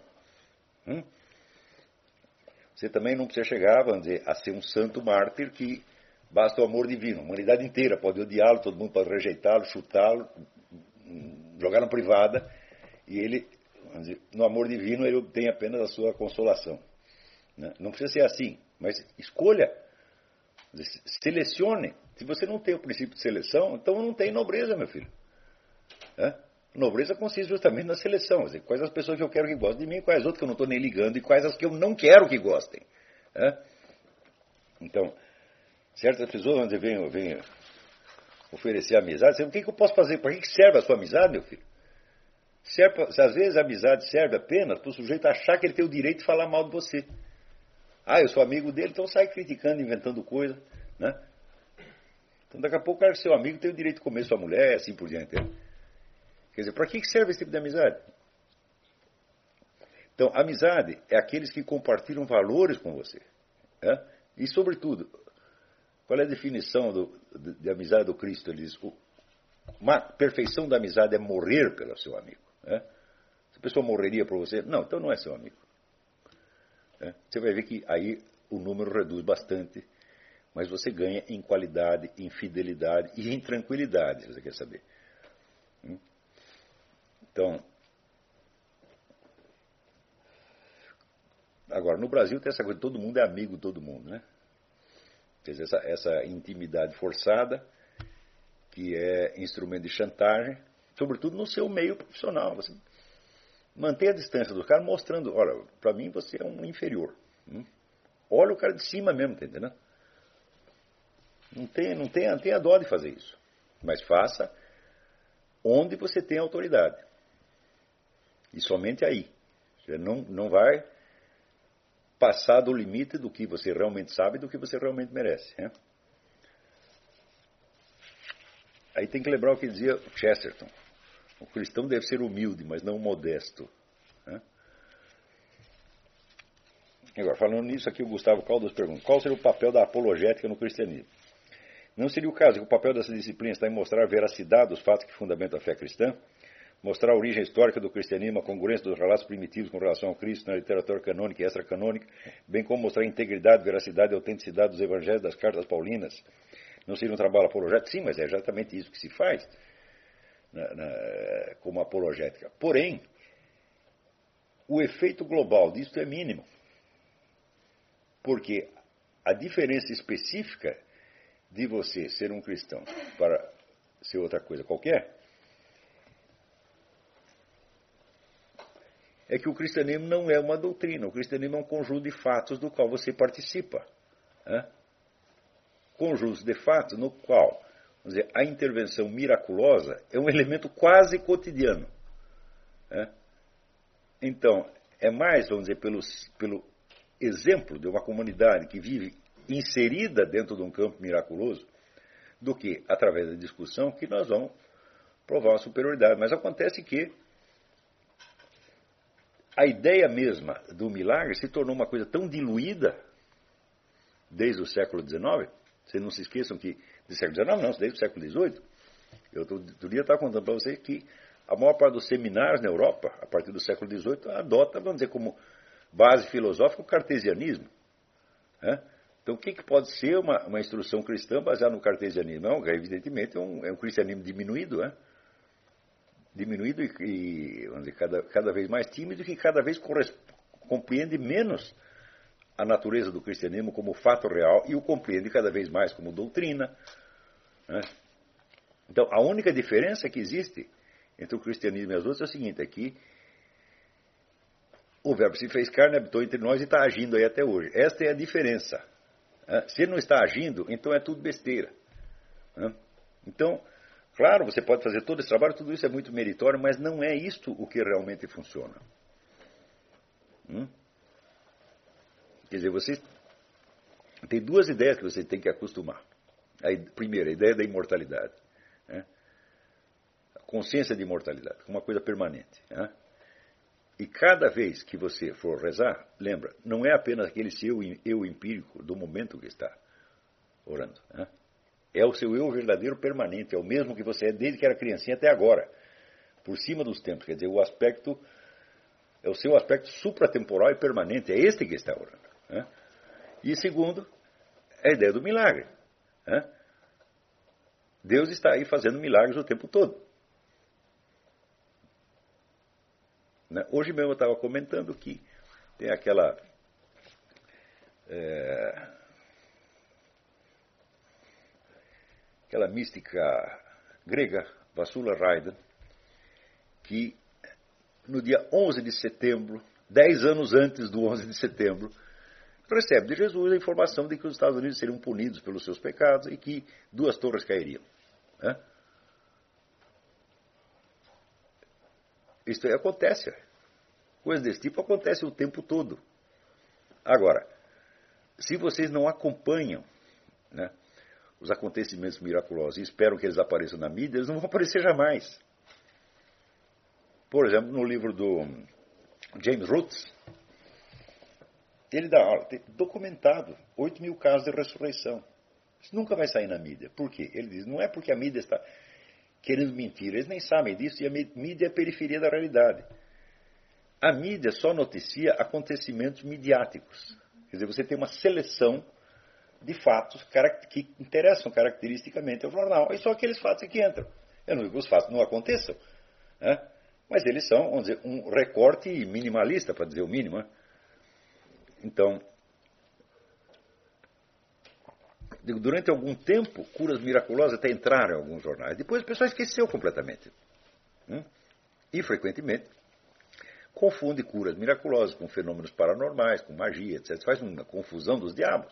A: Você também não precisa chegar, vamos dizer, a ser um santo mártir que basta o amor divino. A humanidade inteira pode odiá-lo, todo mundo pode rejeitá-lo, chutá-lo, jogar na privada, e ele, vamos dizer, no amor divino, ele obtém apenas a sua consolação. Né? Não precisa ser assim, mas escolha, selecione. Se você não tem o princípio de seleção, então não tem nobreza, meu filho. Nobreza consiste justamente na seleção. Quer dizer, quais as pessoas que eu quero que gostem de mim, quais as outras que eu não estou nem ligando, e quais as que eu não quero que gostem. Então, certas pessoas vêm oferecer amizade, o que eu posso fazer? Para que serve a sua amizade, meu filho? Se às vezes a amizade serve apenas para o sujeito achar que ele tem o direito de falar mal de você. Eu sou amigo dele, então sai criticando, inventando coisa. Né? Então daqui a pouco o cara, seu amigo, tem o direito de comer sua mulher, assim por diante. Quer dizer, para que serve esse tipo de amizade? Então, amizade é aqueles que compartilham valores com você. E, sobretudo, qual é a definição de amizade do Cristo? Ele diz, uma perfeição da amizade é morrer pelo seu amigo. Se a pessoa morreria por você, não, então não é seu amigo. Você vai ver que aí o número reduz bastante, mas você ganha em qualidade, em fidelidade e em tranquilidade, se você quer saber. Então, agora, no Brasil tem essa coisa, todo mundo é amigo de todo mundo, né? Quer dizer, essa intimidade forçada, que é instrumento de chantagem, sobretudo no seu meio profissional. Você mantém a distância do cara mostrando, olha, para mim você é um inferior. Olha o cara de cima mesmo, tá entendendo? Não tenha dó de fazer isso. Mas faça onde você tem autoridade. E somente aí. Você não vai passar do limite do que você realmente sabe e do que você realmente merece. Aí tem que lembrar o que dizia Chesterton. O cristão deve ser humilde, mas não modesto. Agora, falando nisso aqui, o Gustavo Caldas pergunta, qual seria o papel da apologética no cristianismo? Não seria o caso que o papel dessa disciplina está em mostrar a veracidade dos fatos que fundamentam a fé cristã? Mostrar a origem histórica do cristianismo, a congruência dos relatos primitivos com relação ao Cristo na literatura canônica e extracanônica, bem como mostrar a integridade, veracidade e autenticidade dos evangelhos das cartas paulinas. Não seria um trabalho apologético? Sim, mas é exatamente isso que se faz como apologética. Porém, o efeito global disso é mínimo. Porque a diferença específica de você ser um cristão para ser outra coisa qualquer é que o cristianismo não é uma doutrina. O cristianismo é um conjunto de fatos do qual você participa. Conjuntos de fatos no qual, vamos dizer, a intervenção miraculosa é um elemento quase cotidiano. Então, é mais, vamos dizer, pelo exemplo de uma comunidade que vive inserida dentro de um campo miraculoso, do que, através da discussão, que nós vamos provar uma superioridade. Mas acontece que a ideia mesma do milagre se tornou uma coisa tão diluída desde o século XIX. Vocês não se esqueçam que, do século XIX não, desde o século XVIII. Eu outro dia estava contando para vocês que a maior parte dos seminários na Europa, a partir do século XVIII, adota, vamos dizer, como base filosófica o cartesianismo. Então, o que pode ser uma instrução cristã baseada no cartesianismo? Não, evidentemente, é um cristianismo diminuído, né? Diminuído e vamos dizer, cada vez mais tímido, que cada vez compreende menos a natureza do cristianismo como fato real e o compreende cada vez mais como doutrina, né? Então, a única diferença que existe entre o cristianismo e as outras é o seguinte, é que o Verbo se fez carne, habitou entre nós e está agindo aí até hoje. Esta é a diferença. Se ele não está agindo, então é tudo besteira. Então, claro, você pode fazer todo esse trabalho, tudo isso é muito meritório, mas não é isto o que realmente funciona. Quer dizer, você tem duas ideias que você tem que acostumar. Primeiro, a ideia da imortalidade. A consciência de imortalidade, uma coisa permanente. E cada vez que você for rezar, lembra, não é apenas aquele seu eu empírico do momento que está orando. É o seu eu verdadeiro permanente, é o mesmo que você é desde que era criancinha até agora, por cima dos tempos. Quer dizer, é o seu aspecto supratemporal e permanente, é este que está orando. E segundo, a ideia do milagre. Deus está aí fazendo milagres o tempo todo. Hoje mesmo eu estava comentando que tem aquela mística grega, Vassula Raida, que no dia 11 de setembro, 10 anos antes do 11 de setembro, recebe de Jesus a informação de que os Estados Unidos seriam punidos pelos seus pecados e que 2 torres cairiam. Isso aí acontece. Coisas desse tipo acontecem o tempo todo. Agora, se vocês não acompanham os acontecimentos miraculosos e esperam que eles apareçam na mídia, eles não vão aparecer jamais. Por exemplo, no livro do James Roots, ele dá aula, tem documentado 8.000 casos de ressurreição. Isso nunca vai sair na mídia. Por quê? Ele diz, não é porque a mídia está querendo mentir, eles nem sabem disso, e a mídia é a periferia da realidade. A mídia só noticia acontecimentos midiáticos. Quer dizer, você tem uma seleção de fatos que interessam caracteristicamente ao jornal. E só aqueles fatos que entram. Eu não digo que os fatos não aconteçam, mas eles são, vamos dizer, um recorte minimalista, para dizer o mínimo. Então, durante algum tempo, curas miraculosas até entraram em alguns jornais. Depois o pessoal esqueceu completamente. E, frequentemente, confunde curas miraculosas com fenômenos paranormais, com magia, etc. Faz uma confusão dos diabos.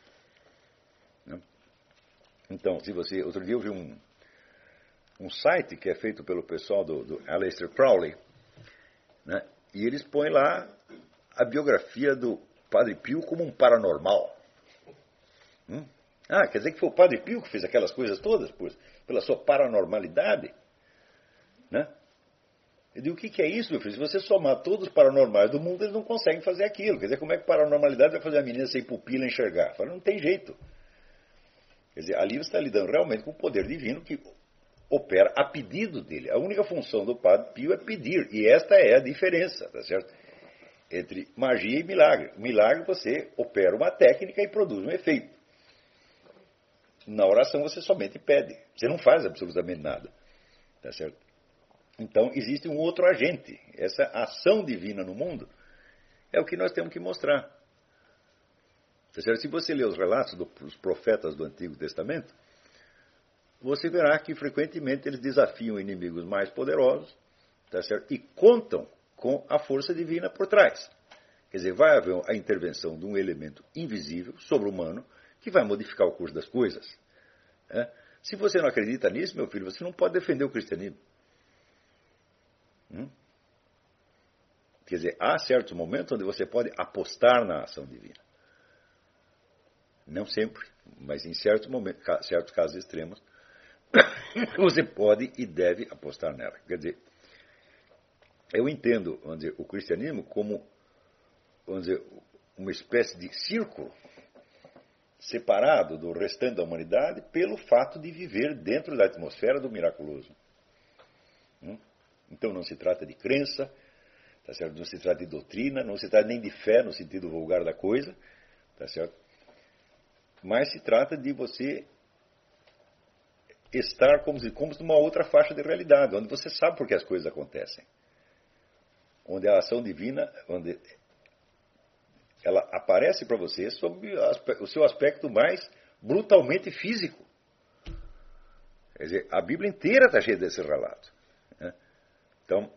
A: Então, se você... Outro dia eu vi um site que é feito pelo pessoal do Aleister Crowley, e eles põem lá a biografia do Padre Pio como um paranormal. Quer dizer que foi o Padre Pio que fez aquelas coisas todas pela sua paranormalidade? Eu digo, o que é isso, meu filho? Se você somar todos os paranormais do mundo, eles não conseguem fazer aquilo. Quer dizer, como é que paranormalidade vai fazer a menina sem pupila enxergar? Fala, não tem jeito. Quer dizer, ali você está lidando realmente com o poder divino que opera a pedido dele. A única função do Padre Pio é pedir. E esta é a diferença, tá certo? Entre magia e milagre. O milagre você opera uma técnica e produz um efeito. Na oração você somente pede. Você não faz absolutamente nada. Tá certo? Então existe um outro agente. Essa ação divina no mundo é o que nós temos que mostrar. Tá certo? Se você ler os relatos dos profetas do Antigo Testamento, você verá que frequentemente eles desafiam inimigos mais poderosos, tá certo? E contam com a força divina por trás. Quer dizer, vai haver a intervenção de um elemento invisível, sobre-humano, que vai modificar o curso das coisas. Se você não acredita nisso, meu filho, você não pode defender o cristianismo. Quer dizer, há certos momentos onde você pode apostar na ação divina. Não sempre, mas em certos momentos, certos casos extremos, você pode e deve apostar nela. Quer dizer, eu entendo, vamos dizer, o cristianismo como, vamos dizer, uma espécie de círculo separado do restante da humanidade pelo fato de viver dentro da atmosfera do miraculoso. Então não se trata de crença, tá certo? Não se trata de doutrina, não se trata nem de fé no sentido vulgar da coisa, tá certo? mas se trata de você estar como numa outra faixa de realidade, onde você sabe por que as coisas acontecem. Onde a ação divina, onde ela aparece para você sob o seu aspecto mais brutalmente físico. Quer dizer, a Bíblia inteira está cheia desse relato. Né? Então,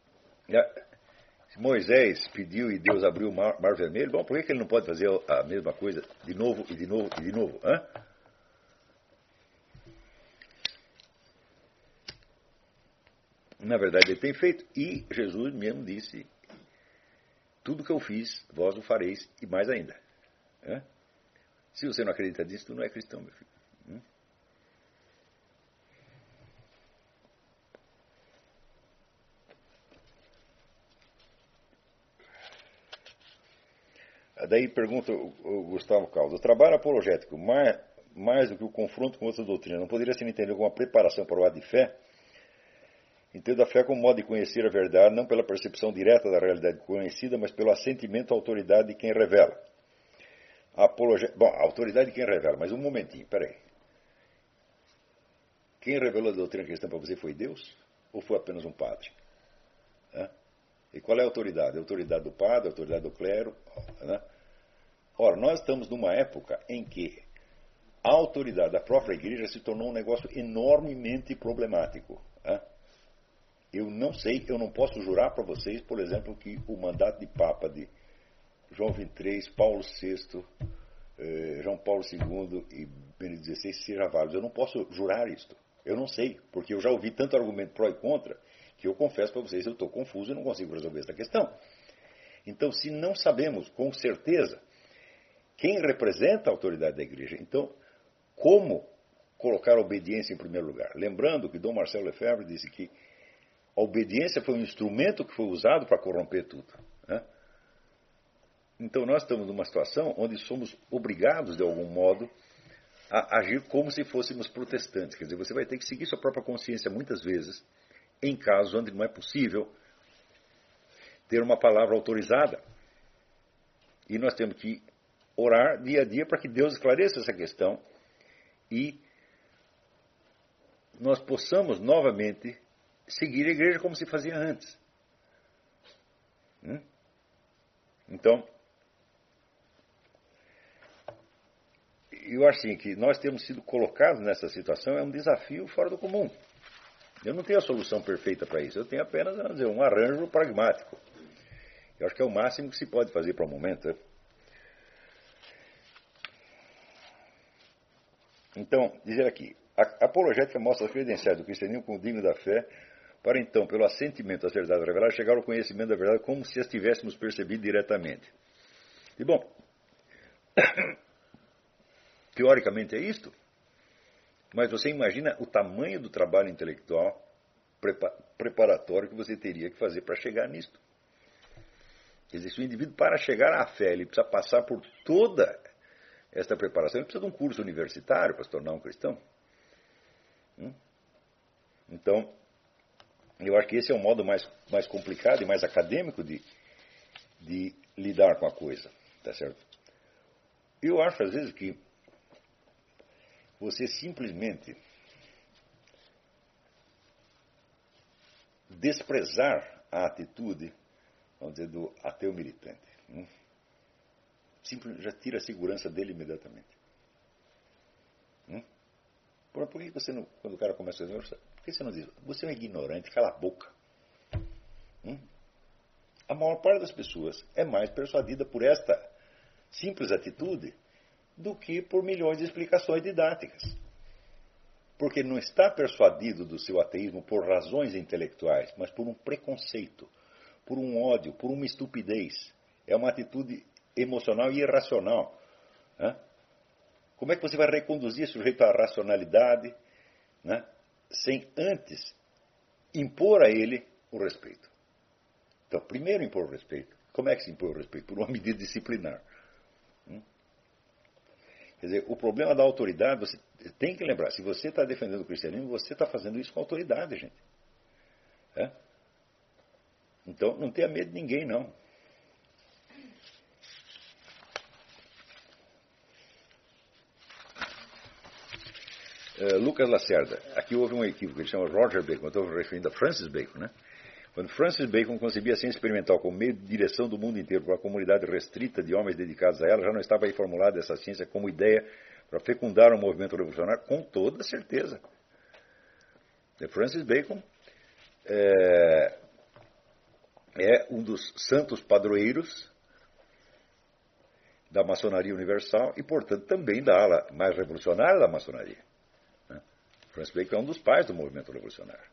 A: se Moisés pediu e Deus abriu o mar vermelho, bom, por que ele não pode fazer a mesma coisa de novo e de novo e de novo? Hã? Na verdade, ele tem feito. E Jesus mesmo disse, tudo que eu fiz, vós o fareis, e mais ainda. Hã? Se você não acredita nisso, tu não é cristão, meu filho. Daí pergunta o Gustavo Caldas, o trabalho apologético, mais do que o confronto com outras doutrinas, não poderia ser entendido como uma preparação para o ato de fé? Entendo a fé como modo de conhecer a verdade, não pela percepção direta da realidade conhecida, mas pelo assentimento à autoridade de quem revela. Bom, a autoridade de quem revela, mas um momentinho, peraí. Quem revelou a doutrina cristã para você foi Deus? Ou foi apenas um padre? Hã? E qual é a autoridade? A autoridade do padre, a autoridade do clero? Né? Ora, nós estamos numa época em que a autoridade da própria igreja se tornou um negócio enormemente problemático. Né? Eu não sei, eu não posso jurar para vocês, por exemplo, que o mandato de Papa de João XXIII, Paulo VI, João Paulo II e Benedito XVI seja válido. Eu não posso jurar isto. Eu não sei, porque eu já ouvi tanto argumento pró e contra, que eu confesso para vocês, eu estou confuso e não consigo resolver essa questão. Então, se não sabemos com certeza quem representa a autoridade da igreja, então, como colocar a obediência em primeiro lugar? Lembrando que Dom Marcelo Lefebvre disse que a obediência foi um instrumento que foi usado para corromper tudo. Né? Então nós estamos numa situação onde somos obrigados, de algum modo, a agir como se fôssemos protestantes. Quer dizer, você vai ter que seguir sua própria consciência muitas vezes, em casos onde não é possível ter uma palavra autorizada. E nós temos que orar dia a dia para que Deus esclareça essa questão e nós possamos novamente seguir a igreja como se fazia antes. Então, eu acho assim, que nós temos sido colocados nessa situação, é um desafio fora do comum. Eu não tenho a solução perfeita para isso, eu tenho apenas, vamos dizer, um arranjo pragmático. Eu acho que é o máximo que se pode fazer para o momento. Né? Então, dizer aqui, a apologética mostra as credenciais do cristianismo como digno da fé, para então, pelo assentimento às verdades reveladas, chegar ao conhecimento da verdade como se as tivéssemos percebido diretamente. E bom, teoricamente é isto, mas você imagina o tamanho do trabalho intelectual preparatório que você teria que fazer para chegar nisto. Quer dizer, se o indivíduo, para chegar à fé, ele precisa passar por toda esta preparação, ele precisa de um curso universitário para se tornar um cristão. Então, eu acho que esse é o modo mais complicado e mais acadêmico de lidar com a coisa. Tá certo? Eu acho, às vezes, que você simplesmente desprezar a atitude, vamos dizer, do ateu militante. Já tira a segurança dele imediatamente. Por que você não, quando o cara começa a dizer, por que você não diz, você é um ignorante, cala a boca? A maior parte das pessoas é mais persuadida por esta simples atitude do que por milhões de explicações didáticas. Porque não está persuadido do seu ateísmo por razões intelectuais, mas por um preconceito, por um ódio, por uma estupidez. É uma atitude emocional e irracional. Né? Como é que você vai reconduzir esse sujeito à racionalidade, né, sem antes impor a ele o respeito? Então, primeiro impor o respeito. Como é que se impõe o respeito? Por uma medida disciplinar. Quer dizer, o problema da autoridade, você tem que lembrar, se você está defendendo o cristianismo, você está fazendo isso com autoridade, gente. É? Então, não tenha medo de ninguém, não. Lucas Lacerda, aqui houve um equívoco, ele chama Roger Bacon, eu estou referindo a Francis Bacon, né? Quando Francis Bacon concebia a ciência experimental como meio de direção do mundo inteiro para uma comunidade restrita de homens dedicados a ela, já não estava aí formulada essa ciência como ideia para fecundar um movimento revolucionário? Com toda certeza. Francis Bacon é um dos santos padroeiros da maçonaria universal e, portanto, também da ala mais revolucionária da maçonaria. Francis Bacon é um dos pais do movimento revolucionário.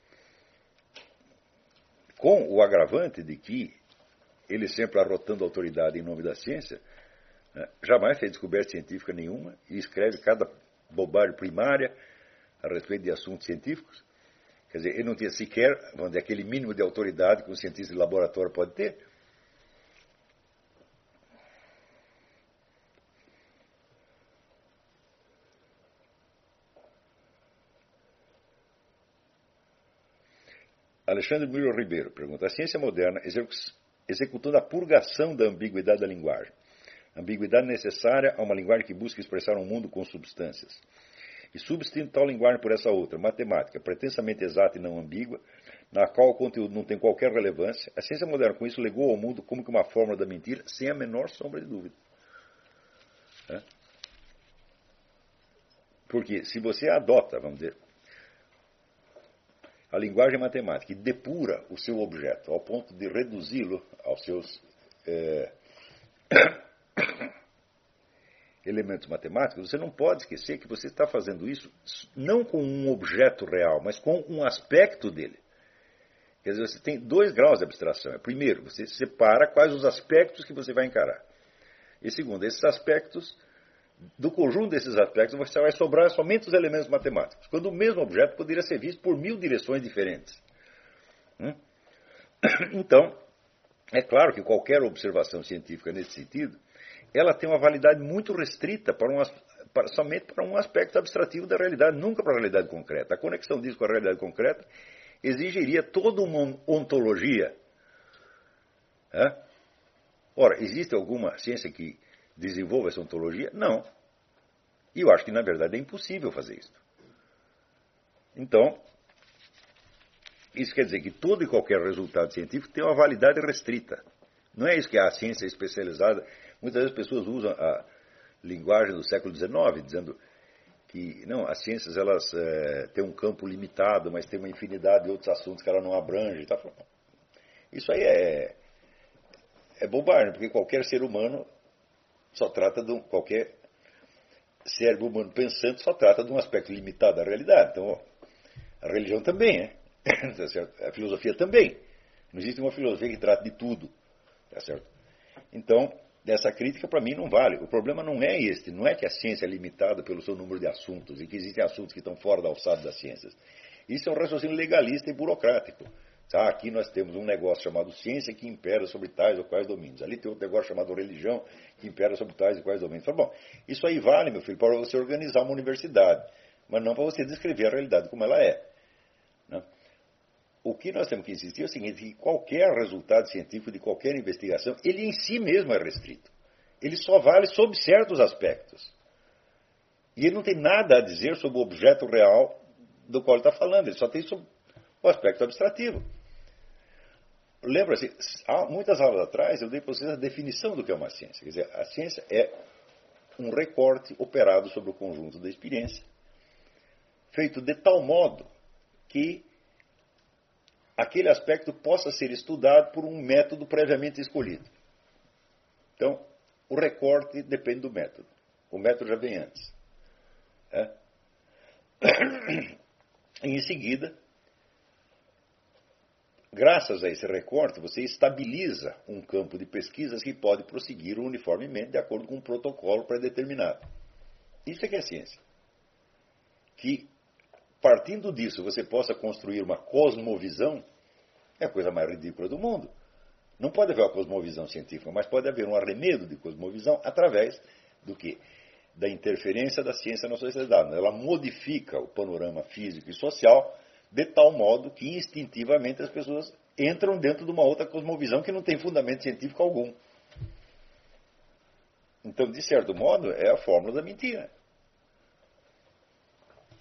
A: Com o agravante de que ele sempre arrotando a autoridade em nome da ciência, jamais fez descoberta científica nenhuma e escreve cada bobagem primária a respeito de assuntos científicos. Quer dizer, ele não tinha sequer, vamos dizer, aquele mínimo de autoridade que um cientista de laboratório pode ter. Alexandre Muro Ribeiro pergunta: a ciência moderna executando a purgação da ambiguidade da linguagem. Ambiguidade necessária a uma linguagem que busca expressar um mundo com substâncias. E substituindo tal linguagem por essa outra, matemática, pretensamente exata e não ambígua, na qual o conteúdo não tem qualquer relevância, a ciência moderna com isso legou ao mundo como que uma fórmula da mentira, sem a menor sombra de dúvida. Porque se você adota, vamos dizer, a linguagem matemática e depura o seu objeto ao ponto de reduzi-lo aos seus elementos matemáticos, você não pode esquecer que você está fazendo isso não com um objeto real, mas com um aspecto dele. Quer dizer, você tem 2 graus de abstração. Primeiro, você separa quais os aspectos que você vai encarar. E segundo, esses aspectos, do conjunto desses aspectos, você vai sobrar somente os elementos matemáticos, quando o mesmo objeto poderia ser visto por 1000 direções diferentes. Então, é claro que qualquer observação científica nesse sentido, ela tem uma validade muito restrita somente para um aspecto abstrativo da realidade, nunca para a realidade concreta. A conexão disso com a realidade concreta exigiria toda uma ontologia. Ora, existe alguma ciência que desenvolva essa ontologia? Não. E eu acho que, na verdade, é impossível fazer isso. Então, isso quer dizer que todo e qualquer resultado científico tem uma validade restrita. Não é isso que a ciência especializada... Muitas vezes as pessoas usam a linguagem do século XIX, dizendo que não, as ciências elas têm um campo limitado, mas tem uma infinidade de outros assuntos que ela não abrange. Tá? Isso aí é bobagem, porque qualquer ser humano só trata de qualquer cérebro humano pensante só trata de um aspecto limitado da realidade. Então, a religião também, né? Tá certo? A filosofia também. Não existe uma filosofia que trate de tudo. Tá certo? Então, essa crítica para mim não vale. O problema não é este, não é que a ciência é limitada pelo seu número de assuntos e que existem assuntos que estão fora da alçada das ciências. Isso é um raciocínio legalista e burocrático. Aqui nós temos um negócio chamado ciência que impera sobre tais ou quais domínios. Ali tem outro negócio chamado religião que impera sobre tais e quais domínios. Bom, isso aí vale, meu filho, para você organizar uma universidade, mas não para você descrever a realidade como ela é. Né? O que nós temos que insistir é o seguinte, que qualquer resultado científico de qualquer investigação, ele em si mesmo é restrito. Ele só vale sob certos aspectos. E ele não tem nada a dizer sobre o objeto real do qual ele está falando, ele só tem sobre o aspecto abstrativo. Lembra-se, há muitas aulas atrás eu dei para vocês a definição do que é uma ciência. Quer dizer, a ciência é um recorte operado sobre o conjunto da experiência, feito de tal modo que aquele aspecto possa ser estudado por um método previamente escolhido. Então, o recorte depende do método. O método já vem antes. E em seguida, graças a esse recorte, você estabiliza um campo de pesquisas que pode prosseguir uniformemente de acordo com um protocolo pré-determinado. Isso é que é ciência. Que, partindo disso, você possa construir uma cosmovisão, é a coisa mais ridícula do mundo. Não pode haver uma cosmovisão científica, mas pode haver um arremedo de cosmovisão através do quê? Da interferência da ciência na sociedade. Ela modifica o panorama físico e social de tal modo que instintivamente as pessoas entram dentro de uma outra cosmovisão que não tem fundamento científico algum. Então, de certo modo, é a fórmula da mentira.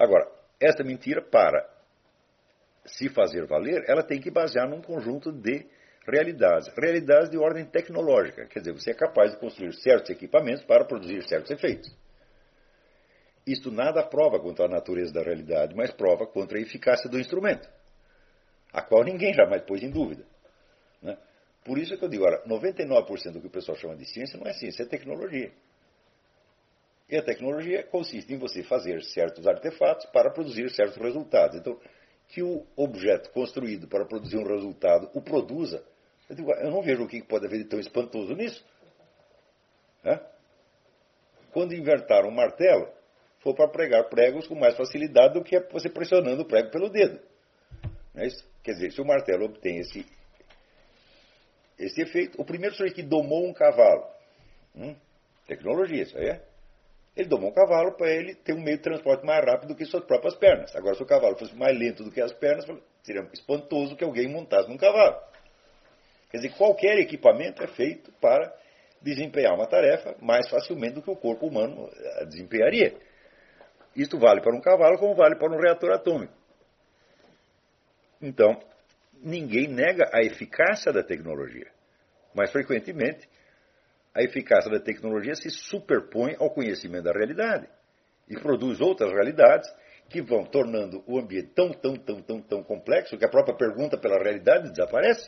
A: Agora, esta mentira, para se fazer valer, ela tem que basear num conjunto de realidades. Realidades de ordem tecnológica. Quer dizer, você é capaz de construir certos equipamentos para produzir certos efeitos. Isto nada prova contra a natureza da realidade, mas prova contra a eficácia do instrumento, a qual ninguém jamais pôs em dúvida. Né? Por isso que eu digo, ora, 99% do que o pessoal chama de ciência não é ciência, é tecnologia. E a tecnologia consiste em você fazer certos artefatos para produzir certos resultados. Então, que o objeto construído para produzir um resultado o produza, eu digo, eu não vejo o que pode haver de tão espantoso nisso. Né? Quando inventaram um martelo, foi para pregar pregos com mais facilidade do que você pressionando o prego pelo dedo. Não é isso? Quer dizer, se o martelo obtém esse efeito, o primeiro sujeito que domou um cavalo, tecnologia, isso aí é. Ele domou um cavalo para ele ter um meio de transporte mais rápido do que suas próprias pernas. Agora, se o cavalo fosse mais lento do que as pernas, seria espantoso que alguém montasse num cavalo. Quer dizer, qualquer equipamento é feito para desempenhar uma tarefa mais facilmente do que o corpo humano desempenharia. Isto vale para um cavalo como vale para um reator atômico. Então, ninguém nega a eficácia da tecnologia, mas frequentemente a eficácia da tecnologia se superpõe ao conhecimento da realidade e produz outras realidades que vão tornando o ambiente tão complexo que a própria pergunta pela realidade desaparece.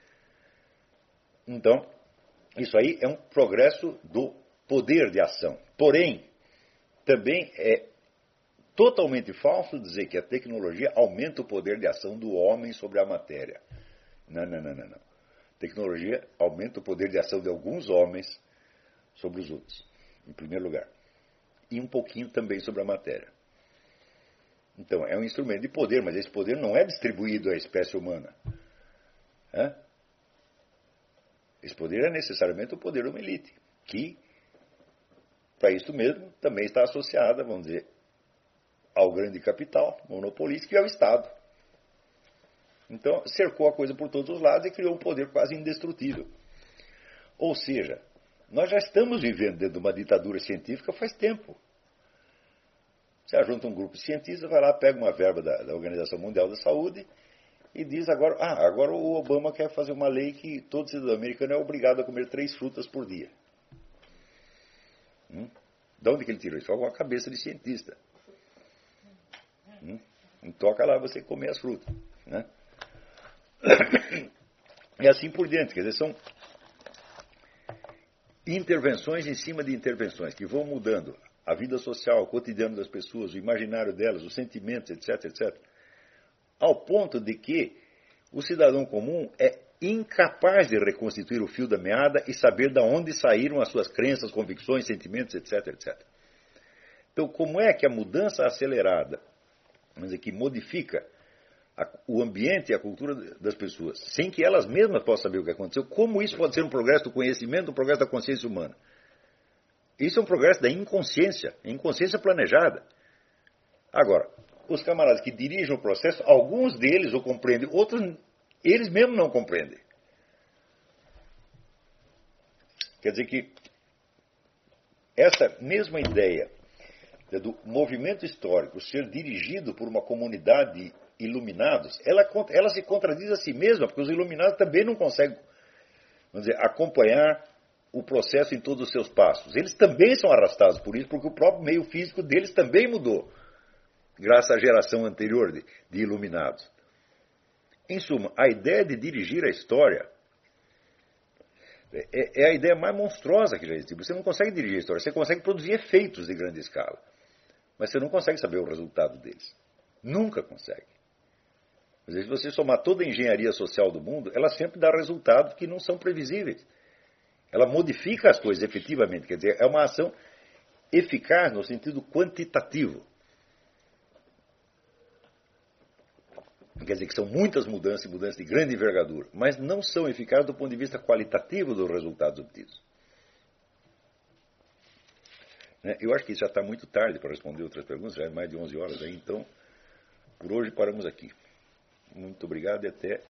A: Então, isso aí é um progresso do poder de ação. Porém, também é totalmente falso dizer que a tecnologia aumenta o poder de ação do homem sobre a matéria. Não. Tecnologia aumenta o poder de ação de alguns homens sobre os outros, em primeiro lugar. E um pouquinho também sobre a matéria. Então, é um instrumento de poder, mas esse poder não é distribuído à espécie humana. Esse poder é necessariamente o poder de uma elite, que, para isso mesmo, também está associada, vamos dizer, ao grande capital monopolístico e ao Estado. Então, cercou a coisa por todos os lados e criou um poder quase indestrutível. Ou seja, nós já estamos vivendo dentro de uma ditadura científica faz tempo. Você junta um grupo de cientistas, vai lá, pega uma verba da Organização Mundial da Saúde e diz agora o Obama quer fazer uma lei que todo cidadão americano é obrigado a comer 3 frutas por dia. De onde que ele tirou isso? Foi uma cabeça de cientista. Toca lá você comer as frutas. Né? E assim por diante. Quer dizer, são intervenções em cima de intervenções que vão mudando a vida social, o cotidiano das pessoas, o imaginário delas, os sentimentos, etc. Ao ponto de que o cidadão comum é incapaz de reconstituir o fio da meada e saber de onde saíram as suas crenças, convicções, sentimentos, etc. Então, como é que a mudança acelerada, vamos dizer, que modifica o ambiente e a cultura das pessoas, sem que elas mesmas possam saber o que aconteceu, como isso pode ser um progresso do conhecimento, um progresso da consciência humana? Isso é um progresso da inconsciência planejada. Agora, os camaradas que dirigem o processo, alguns deles o compreendem, outros eles mesmos não compreendem. Quer dizer que essa mesma ideia do movimento histórico ser dirigido por uma comunidade de iluminados, ela se contradiz a si mesma, porque os iluminados também não conseguem, vamos dizer, acompanhar o processo em todos os seus passos. Eles também são arrastados por isso, porque o próprio meio físico deles também mudou, graças à geração anterior de iluminados. Em suma, a ideia de dirigir a história é a ideia mais monstruosa que já existe. Você não consegue dirigir a história, você consegue produzir efeitos de grande escala, mas você não consegue saber o resultado deles. Nunca consegue. Às vezes, se você somar toda a engenharia social do mundo, ela sempre dá resultados que não são previsíveis. Ela modifica as coisas efetivamente, quer dizer, é uma ação eficaz no sentido quantitativo. Quer dizer que são muitas mudanças de grande envergadura, mas não são eficazes do ponto de vista qualitativo dos resultados obtidos. Eu acho que já está muito tarde para responder outras perguntas, já é mais de 11 horas aí, então por hoje paramos aqui. Muito obrigado e até